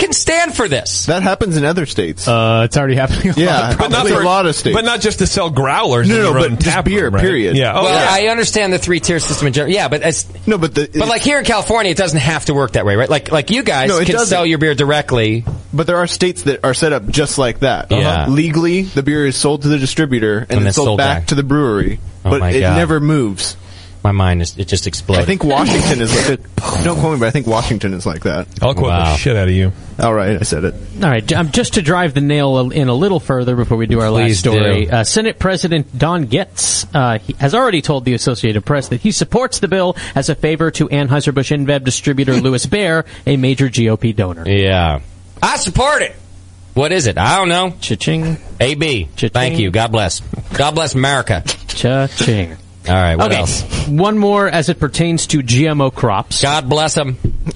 Speaker 9: can stand for this?
Speaker 3: That happens in other states.
Speaker 10: It's already happening.
Speaker 1: But not
Speaker 3: a lot of states.
Speaker 1: But not just to sell growlers.
Speaker 3: No,
Speaker 1: but
Speaker 3: just beer.
Speaker 1: Right?
Speaker 3: Period.
Speaker 1: Yeah.
Speaker 9: Well, I understand the 3-tier system in general. Yeah, but like here in California, it doesn't have to work that way, right? Like you guys can sell your beer directly.
Speaker 3: But there are states that are set up just like that.
Speaker 9: Yeah.
Speaker 3: Legally, the beer is sold to the distributor and then sold back to the brewery.
Speaker 9: Oh
Speaker 3: but
Speaker 9: my
Speaker 3: it
Speaker 9: God.
Speaker 3: never moves.
Speaker 9: My mind it just exploded.
Speaker 3: I think Washington is like it. Don't quote me, but I think Washington is like that.
Speaker 1: I'll quote the shit out of you.
Speaker 3: All right, I said it.
Speaker 11: All right, just to drive the nail in a little further before we do our last story, Senate President Don Getz he has already told the Associated Press that he supports the bill as a favor to Anheuser-Busch InBev distributor Louis Baer, a major GOP donor.
Speaker 9: Yeah. I support it. What is it? I don't know.
Speaker 11: Cha-ching.
Speaker 9: AB.
Speaker 11: Cha-ching.
Speaker 9: Thank you. God bless. God bless America.
Speaker 11: Cha-ching.
Speaker 9: All right, what else?
Speaker 11: One more as it pertains to GMO crops.
Speaker 9: God bless them.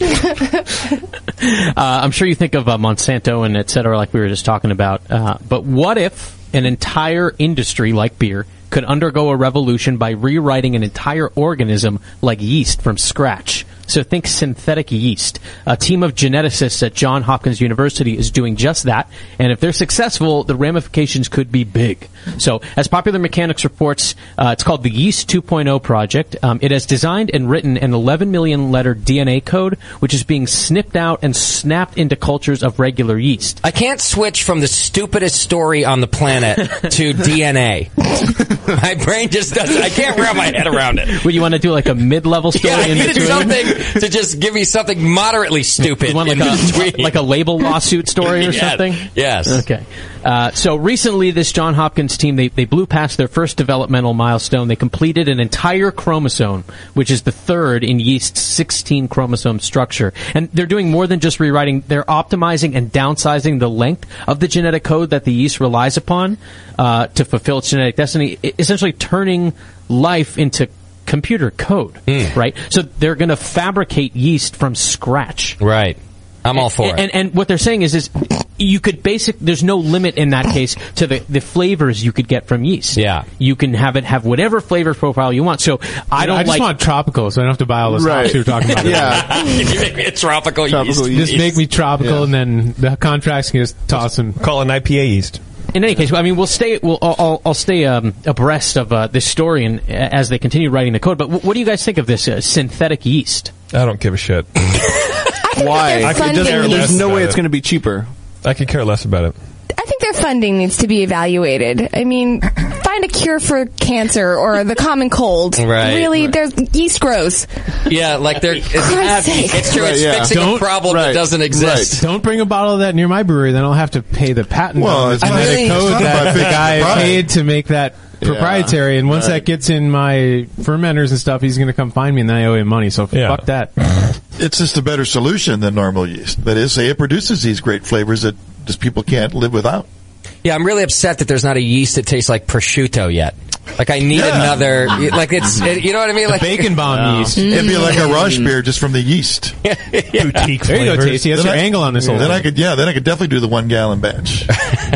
Speaker 11: I'm sure you think of Monsanto and et cetera, like we were just talking about. But what if an entire industry like beer could undergo a revolution by rewriting an entire organism like yeast from scratch? So think synthetic yeast. A team of geneticists at Johns Hopkins University is doing just that, and if they're successful, the ramifications could be big. So, as Popular Mechanics reports, it's called the Yeast 2.0 Project. It has designed and written an 11 million letter DNA code, which is being snipped out and snapped into cultures of regular yeast.
Speaker 9: I can't switch from the stupidest story on the planet to DNA. My brain just doesn't. I can't wrap my head around it.
Speaker 11: Would you want to do like a mid-level story
Speaker 9: I
Speaker 11: in
Speaker 9: needed
Speaker 11: between?
Speaker 9: something to just give me something moderately stupid.
Speaker 11: You want
Speaker 9: in
Speaker 11: like
Speaker 9: between.
Speaker 11: a label lawsuit story or
Speaker 9: Yes.
Speaker 11: something?
Speaker 9: Yes.
Speaker 11: Okay. So recently, this Johns Hopkins team, they blew past their first developmental milestone. They completed an entire chromosome, which is the third in yeast's 16 chromosome structure. And they're doing more than just rewriting. They're optimizing and downsizing the length of the genetic code that the yeast relies upon to fulfill its genetic destiny, essentially turning life into computer code, right? So they're going to fabricate yeast from scratch.
Speaker 9: Right. I'm all for it.
Speaker 11: And what they're saying is you could there's no limit in that case to the flavors you could get from yeast.
Speaker 9: Yeah.
Speaker 11: You can have whatever flavor profile you want. So I
Speaker 10: just want tropical, so I don't have to buy all the hops you're talking about.
Speaker 11: Yeah.
Speaker 9: You make me a tropical yeast.
Speaker 10: Just make me tropical, and then the contracts can just toss them.
Speaker 1: Call an IPA yeast.
Speaker 11: In any case, I mean, I'll stay abreast of this story and as they continue writing the code. But what do you guys think of this synthetic yeast?
Speaker 1: I don't give a shit.
Speaker 3: Why? There's no way it's going to be cheaper.
Speaker 1: I could care less about it.
Speaker 16: I think their funding needs to be evaluated. I mean, find a cure for cancer or the common cold.
Speaker 9: Right.
Speaker 16: Really, there's yeast grows.
Speaker 9: Yeah, like
Speaker 16: Christ's sake.
Speaker 9: it's true. It's fixing a problem that doesn't exist.
Speaker 10: Don't bring a bottle of that near my brewery, then I'll have to pay the patent on the
Speaker 5: it's not-
Speaker 10: genetic
Speaker 5: it's
Speaker 10: code
Speaker 5: not
Speaker 10: that
Speaker 5: about
Speaker 10: the
Speaker 5: fixing
Speaker 10: guy
Speaker 5: the product.
Speaker 10: paid to make that proprietary. And once that gets in my fermenters and stuff, he's going to come find me, and then I owe him money. So fuck that.
Speaker 5: It's just a better solution than normal yeast. That is, say it produces these great flavors that just people can't live without.
Speaker 9: Yeah, I'm really upset that there's not a yeast that tastes like prosciutto yet. Like I need another. Like you know what I mean? Like
Speaker 10: bacon bomb yeast.
Speaker 5: It'd be like a Rush beer just from the yeast.
Speaker 1: Boutique
Speaker 10: There you go, Tasty. That's your angle on this whole
Speaker 5: Then
Speaker 10: thing.
Speaker 5: I could definitely do the 1 gallon batch.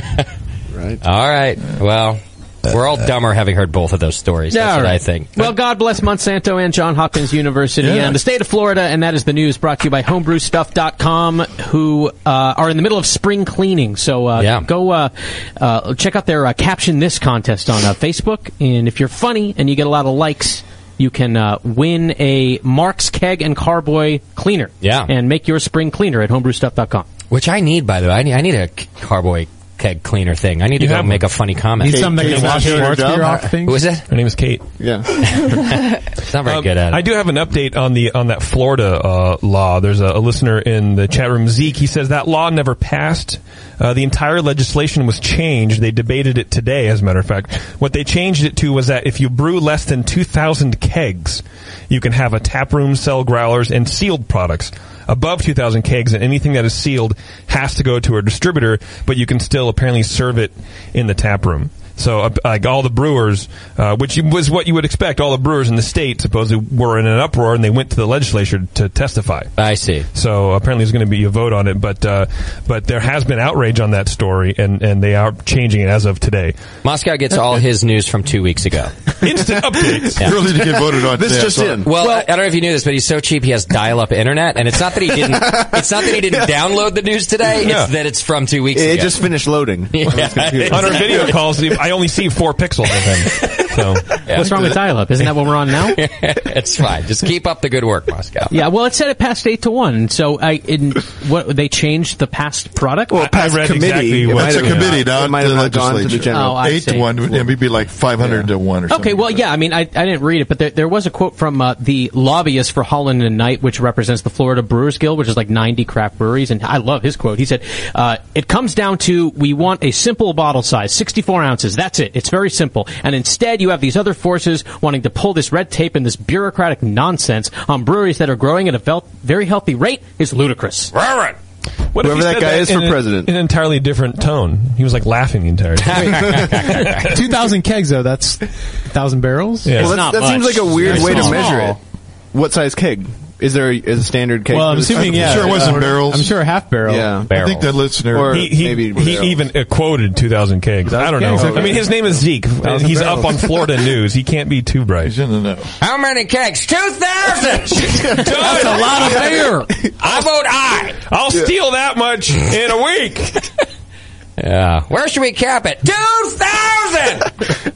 Speaker 3: Right.
Speaker 9: All right. Well, we're all dumber having heard both of those stories. That's what I think.
Speaker 11: Well, God bless Monsanto and Johns Hopkins University and the state of Florida, and that is the news brought to you by homebrewstuff.com, who are in the middle of spring cleaning. So go check out their Caption This contest on Facebook, and if you're funny and you get a lot of likes, you can win a Mark's Keg and Carboy cleaner.
Speaker 9: Yeah.
Speaker 11: And make your spring cleaner at homebrewstuff.com.
Speaker 9: Which I need, by the way. I need a Carboy keg cleaner thing. I need to go make a funny comment.
Speaker 10: Need something that can wash Schwartz beer off things?
Speaker 9: Who is it?
Speaker 1: Her name is Kate.
Speaker 3: Yeah.
Speaker 9: It's not very good at it.
Speaker 1: I do have an update on that Florida law. There's a listener in the chat room, Zeke. He says that law never passed. The entire legislation was changed. They debated it today, as a matter of fact. What they changed it to was that if you brew less than 2,000 kegs, you can have a tap room, sell growlers, and sealed products. Above 2,000 kegs, and anything that is sealed has to go to a distributor, but you can still apparently serve it in the tap room. So, like all the brewers, which was what you would expect, all the brewers in the state supposedly were in an uproar, and they went to the legislature to testify.
Speaker 9: I see.
Speaker 1: So apparently there's going to be a vote on it, but there has been outrage on that story, and they are changing it as of today.
Speaker 9: Moscow gets all his news from 2 weeks ago.
Speaker 1: Instant updates.
Speaker 9: Yeah.
Speaker 5: Really to get voted on.
Speaker 3: This just in.
Speaker 9: Well, I don't know if you knew this, but he's so cheap he has dial-up internet, and it's not that he didn't. It's not that he didn't download the news today.
Speaker 1: Yeah.
Speaker 9: It's that it's from 2 weeks ago.
Speaker 3: It just finished loading.
Speaker 1: On our video calls, I only see 4 pixels of him. So
Speaker 11: what's wrong with dial-up? Isn't that what we're on now?
Speaker 9: It's fine. Just keep up the good work, Moscow.
Speaker 11: Yeah, well, it said it passed 8-1. So they changed the past product?
Speaker 3: Well, past
Speaker 1: I read
Speaker 3: committee.
Speaker 1: exactly
Speaker 5: It's a committee, not the legislature.
Speaker 11: Oh, I
Speaker 5: 8-1, it would be like 500 to 1 or something.
Speaker 11: Okay, well, yeah, I mean, I didn't read it, but there was a quote from the lobbyist for Holland and Knight, which represents the Florida Brewers Guild, which is like 90 craft breweries, and I love his quote. He said, it comes down to, we want a simple bottle size, 64 ounces, that's it. It's very simple. And instead, you have these other forces wanting to pull this red tape and this bureaucratic nonsense on breweries that are growing at a very healthy rate is ludicrous.
Speaker 1: Right. What
Speaker 3: Whoever
Speaker 1: if he
Speaker 3: that
Speaker 1: said
Speaker 3: guy is
Speaker 1: in
Speaker 3: for president?
Speaker 1: In an entirely different tone. He was like laughing the entire time.
Speaker 10: 2,000 kegs, though. That's 1,000 barrels?
Speaker 1: Yeah.
Speaker 3: Well, that seems like a weird way to measure it. What size keg? Is there a standard keg?
Speaker 10: Well, I'm assuming,
Speaker 5: I'm sure it wasn't barrels.
Speaker 10: I'm sure a half barrel.
Speaker 3: Yeah.
Speaker 5: I think that listener...
Speaker 3: Or
Speaker 1: he even quoted 2,000 kegs. I don't know.
Speaker 10: Kegs, okay.
Speaker 1: I mean, his name is Zeke. He's up on Florida News. He can't be too bright.
Speaker 5: He's in the know.
Speaker 9: How many kegs? 2,000!
Speaker 11: That's a lot of beer.
Speaker 9: I vote aye.
Speaker 1: I'll steal that much in a week.
Speaker 9: Yeah. Where should we cap it? 2,000!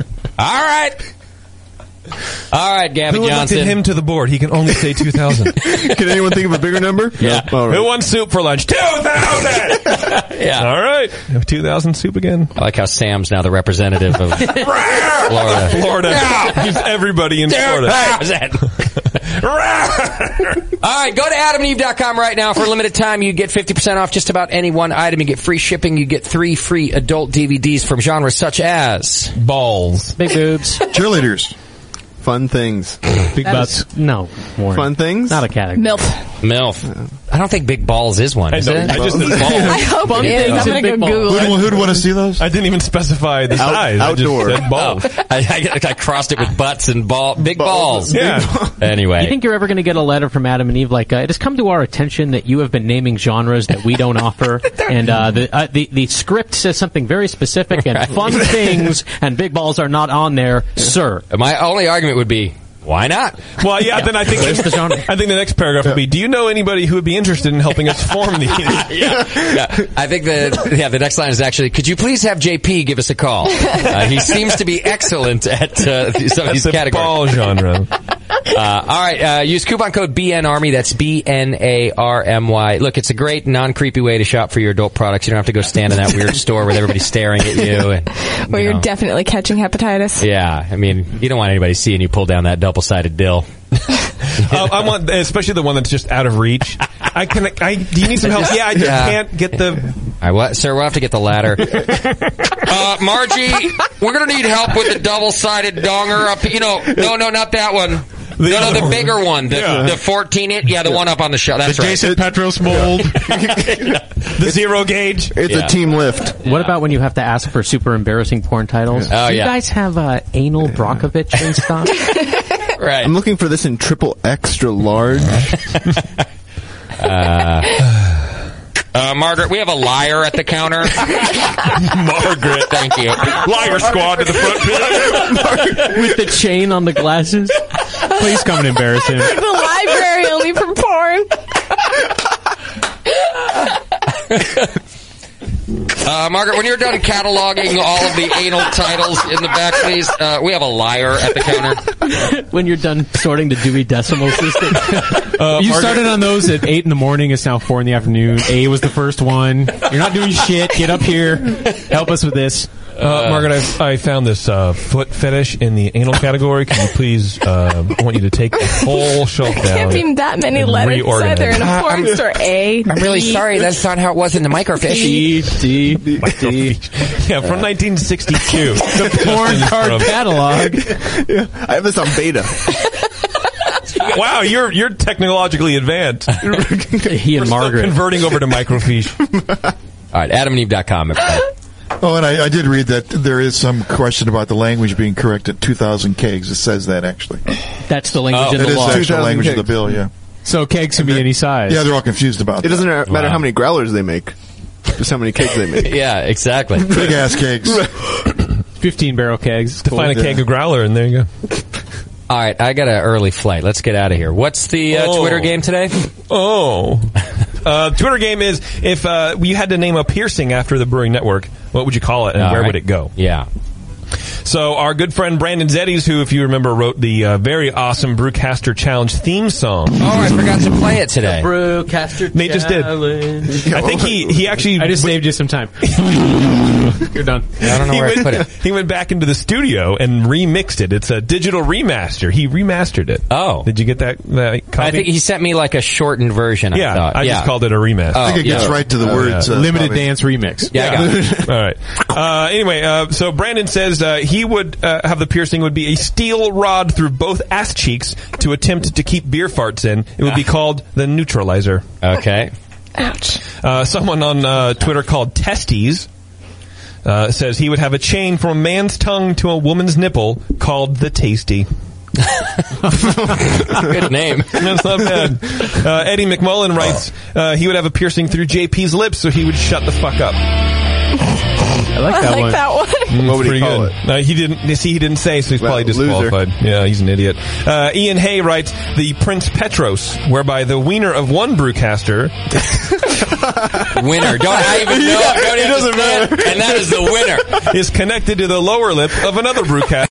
Speaker 9: All right, Gavin
Speaker 1: Who
Speaker 9: Johnson.
Speaker 1: elected him to the board? He can only say 2,000.
Speaker 3: Can anyone think of a bigger number?
Speaker 9: Yeah.
Speaker 3: All right.
Speaker 1: Who wants soup for lunch? 2,000!
Speaker 9: Yeah.
Speaker 1: All right. 2,000 soup again.
Speaker 9: I like how Sam's now the representative of Florida.
Speaker 1: Florida. He's everybody in Florida.
Speaker 9: 2,000! All right, go to adamandeve.com right now. For a limited time, you get 50% off just about any one item. You get free shipping. You get 3 free adult DVDs from genres such as
Speaker 1: balls,
Speaker 11: big boobs,
Speaker 5: cheerleaders,
Speaker 3: fun things,
Speaker 10: big butts.
Speaker 11: No, Warren.
Speaker 3: Fun things,
Speaker 11: not a category.
Speaker 9: MILF. I don't think Big Balls is one, is it?
Speaker 1: I just said balls.
Speaker 16: I hope it is. I'm going to go Google it.
Speaker 5: Who'd want to see those?
Speaker 1: I didn't even specify the size.
Speaker 3: Outdoor.
Speaker 1: I just said balls.
Speaker 9: I crossed it with butts and big balls.
Speaker 1: Yeah.
Speaker 9: Anyway.
Speaker 11: You think you're ever going to get a letter from Adam and Eve like, it has come to our attention that you have been naming genres that we don't offer, and the script says something very specific, and fun things and big balls are not on there, sir.
Speaker 9: My only argument would be, why not?
Speaker 1: Well, yeah, then I think the next paragraph would be, do you know anybody who would be interested in helping us form these?
Speaker 9: Yeah. I think the next line is actually, could you please have JP give us a call? He seems to be excellent at some of these categories.
Speaker 1: Ball genre.
Speaker 9: All right, use coupon code BNARMY. That's BNARMY. Look, it's a great, non-creepy way to shop for your adult products. You don't have to go stand in that weird store where everybody's staring at you. And,
Speaker 16: where you're definitely catching hepatitis.
Speaker 9: Yeah, I mean, you don't want anybody seeing you pull down that double-sided dill.
Speaker 1: I want, especially the one that's just out of reach. Do you need some help? Yeah, I just can't get the...
Speaker 9: All right, sir, we'll have to get the ladder. Margie, we're going to need help with the double-sided donger up. No, not that one. The bigger one. The 14-inch. Yeah, the one up on the shelf. That's
Speaker 10: the
Speaker 9: right.
Speaker 10: Jason Petros mold.
Speaker 1: The zero gauge.
Speaker 3: It's a team lift.
Speaker 11: What about when you have to ask for super embarrassing porn titles?
Speaker 9: Oh,
Speaker 11: Do you guys have Anal Brockovich in stock?
Speaker 9: Right.
Speaker 3: I'm looking for this in triple extra large.
Speaker 9: Margaret, we have a liar at the counter.
Speaker 1: Margaret,
Speaker 9: thank you.
Speaker 1: Liar squad to the front.
Speaker 11: With the chain on the glasses.
Speaker 10: Please come and embarrass him.
Speaker 16: The library only for porn.
Speaker 9: Margaret, when you're done cataloging all of the anal titles in the back, please, we have a liar at the counter.
Speaker 11: When you're done sorting the Dewey Decimal System.
Speaker 10: You started on those at 8 in the morning. It's now 4 in the afternoon. A was the first one. You're not doing shit. Get up here. Help us with this.
Speaker 1: Margaret, I found this foot fetish in the anal category. Can you please, I want you to take the whole shelf down.
Speaker 16: Can't be that many letters either in a porn store. A.
Speaker 9: I'm really sorry. That's not how it was in the microfiche.
Speaker 11: D.
Speaker 1: Yeah, from 1962.
Speaker 10: The porn card catalog.
Speaker 3: Yeah, I have this on beta.
Speaker 1: Wow, you're technologically advanced.
Speaker 11: He and Margaret
Speaker 1: converting over to microfiche.
Speaker 9: All right, AdamandEve.com.
Speaker 5: Oh, and I did read that there is some question about the language being correct at 2,000 kegs. It says that, actually.
Speaker 11: That's the language in the law.
Speaker 5: That is the actual language of the bill, yeah.
Speaker 10: So kegs can be any size.
Speaker 5: Yeah, they're all confused about that.
Speaker 3: It doesn't matter how many growlers they make. Just how many kegs they make.
Speaker 9: Yeah, exactly.
Speaker 5: Big-ass kegs.
Speaker 10: 15-barrel kegs.
Speaker 1: Define a keg of growler, and there you go.
Speaker 9: All right, I got an early flight. Let's get out of here. What's the Twitter game today?
Speaker 1: Twitter game is if you had to name a piercing after the Brewing Network, what would you call it, and where would it go?
Speaker 9: Yeah.
Speaker 1: So our good friend Brandon Zeddies, who, if you remember, wrote the very awesome Brewcaster Challenge theme song.
Speaker 9: Oh, I forgot to play it today.
Speaker 11: Brewcaster
Speaker 1: Nate just did. I think he actually...
Speaker 10: I just saved you some time. You're done.
Speaker 9: I don't know where I put it.
Speaker 1: He went back into the studio and remixed it. It's a digital remaster. He remastered it.
Speaker 9: Oh.
Speaker 1: Did you get that copy?
Speaker 9: I think he sent me like a shortened version,
Speaker 1: Yeah,
Speaker 9: I thought.
Speaker 1: I just called it a remaster.
Speaker 5: I think it gets right to the words.
Speaker 10: Limited dance remix.
Speaker 9: Yeah, I got it.
Speaker 1: All right. Anyway, so Brandon says he would have the piercing would be a steel rod through both ass cheeks to attempt to keep beer farts in. It would be called the neutralizer.
Speaker 9: Okay.
Speaker 16: Ouch.
Speaker 1: Someone on Twitter called Testes says he would have a chain from a man's tongue to a woman's nipple called the Tasty.
Speaker 9: Good name.
Speaker 1: That's not bad. Eddie McMullen writes he would have a piercing through JP's lips so he would shut the fuck up.
Speaker 10: I like that one.
Speaker 3: What would he call
Speaker 1: good. He didn't say, so he's probably disqualified.
Speaker 3: Loser.
Speaker 1: Yeah, he's an idiot. Ian Hay writes the Prince Petros, whereby the wiener of one brewcaster
Speaker 9: Winner. Don't even know. Don't
Speaker 3: it doesn't matter.
Speaker 9: And that is the winner.
Speaker 1: is connected to the lower lip of another brewcaster.